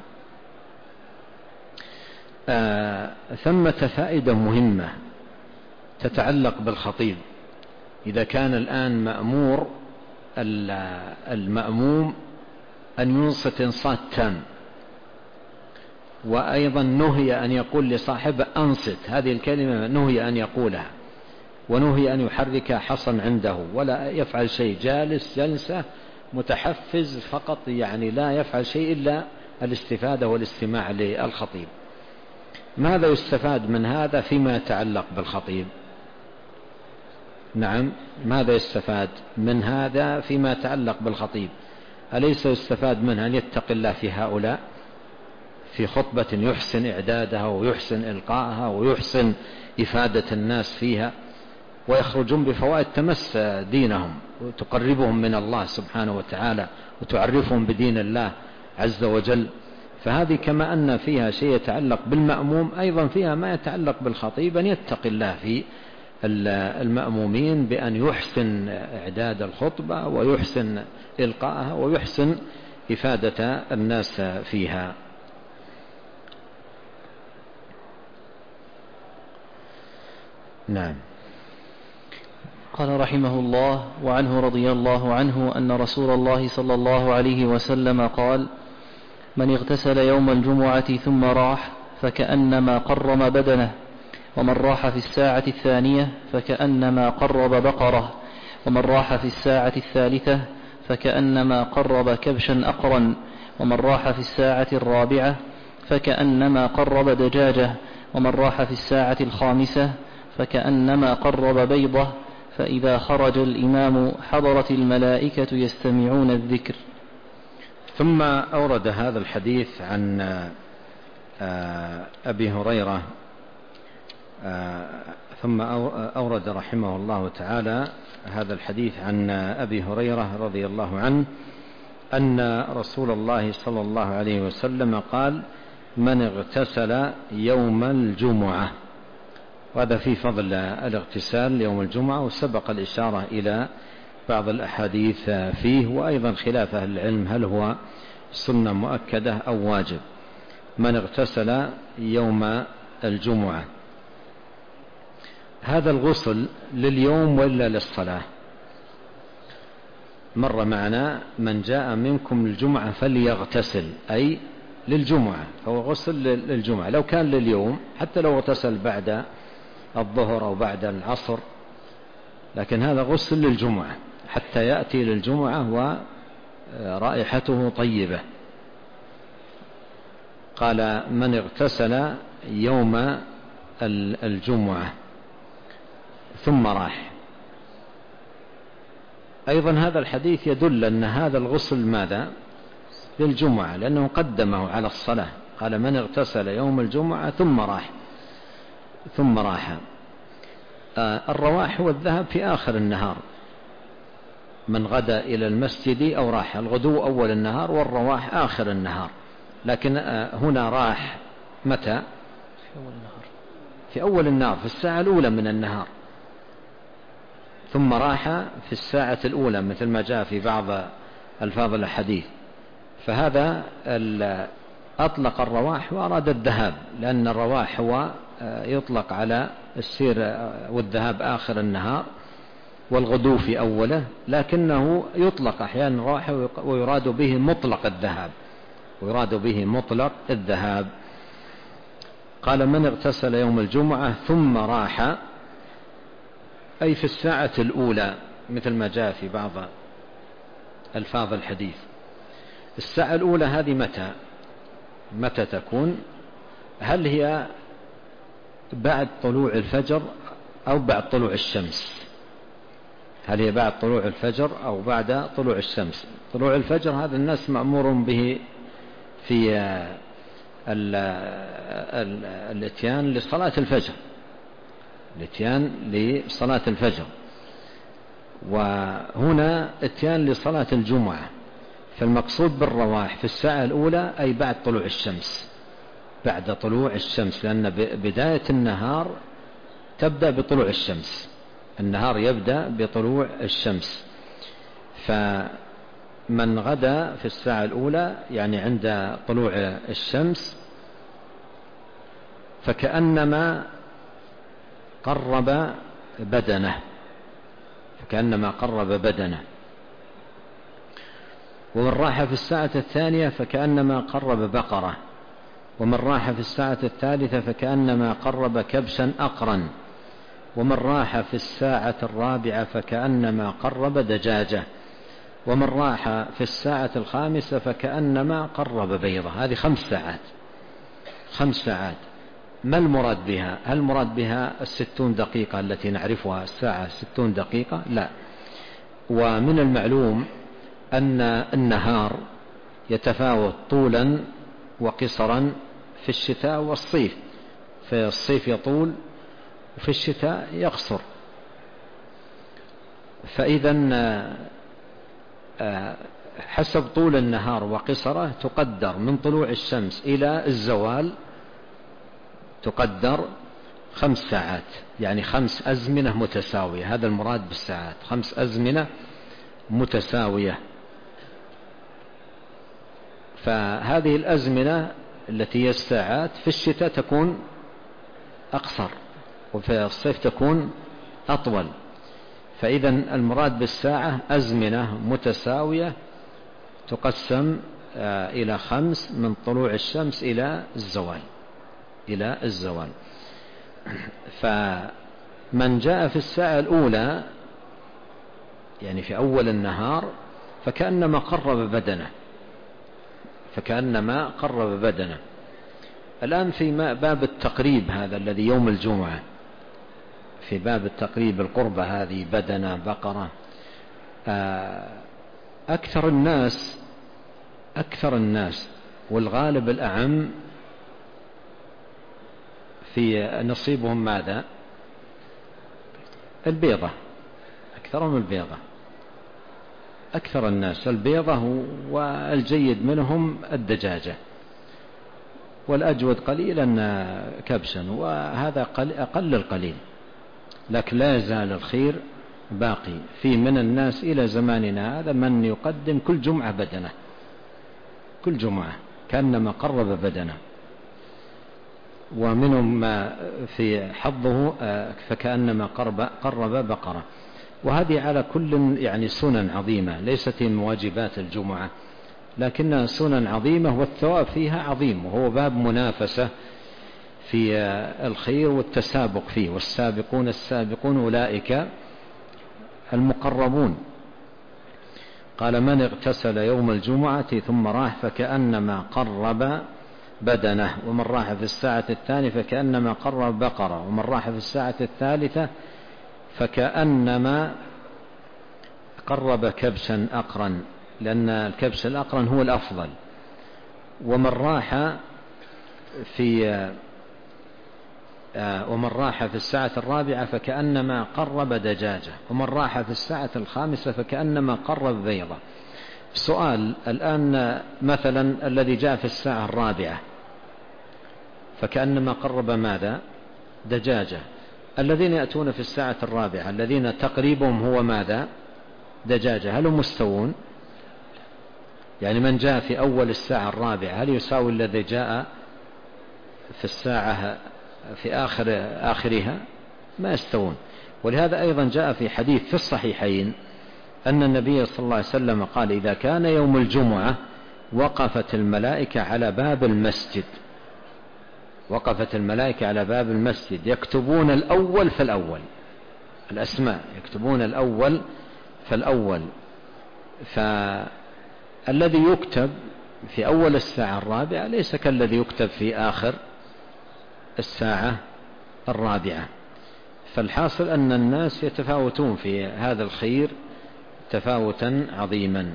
آه ثمة فائدة مهمة تتعلق بالخطيب. إذا كان الآن مأمور المأموم أن ينصت إنصات تام، وأيضا نهي أن يقول لصاحبه أنصت، هذه الكلمة نهي أن يقولها، ونهي أن يحرك حصا عنده ولا يفعل شيء، جالس جلسة متحفز فقط، يعني لا يفعل شيء إلا الاستفادة والاستماع للخطيب. ماذا يستفاد من هذا فيما يتعلق بالخطيب؟ نعم، ماذا يستفاد من هذا فيما يتعلق بالخطيب؟ أليس يستفاد منها أن يتقي الله في هؤلاء في خطبة يحسن إعدادها ويحسن إلقائها ويحسن إفادة الناس فيها، ويخرجون بفوائد تمس دينهم وتقربهم من الله سبحانه وتعالى وتعرفهم بدين الله عز وجل. فهذه كما أن فيها شيء يتعلق بالمأموم، أيضا فيها ما يتعلق بالخطيب، أن يتقي الله في المأمومين بأن يحسن إعداد الخطبة ويحسن إلقائها ويحسن إفادة الناس فيها. نعم. قال رحمه الله: وعنه رضي الله عنه أن رسول الله صلى الله عليه وسلم قال: من اغتسل يوم الجمعة ثم راح فكأنما قرم بدنه، ومن راح في الساعة الثانية فكأنما قرب بقرة، ومن راح في الساعة الثالثة فكأنما قرب كبشا أقرا، ومن راح في الساعة الرابعة فكأنما قرب دجاجة، ومن راح في الساعة الخامسة فكأنما قرب بيضة، فإذا خرج الإمام حضرت الملائكة يستمعون الذكر. ثم أورد هذا الحديث عن أبي هريرة، ثم أورد رحمه الله تعالى هذا الحديث عن أبي هريرة رضي الله عنه أن رسول الله صلى الله عليه وسلم قال: من اغتسل يوم الجمعة. وهذا في فضل الاغتسال يوم الجمعة، وسبق الإشارة إلى بعض الأحاديث فيه، وأيضا خلاف أهل العلم هل هو سنة مؤكدة أو واجب. من اغتسل يوم الجمعة. هذا الغسل لليوم ولا للصلاة؟ مر معنا من جاء منكم الجمعة فليغتسل، أي للجمعة، فهو غسل للجمعة. لو كان لليوم حتى لو اغتسل بعد الظهر أو بعد العصر، لكن هذا غسل للجمعة حتى يأتي للجمعة ورائحته طيبة. قال من اغتسل يوم الجمعة ثم راح. أيضا هذا الحديث يدل أن هذا الغسل ماذا؟ للجمعة، لأنه قدمه على الصلاة. قال من اغتسل يوم الجمعة ثم راح ثم راح. آه الرواح هو الذهب في آخر النهار، من غدا إلى المسجد أو راح. الغدو أول النهار والرواح آخر النهار، لكن آه هنا راح متى؟ في أول النهار، في أول النهار، في الساعة الأولى من النهار. ثم راح في الساعة الأولى مثل ما جاء في بعض ألفاظ الحديث. فهذا أطلق الرواح وأراد الذهاب، لأن الرواح هو يطلق على السير والذهاب آخر النهار والغدو في أوله، لكنه يطلق أحيانا راح ويراد به مطلق الذهاب ويراد به مطلق الذهاب. قال من اغتسل يوم الجمعة ثم راح، أي في الساعة الأولى مثل ما جاء في بعض ألفاظ الحديث. الساعة الأولى هذه متى متى تكون؟ هل هي بعد طلوع الفجر أو بعد طلوع الشمس؟ هل هي بعد طلوع الفجر أو بعد طلوع الشمس؟ طلوع الفجر هذا الناس مأمور به في الاتيان لصلاة الفجر، الاتيان لصلاة الفجر، وهنا اتيان لصلاة الجمعة. فالمقصود بالرواح في الساعة الأولى أي بعد طلوع الشمس، بعد طلوع الشمس، لأن بداية النهار تبدأ بطلوع الشمس، النهار يبدأ بطلوع الشمس. فمن غدا في الساعة الأولى يعني عند طلوع الشمس فكأنما قرب بدنه فكأنما قرب بدنه ومن راح في الساعة الثانية فكأنما قرب بقرة، ومن راح في الساعة الثالثة فكأنما قرب كبشا أقرا، ومن راح في الساعة الرابعة فكأنما قرب دجاجة، ومن راح في الساعة الخامسة فكأنما قرب بيضة. هذه خمس ساعات خمس ساعات. ما المراد بها؟ هل المراد بها الستون دقيقة التي نعرفها الساعة ستون دقيقة؟ لا. ومن المعلوم أن النهار يتفاوت طولا وقصرا في الشتاء والصيف، في الصيف يطول وفي الشتاء يقصر. فإذا حسب طول النهار وقصره تقدر من طلوع الشمس إلى الزوال تقدر خمس ساعات، يعني خمس أزمنة متساوية. هذا المراد بالساعات، خمس أزمنة متساوية. فهذه الأزمنة التي هي الساعات في الشتاء تكون أقصر وفي الصيف تكون أطول. فإذا المراد بالساعة أزمنة متساوية تقسم إلى خمس من طلوع الشمس إلى الزوال إلى الزوال. فمن جاء في الساعة الأولى يعني في أول النهار فكأنما قرب بدنه فكأنما قرب بدنه. الآن في باب التقريب هذا الذي يوم الجمعة، في باب التقريب القربة هذه بدنة بقرة، أكثر الناس أكثر الناس والغالب الأعم في نصيبهم ماذا؟ البيضة، أكثرهم البيضة، أكثر الناس البيضة، والجيد منهم الدجاجة، والأجود قليلا كبشا، وهذا أقل القليل. لكن لا يزال الخير باقي في من الناس إلى زماننا هذا من يقدم كل جمعة بدنه، كل جمعة كأنما قرب بدنه. ومنهم ما في حظه فكأنما قرب, قرب بقرة. وهذه على كل يعني سنن عظيمة ليست من واجبات الجمعة، لكنها سنن عظيمة والثواب فيها عظيم، وهو باب منافسة في الخير والتسابق فيه. والسابقون السابقون أولئك المقربون. قال من اغتسل يوم الجمعة ثم راح فكأنما قرب بدنه، ومن راح في الساعة الثانية فكأنما قرب بقرة، ومن راح في الساعة الثالثة فكأنما قرب كبشا أقرا، لأن الكبش الأقرن هو الأفضل. ومن راح في ومن راح في الساعة الرابعة فكأنما قرب دجاجة، ومن راح في الساعة الخامسة فكأنما قرب بيضة. سؤال الآن مثلا الذي جاء في الساعة الرابعة فكأنما قرب ماذا؟ دجاجة. الذين يأتون في الساعة الرابعة الذين تقريبهم هو ماذا؟ دجاجة، هل هم مستوون؟ يعني من جاء في أول الساعة الرابعة هل يساوي الذي جاء في الساعة في آخر آخرها؟ ما يستوون. ولهذا أيضا جاء في حديث في الصحيحين أن النبي صلى الله عليه وسلم قال إذا كان يوم الجمعة وقفت الملائكة على باب المسجد، وقفت الملائكة على باب المسجد يكتبون الأول فالأول، الأسماء يكتبون الأول فالأول. فالذي يكتب في أول الساعة الرابعة ليس كالذي يكتب في آخر الساعة الرابعة. فالحاصل أن الناس يتفاوتون في هذا الخير تفاوتا عظيما.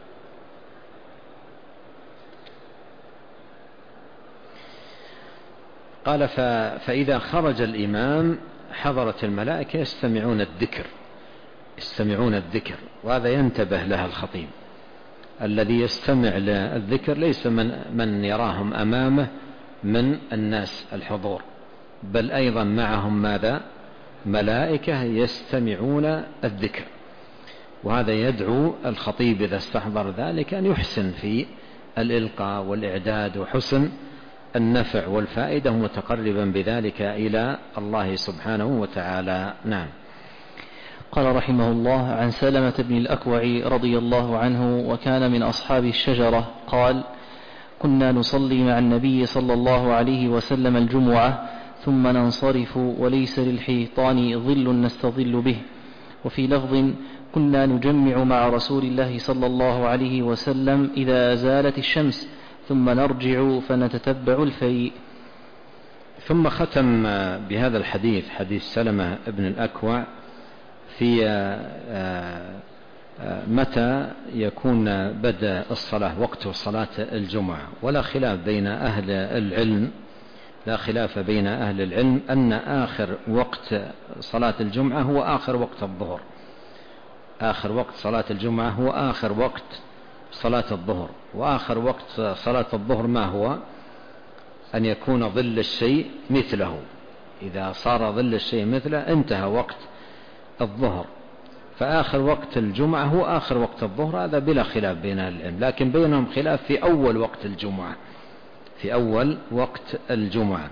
قال فإذا خرج الإمام حضرت الملائكة يستمعون الذكر، يستمعون الذكر. وهذا ينتبه لها الخطيب، الذي يستمع للذكر ليس من, من يراهم أمامه من الناس الحضور، بل أيضا معهم ماذا؟ ملائكة يستمعون الذكر. وهذا يدعو الخطيب إذا استحضر ذلك أن يحسن في الإلقاء والإعداد وحسن النفع والفائدة متقربا بذلك إلى الله سبحانه وتعالى. نعم. قال رحمه الله عن سلمة بن الأكوع رضي الله عنه وكان من أصحاب الشجرة قال كنا نصلي مع النبي صلى الله عليه وسلم الجمعة ثم ننصرف وليس للحيطان ظل نستظل به. وفي لفظ كنا نجمع مع رسول الله صلى الله عليه وسلم إذا زالت الشمس ثم نرجع فنتتبع الفيء. ثم ختم بهذا الحديث حديث سلمة بن الأكوع في متى يكون بدء الصلاة وقت صلاة الجمعة. ولا خلاف بين أهل العلم لا خلاف بين أهل العلم أن آخر وقت صلاة الجمعة هو آخر وقت الظهر. آخر وقت صلاة الجمعة هو آخر وقت صلاة الظهر. وآخر وقت صلاة الظهر ما هو؟ أن يكون ظل الشيء مثله. إذا صار ظل الشيء مثله انتهى وقت الظهر. فآخر وقت الجمعة هو آخر وقت الظهر، هذا بلا خلاف بين العلم. لكن بينهم خلاف في أول وقت الجمعة، في أول وقت الجمعة.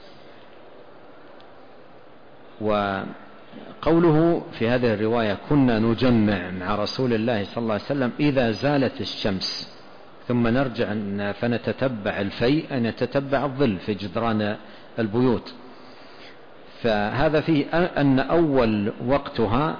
وقوله في هذه الرواية كنا نجمع مع رسول الله صلى الله عليه وسلم إذا زالت الشمس ثم نرجع فنتتبع الفيء، أن نتتبع الظل في جدران البيوت. فهذا فيه أن أول وقتها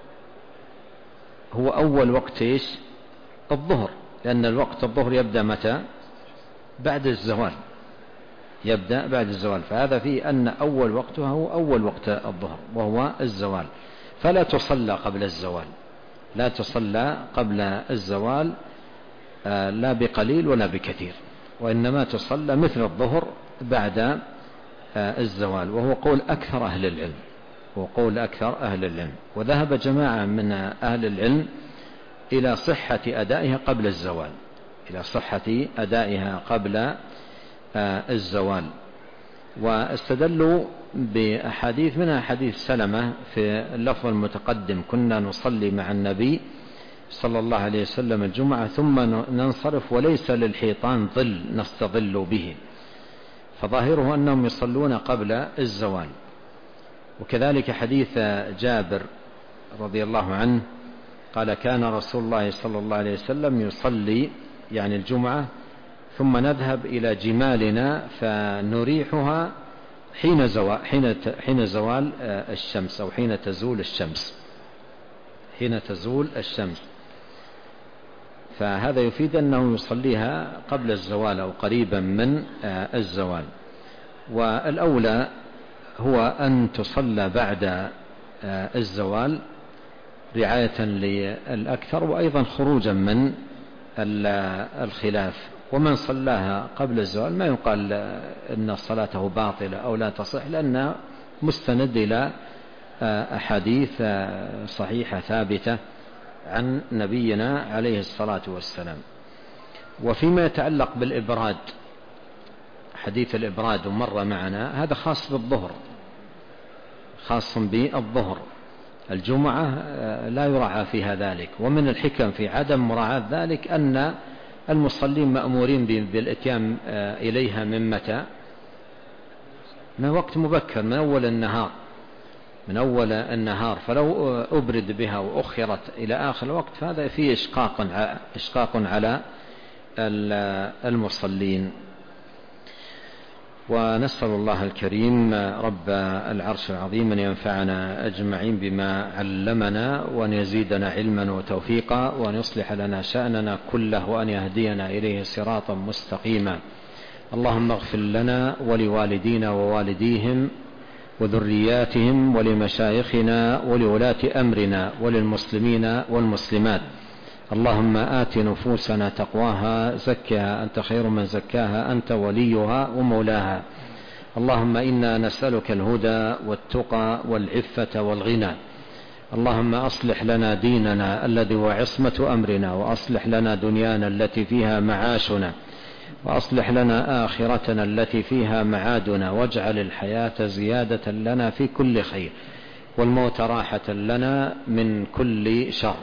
هو أول وقت إيش؟ الظهر، لأن الوقت الظهر يبدأ متى؟ بعد الزوال، يبدأ بعد الزوال. فهذا فيه أن أول وقتها هو أول وقت الظهر وهو الزوال. فلا تصلى قبل الزوال، لا تصلى قبل الزوال لا بقليل ولا بكثير، وإنما تصلى مثل الظهر بعد الزوال. وهو قول أكثر أهل العلم، وقول أكثر أهل العلم. وذهب جماعة من أهل العلم إلى صحة أدائها قبل الزوال، إلى صحة أدائها قبل الزوال. واستدلوا بأحاديث منها حديث سلمة في اللفظ المتقدم كنا نصلي مع النبي صلى الله عليه وسلم الجمعة ثم ننصرف وليس للحيطان ظل نستظل به. فظاهره أنهم يصلون قبل الزوال. وكذلك حديث جابر رضي الله عنه قال كان رسول الله صلى الله عليه وسلم يصلي يعني الجمعة ثم نذهب إلى جمالنا فنريحها حين زوال, حين حين زوال الشمس أو حين تزول الشمس حين تزول الشمس فهذا يفيد أنه يصليها قبل الزوال أو قريبا من الزوال. والأولى هو أن تصلى بعد الزوال رعاية للأكثر وأيضا خروجا من الخلاف. ومن صلاها قبل الزوال ما يقال أن صلاته باطلة أو لا تصح، لأنها مستند إلى أحاديث صحيحة ثابتة عن نبينا عليه الصلاة والسلام. وفيما يتعلق بالإبراد، حديث الإبراد مر معنا، هذا خاص بالظهر، خاص بالظهر. الجمعة لا يراعى فيها ذلك. ومن الحكم في عدم مراعاة ذلك أن المصلين مأمورين بالإتيان إليها من متى؟ من وقت مبكر، من أول النهار من أول النهار فلو أبرد بها وأخرت إلى آخر الوقت فهذا فيه إشقاق إشقاق على المصلين. ونسأل الله الكريم رب العرش العظيم أن ينفعنا أجمعين بما علمنا وأن يزيدنا علما وتوفيقا وأن يصلح لنا شأننا كله وأن يهدينا إليه صراطا مستقيما. اللهم اغفر لنا ولوالدينا ووالديهم وذرياتهم ولمشايخنا ولولاة أمرنا وللمسلمين والمسلمات. اللهم آت نفوسنا تقواها زكها أنت خير من زكاها أنت وليها ومولاها. اللهم إنا نسألك الهدى والتقى والعفة والغنى. اللهم أصلح لنا ديننا الذي هو عصمة أمرنا، وأصلح لنا دنيانا التي فيها معاشنا، وأصلح لنا آخرتنا التي فيها معادنا، واجعل الحياة زيادة لنا في كل خير والموت راحة لنا من كل شر.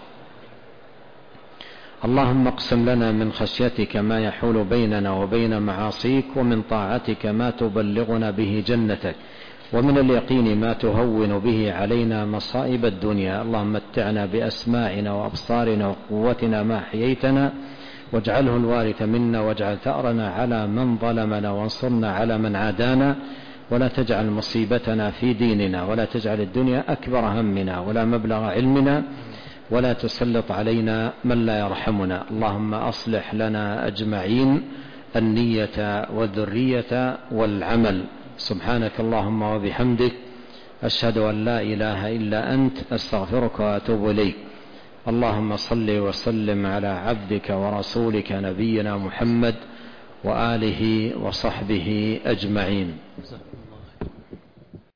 اللهم اقسم لنا من خشيتك ما يحول بيننا وبين معاصيك، ومن طاعتك ما تبلغنا به جنتك، ومن اليقين ما تهون به علينا مصائب الدنيا. اللهم متعنا بأسماعنا وأبصارنا وقوتنا ما أحييتنا، واجعله الوارث منا، واجعل ثأرنا على من ظلمنا، وانصرنا على من عادانا، ولا تجعل مصيبتنا في ديننا، ولا تجعل الدنيا أكبر همنا ولا مبلغ علمنا، ولا تسلط علينا من لا يرحمنا. اللهم أصلح لنا أجمعين النية والذرية والعمل. سبحانك اللهم وبحمدك، أشهد أن لا إله إلا أنت، أستغفرك وأتوب إليك. اللهم صل وسلم على عبدك ورسولك نبينا محمد وآله وصحبه أجمعين.